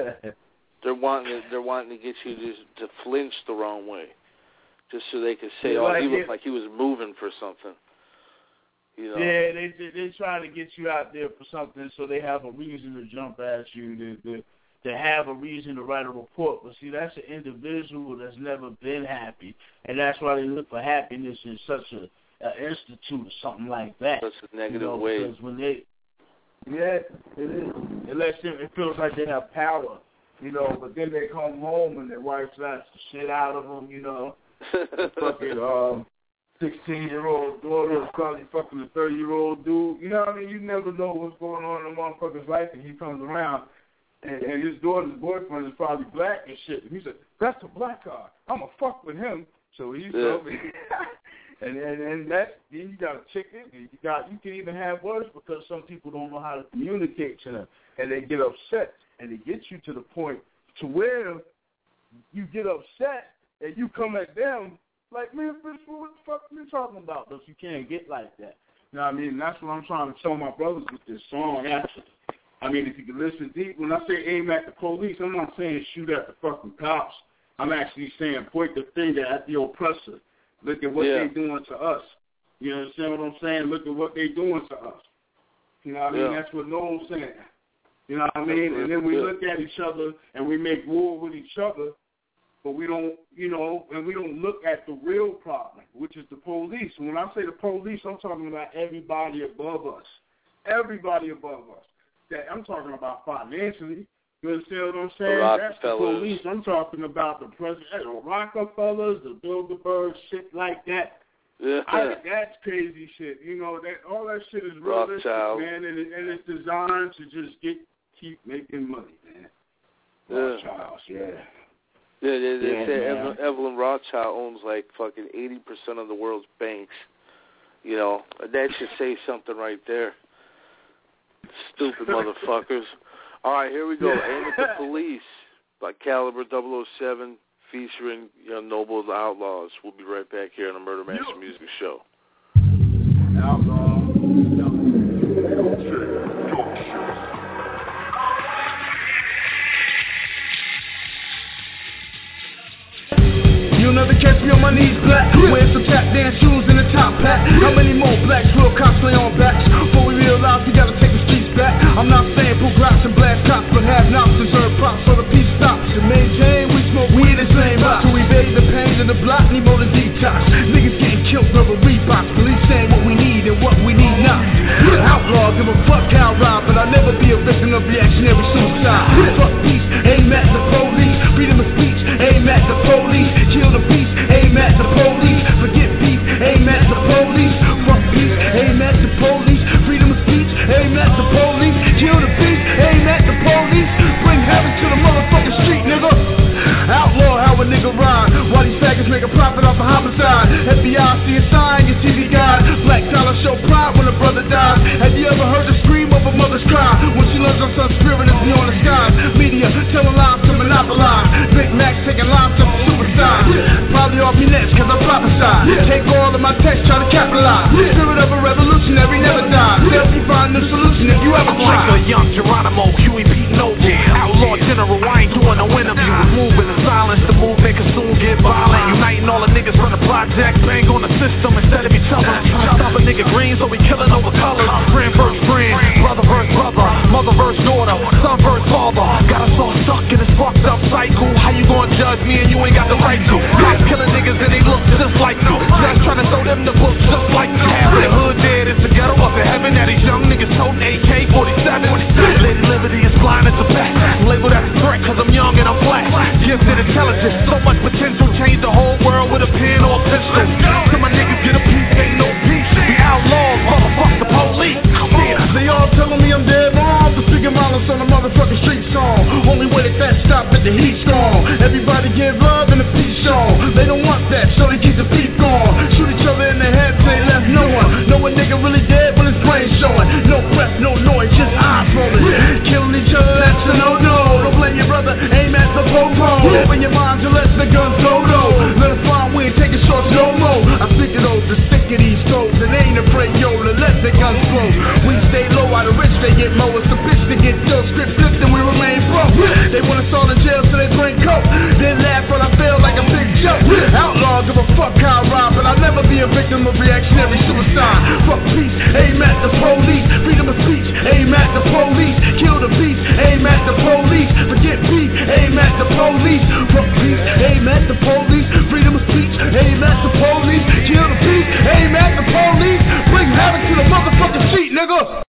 they're wanting to, they're wanting to get you to, to flinch the wrong way, just so they could say, yeah, oh, like he looked it, like he was moving for something. You know? Yeah, they they they trying to get you out there for something, so they have a reason to jump at you, to to, to have a reason to write a report. But see, that's an individual that's never been happy, and that's why they look for happiness in such a, a institute or something like that. That's a negative you know, way. Because when they, yeah, it is. It lets them. It feels like they have power, you know. But then they come home and their wife slaps the shit out of them, you know. Fucking um. sixteen-year-old daughter is probably fucking a thirty-year-old dude. You know what I mean? You never know what's going on in a motherfucker's life, and he comes around, and, and his daughter's boyfriend is probably black and shit. And he said, that's a black guy. I'm going to fuck with him. So he's yeah. over and, and and that, then you got a chicken, and you got, you can even have words because some people don't know how to communicate to them, and they get upset, and it gets you to the point to where you get upset, and you come at them, like, man, bitch, what the fuck are you talking about? But you can't get like that. You know what I mean? That's what I'm trying to tell my brothers with this song. Actually, I mean, if you can listen deep, when I say aim at the police, I'm not saying shoot at the fucking cops. I'm actually saying point the finger at the oppressor. Look at what yeah. they're doing to us. You understand what I'm saying? Look at what they're doing to us. You know what I mean? Yeah. That's what Noel's saying. You know what I mean? And then we yeah. look at each other and we make war with each other. But we don't, you know, and we don't look at the real problem, which is the police. And when I say the police, I'm talking about everybody above us. Everybody above us. That I'm talking about financially. You understand what I'm saying? The That's the police. I'm talking about the president, the Rockefellers, the Bilderberg, shit like that. Yeah. I, that's crazy shit. You know, that all that shit is realistic, man, and, it, and it's designed to just get keep making money, man. Yeah. Rothschilds, yeah. Yeah, they, they yeah, say man. Evelyn, Evelyn Rothschild owns like fucking eighty percent of the world's banks. You know, that should say something right there. Stupid motherfuckers. All right, here we go. Aim at the Police by Caliber double oh seven featuring Young Noble, The Outlaws. We'll be right back here on the Murder Master Music Show. Outlaw. You'll never catch me on my knees black. Wearing some tap dance shoes and a top hat. How many more blacks will cosplay on backs? Before we realize we gotta take the streets back. I'm not saying pull grass and blast cops, but have knobs deserve props so the peace stops. To maintain, we smoke weed and same box. To evade the pain of the block, need more to detox. Niggas getting killed over Reeboks. Police saying what we need and what we need not. Outlaw, give a fuck how I ride, but I'll never be a victim of reactionary suicide. Fuck peace, aim at the police. Freedom of speech, aim at the police. Kill the peace, aim at the police. Forget peace, aim at the police. Fuck peace, aim at the police. Freedom of speech, aim at the police. Kill the peace, aim at the police. Bring heaven to the motherfucking street, nigga. Outlaw how a nigga ride, while these faggots make a profit off a homicide. F B I see a sign, your T V guide. Black dollar show pride when a brother dies. Have you ever heard the scream of a mother's cry when she learns her son's spirit is beyond the skies? Media telling lies to monopolize. Big Mac taking lives to suicide. Probably off me next cause I prophesy. Take all of my text, try to capitalize. Spirit of a revolutionary never dies. Help you find a solution if you ever try. Like a young Geronimo, Huey P. Noble. Outlaw general, I ain't doing no interview. Moving in silence, the movement can soon get violent. Uniting all the niggas from the project, bang on the system instead of each other. Stop a nigga green, so we killing over colors. Friend versus friend, brother versus brother, mother versus daughter, son versus father. Got us all stuck in this fucked up cycle. How you gonna judge me and you ain't got the right to? Cops killing niggas and they look just like you. Just trying to throw them the books just like you. Half the hood dead, it's the ghetto up in heaven. Now these young niggas toting A K forty-seven. Lady Liberty is blind as a bat. Labeled as a threat cause I'm young and I'm black. Gifted intelligence, so much potential. Change the whole world with a pen or a pistol. So my niggas get a piece, ain't no peace. We outlaws, motherfuck the police. Yeah. They all telling me I'm dead wrong for speaking violence on a motherfucking street song. Only way that that stop at the heat strong. Everybody give love and a peace song. They don't want that, so they keep the beat going. Shoot each other in the head, they left no one. Know a nigga really dead when his brain showing. No breath, no noise, just eyes rolling. Killing each other, that's a no-no. Don't blame your brother, aim at the po-po. Open your mind to let the guns go, no. Let us find we ain't taking shots no more. I think of those, the stick of these toes, and they ain't afraid, yo, to let the guns flow. We stay low, out of rich, they get low. It's the bitch to get still, script flipped, and we remain broke. They want us all in jail, so they bring coke. Then laugh when I feel like a big joke. Outlaw, give a fuck how I ride, but I'll never be a victim of reactionary suicide. Fuck peace, aim at the police. Freedom of speech, aim at the police. Kill the peace, aim at the police. Forget peace, aim at the police. Fuck peace, aim at the police. Freedom of speech, aim at the police. Kill the peace, aim at the police. Bring havoc to the motherfucking street, nigga.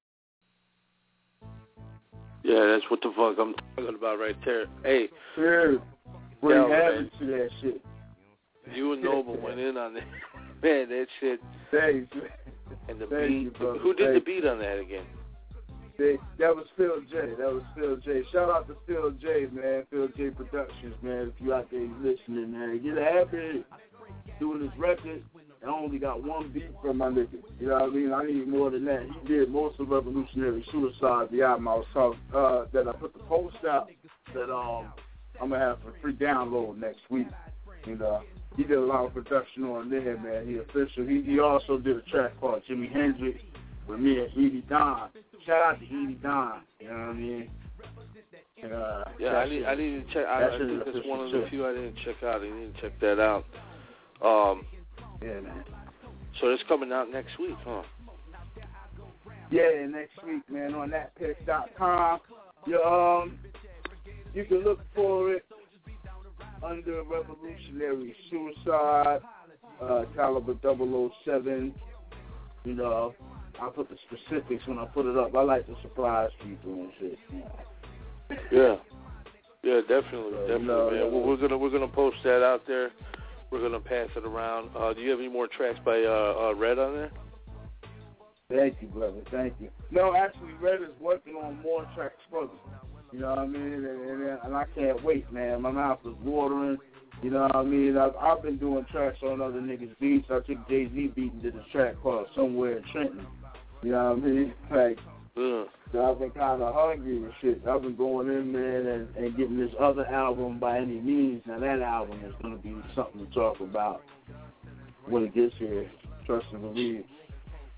Yeah, that's what the fuck I'm talking about right there. Hey, sure. Bring havoc to that shit. You and Noble went in on that. Man, that shit. Thanks. And the Thank beat. you, brother. Who did Thank the beat on that again? They, that was Phil J. That was Phil J. Shout out to Phil J, man. Phil J Productions, man. If you out there listening, man. Get happy doing this record. I only got one beat from my nigga. You know what I mean? I need more than that. He did most of Revolutionary Suicide, the album I was talking, uh, that I put the post out that um I'm going to have for free download next week. And uh, he did a lot of production on there, man. He official. He, he also did a track called Jimi Hendrix with me and Edie Don. Shout out to Edie Don. You know what I mean? And, uh, yeah, I need, I need to check. I, I think that's one of the few I didn't check out. I need to check that out. Um, yeah, man. So it's coming out next week, huh? Yeah, next week, man, on that pick dot com. You, um, you can look for it under Revolutionary Suicide, uh, caliber double oh seven. You know, I put the specifics when I put it up. I like to surprise people and shit. Yeah, yeah, definitely, So, definitely, you know, man. uh, We're gonna we're gonna post that out there. We're gonna pass it around. Uh, do you have any more tracks by uh, uh, Red on there? Thank you, brother. Thank you. No, actually, Red is working on more tracks for me. You know what I mean? And, and, and I can't wait, man. My mouth is watering. You know what I mean? I've, I've been doing tracks on other niggas' beats. I took Jay-Z beat and did a track called Somewhere in Trenton. You know what I mean? Like, yeah. So I've been kind of hungry and shit. I've been going in, man, and, and getting this other album by any means. Now, that album is going to be something to talk about when it gets here. Trust and believe.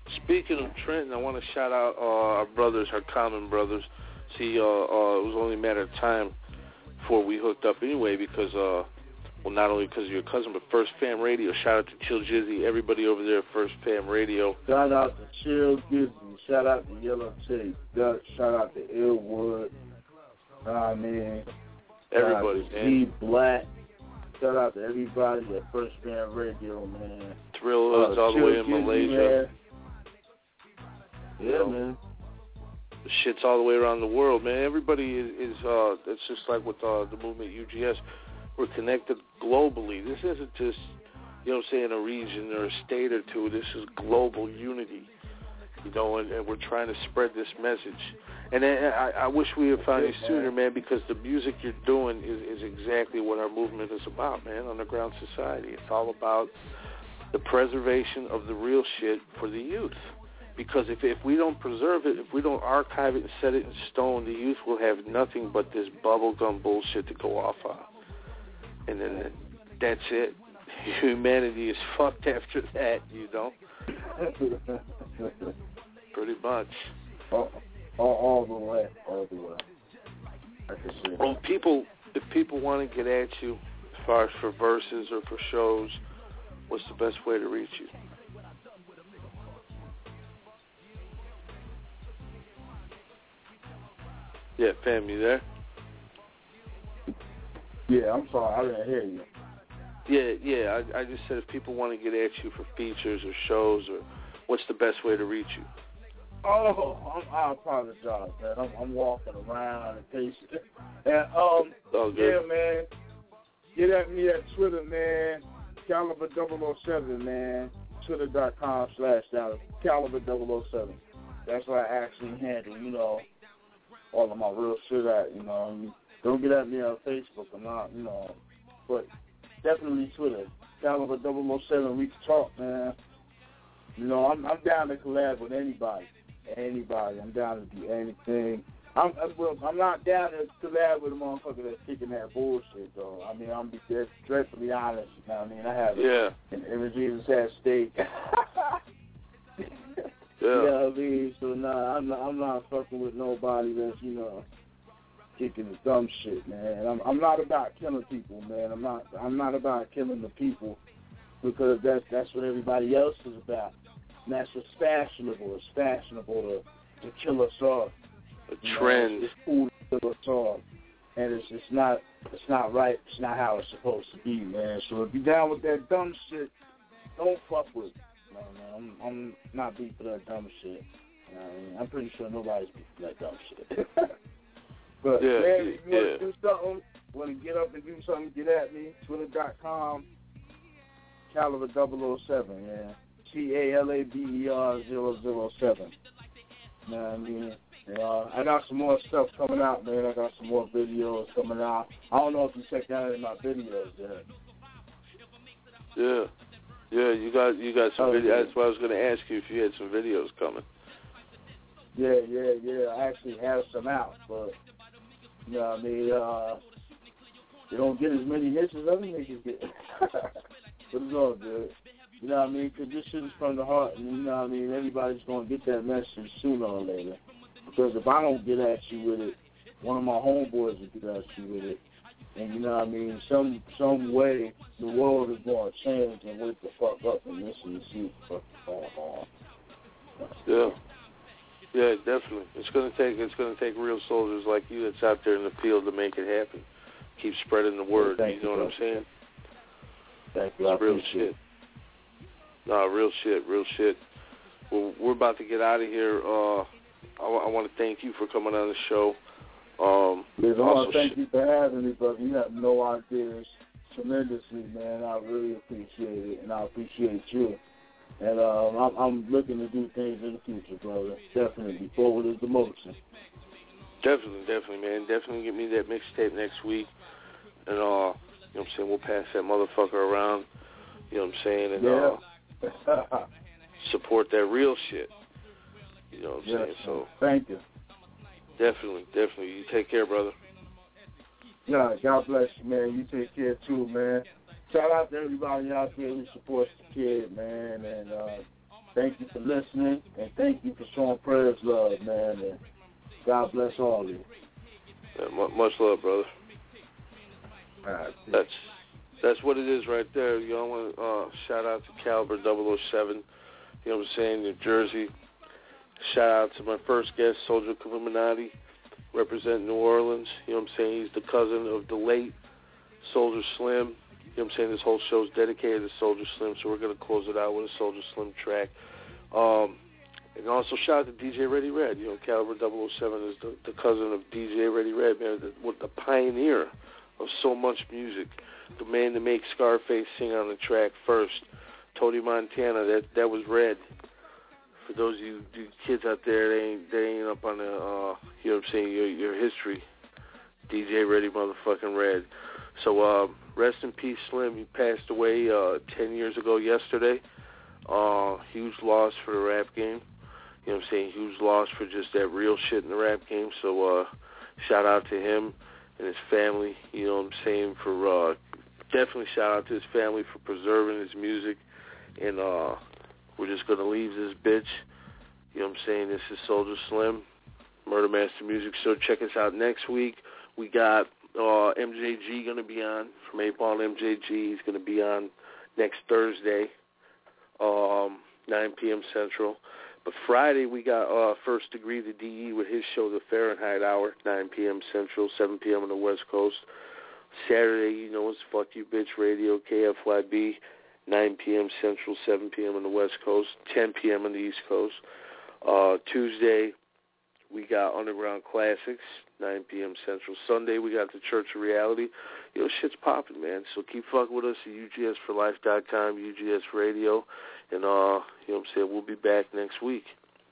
Speaking of Trenton, I want to shout out uh, our brothers, our common brothers. See, uh, uh, it was only a matter of time before we hooked up anyway because, uh, well, not only because of your cousin, but First Fam Radio. Shout out to Chill Jizzy, everybody over there at First Fam Radio. Shout out to Chill Jizzy. Shout out to Yellow Tape. Shout out to Illwood. I mean, everybody, man. Steve Black. Shout out to everybody at First Fam Radio, man. Thrill Hoods uh, all the way in Malaysia. Man. Yeah, you know, man. The shit's all the way around the world, man. Everybody is, is uh, it's just like with uh, the movement U G S. We're connected globally. This isn't just, you know what I'm saying, a region or a state or two. This is global unity, you know, and, and we're trying to spread this message. And I, I wish we had found you sooner, man, because the music you're doing is, is exactly what our movement is about, man, Underground Society. It's all about the preservation of the real shit for the youth. Because if if we don't preserve it, if we don't archive it and set it in stone, the youth will have nothing but this bubblegum bullshit to go off on. And then that's it. Humanity is fucked after that, you know? Pretty much. All, all, all the way, all the way. I can see. Well, people, if people want to get at you, as far as for verses or for shows, what's the best way to reach you? Yeah, fam, you there? Yeah, I'm sorry, I didn't hear you. Yeah, yeah, I, I just said if people want to get at you for features or shows, or what's the best way to reach you? Oh, I'm, I apologize, man. I'm, I'm walking around and pacing. And, um, oh, yeah, man, get at me at Twitter, man, Caliber double oh seven, man, twitter.com slash Caliber double oh seven. That's where I actually handle, you know, all of my real shit at, you know. Don't get at me on Facebook. I'm not, you know, but definitely Twitter. Caliber double oh seven, we can talk, man. You know, I'm I'm down to collab with anybody. Anybody. I'm down to do anything. I'm I'm, well, I'm not down to collab with a motherfucker that's kicking that bullshit, though. I mean, I'm be dreadfully honest. You know what I mean? I have yeah. an images at stake. Yeah. You know what I mean? So, nah, I'm not, I'm not fucking with nobody that's, you know, kicking the dumb shit, man. I'm I'm not about killing people, man. I'm not I'm not about killing the people because that's that's what everybody else is about. And that's what's fashionable. It's fashionable to, to kill us off. A you trend. Know, it's cool to kill us off. And it's it's not it's not right. It's not how it's supposed to be, man. So if you're down with that dumb shit, don't fuck with it. No, no, I'm, I'm not beat for that dumb shit. You know what I mean? I'm pretty sure nobody's beat for that dumb shit. But, yeah, man, if you yeah. want to do something, want to get up and do something, get at me. Twitter.com, Caliber double oh seven, yeah. C A L A B E R zero zero seven. You know what I mean? Uh, I got some more stuff coming out, man. I got some more videos coming out. I don't know if you checked out any of my videos yet. Yeah. Yeah, you got you got some oh, videos. yeah. That's why I was going to ask you if you had some videos coming. Yeah, yeah, yeah. I actually have some out, but, you know what I mean, uh, you don't get as many hits as other niggas get. But it's all good. You know what I mean? Because this shit is from the heart, and you know what I mean? Everybody's going to get that message sooner or later. Because if I don't get at you with it, one of my homeboys will get at you with it. And you know what I mean? Some some way the world is going to change and wake the fuck up and listen and see what the fuck's going on. Yeah. Yeah, definitely. It's gonna take it's gonna take real soldiers like you that's out there in the field to make it happen. Keep spreading the word. Yeah, you know you, what I'm saying? Thank you. I it's real appreciate shit. No, real shit, real shit. Well, we're about to get out of here. Uh, I, I want to thank you for coming on the show. Um, yes, I want to thank sh- you for having me, brother. You have no ideas tremendously, man. I really appreciate it, and I appreciate you. And um, I'm, I'm looking to do things in the future, brother. Definitely. Forward is the motion. Definitely, definitely, man. Definitely get me that mixtape next week. And, uh, you know what I'm saying, we'll pass that motherfucker around. You know what I'm saying? And yeah. uh, support that real shit. You know what I'm yes, saying? So thank you. Definitely, definitely. You take care, brother. Yeah, God bless you, man. You take care, too, man. Shout out to everybody out there who supports the kid, man. And uh, Thank you for listening, and thank you for showing prayers love, man. And God bless all of you. Yeah, much love, brother. All right, that's that's what it is right there. You know, I want to uh, shout out to Caliber double oh seven. You know what I'm saying? New Jersey. Shout out to my first guest, Soldier Illuminati, representing New Orleans. You know what I'm saying? He's the cousin of the late Soldier Slim. You know what I'm saying? This whole show is dedicated to Soldier Slim, so we're going to close it out with a Soldier Slim track. Um, and also shout out to D J Ready Red. You know, Caliber double oh seven is the, the cousin of D J Ready Red, man, the, with the pioneer of so much music. The man that makes Scarface sing on the track first. Tony Montana, that that was Red. For those of you, you kids out there, they ain't they ain't up on the uh, you know what I'm saying, your your history. D J Ready motherfucking Red. So uh, rest in peace, Slim. He passed away uh, ten years ago yesterday. Uh, huge loss for the rap game. You know what I'm saying? Huge loss for just that real shit in the rap game. So uh, shout out to him and his family. You know what I'm saying? For uh, definitely shout out to his family for preserving his music. And uh, we're just going to leave this bitch. You know what I'm saying? This is Soldier Slim, Murder Master Music Show. Check us out next week. We got uh, M J G going to be on from eight ball M J G. He's going to be on next Thursday, um, nine p.m. Central. But Friday we got uh, First Degree the D E with his show, The Fahrenheit Hour, nine p.m. Central, seven p.m. on the West Coast. Saturday, you know, it's Fuck You Bitch Radio, K F Y B. nine p.m. Central, seven p.m. on the West Coast, ten p.m. on the East Coast. Uh, Tuesday, we got Underground Classics, nine p.m. Central. Sunday, we got the Church of Reality. Yo, shit's popping, man. So keep fucking with us at U G S for life dot com, U G S Radio. And, uh, you know what I'm saying, we'll be back next week.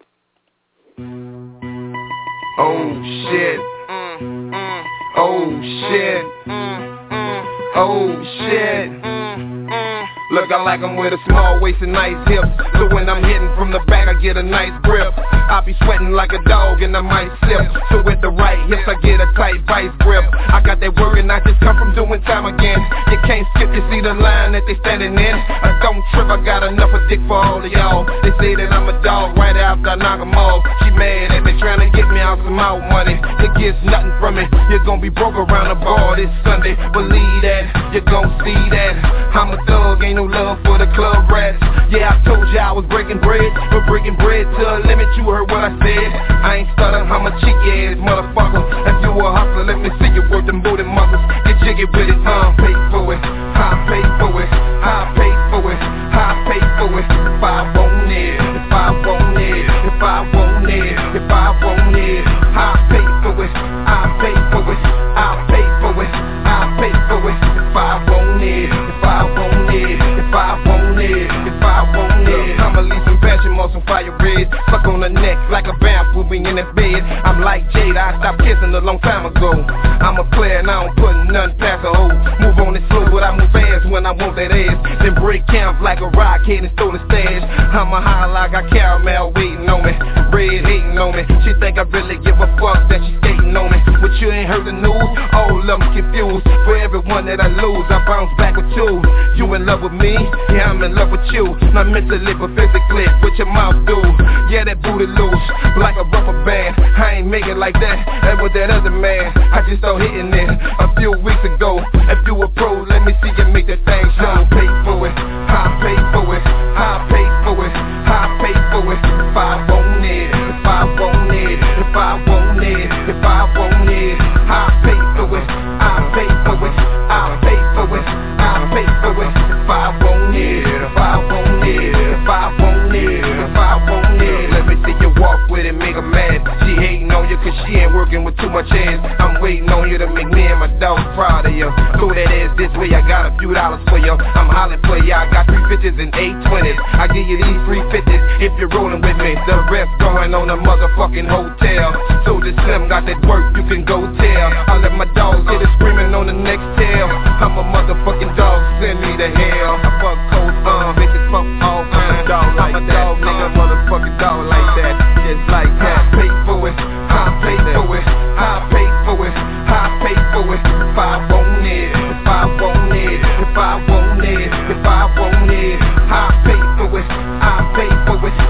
Oh, shit. Mm, mm. Oh, shit. Mm, mm. Oh, shit. Mm, mm. Look, I like them with a small waist and nice hips. So when I'm hitting from the back, I get a nice grip. I be sweating like a dog and I might sip. So with the right hips, I get a tight vice grip. I got that work and I just come from doing time again. You can't skip, you see the line that they standing in. I don't trip, I got enough of dick for all of y'all. They say that I'm a dog right after I knock them off. She mad at me, trying to get me out some out money. It gets nothing from me. You're gonna be broke around the bar this Sunday. Believe that, you're gonna see that. I'm a thug, ain't no love for the club rats. Yeah, I told ya I was breaking bread, but breaking bread to a limit, you heard what I said. I ain't stuttering, I'm a cheeky ass motherfucker. If you a hustler, let me see you work them booty muscles. Get jiggy with it, uh, pay for it, I pay for it, I pay for it, I pay for it. If I want it, if I want it, if I want it, if I want it, I pay for it, I pay for it, I pay for it, I pay for it. If I want it, if I want it, if I want it, if I want it. I'ma leave some passion, more some fire red. Fuck on the neck like a vamp, moving in that bed. I'm like Jada, I stopped kissing a long time ago. I'm a player and I don't put nothing past a hoe. Move on it slow, but I move fast when I want that ass. Then break camp like a rockhead and stole the stash. I'm a high like I caramel waiting on me, red hating on me. She think I really give a fuck that she skating on me. But you ain't heard the news, all of them confused. For everyone that I lose, I bounce back with two. You in love with me? Yeah, I'm in love with you. Not mentally, but physically, what your mouth do? Yeah, that booty loose, like a rubber band. I ain't make it like that, that was that other man. I just started hitting it a few weeks ago. If you a pro, let me see you make that thing show. I pay for it, I pay for it, I pay for it, I pay for it. If I want it, if I want it, if I want it, if I want it, I pay for it, I pay for it, I pay for it, I pay for it. If I want it, if I want it, if I want it, if I want it. Let me see you walk with it, make her mad. She hating on you cause she ain't working with too much ass. I'm waiting on you to make me and my dog proud of you. Throw that ass this way, I got a few dollars for you. I'm hollering for you, I got three fifties and eight twenties. I give you these three fifties if you're rolling with me. The rest going on a motherfucking hotel. Soldier Slim got that work, you can go tell. I let my dogs get it screaming on the next tail. I'm a motherfucking dog, send me to hell. I fuck cold, uh, bitches fuck all kind. I'm a dog, nigga, motherfucking dog like that. Just like that. I pay for it, I pay for it, I pay for it, I pay for it. If I want it, if I want it, if I want it, if I want it, I pay for it, I pay for it.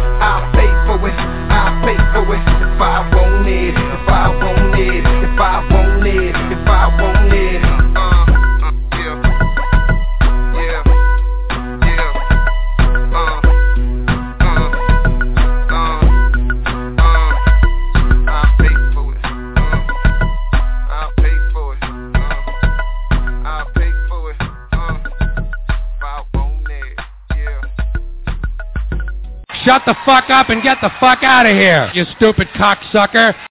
Shut the fuck up and get the fuck out of here, you stupid cocksucker.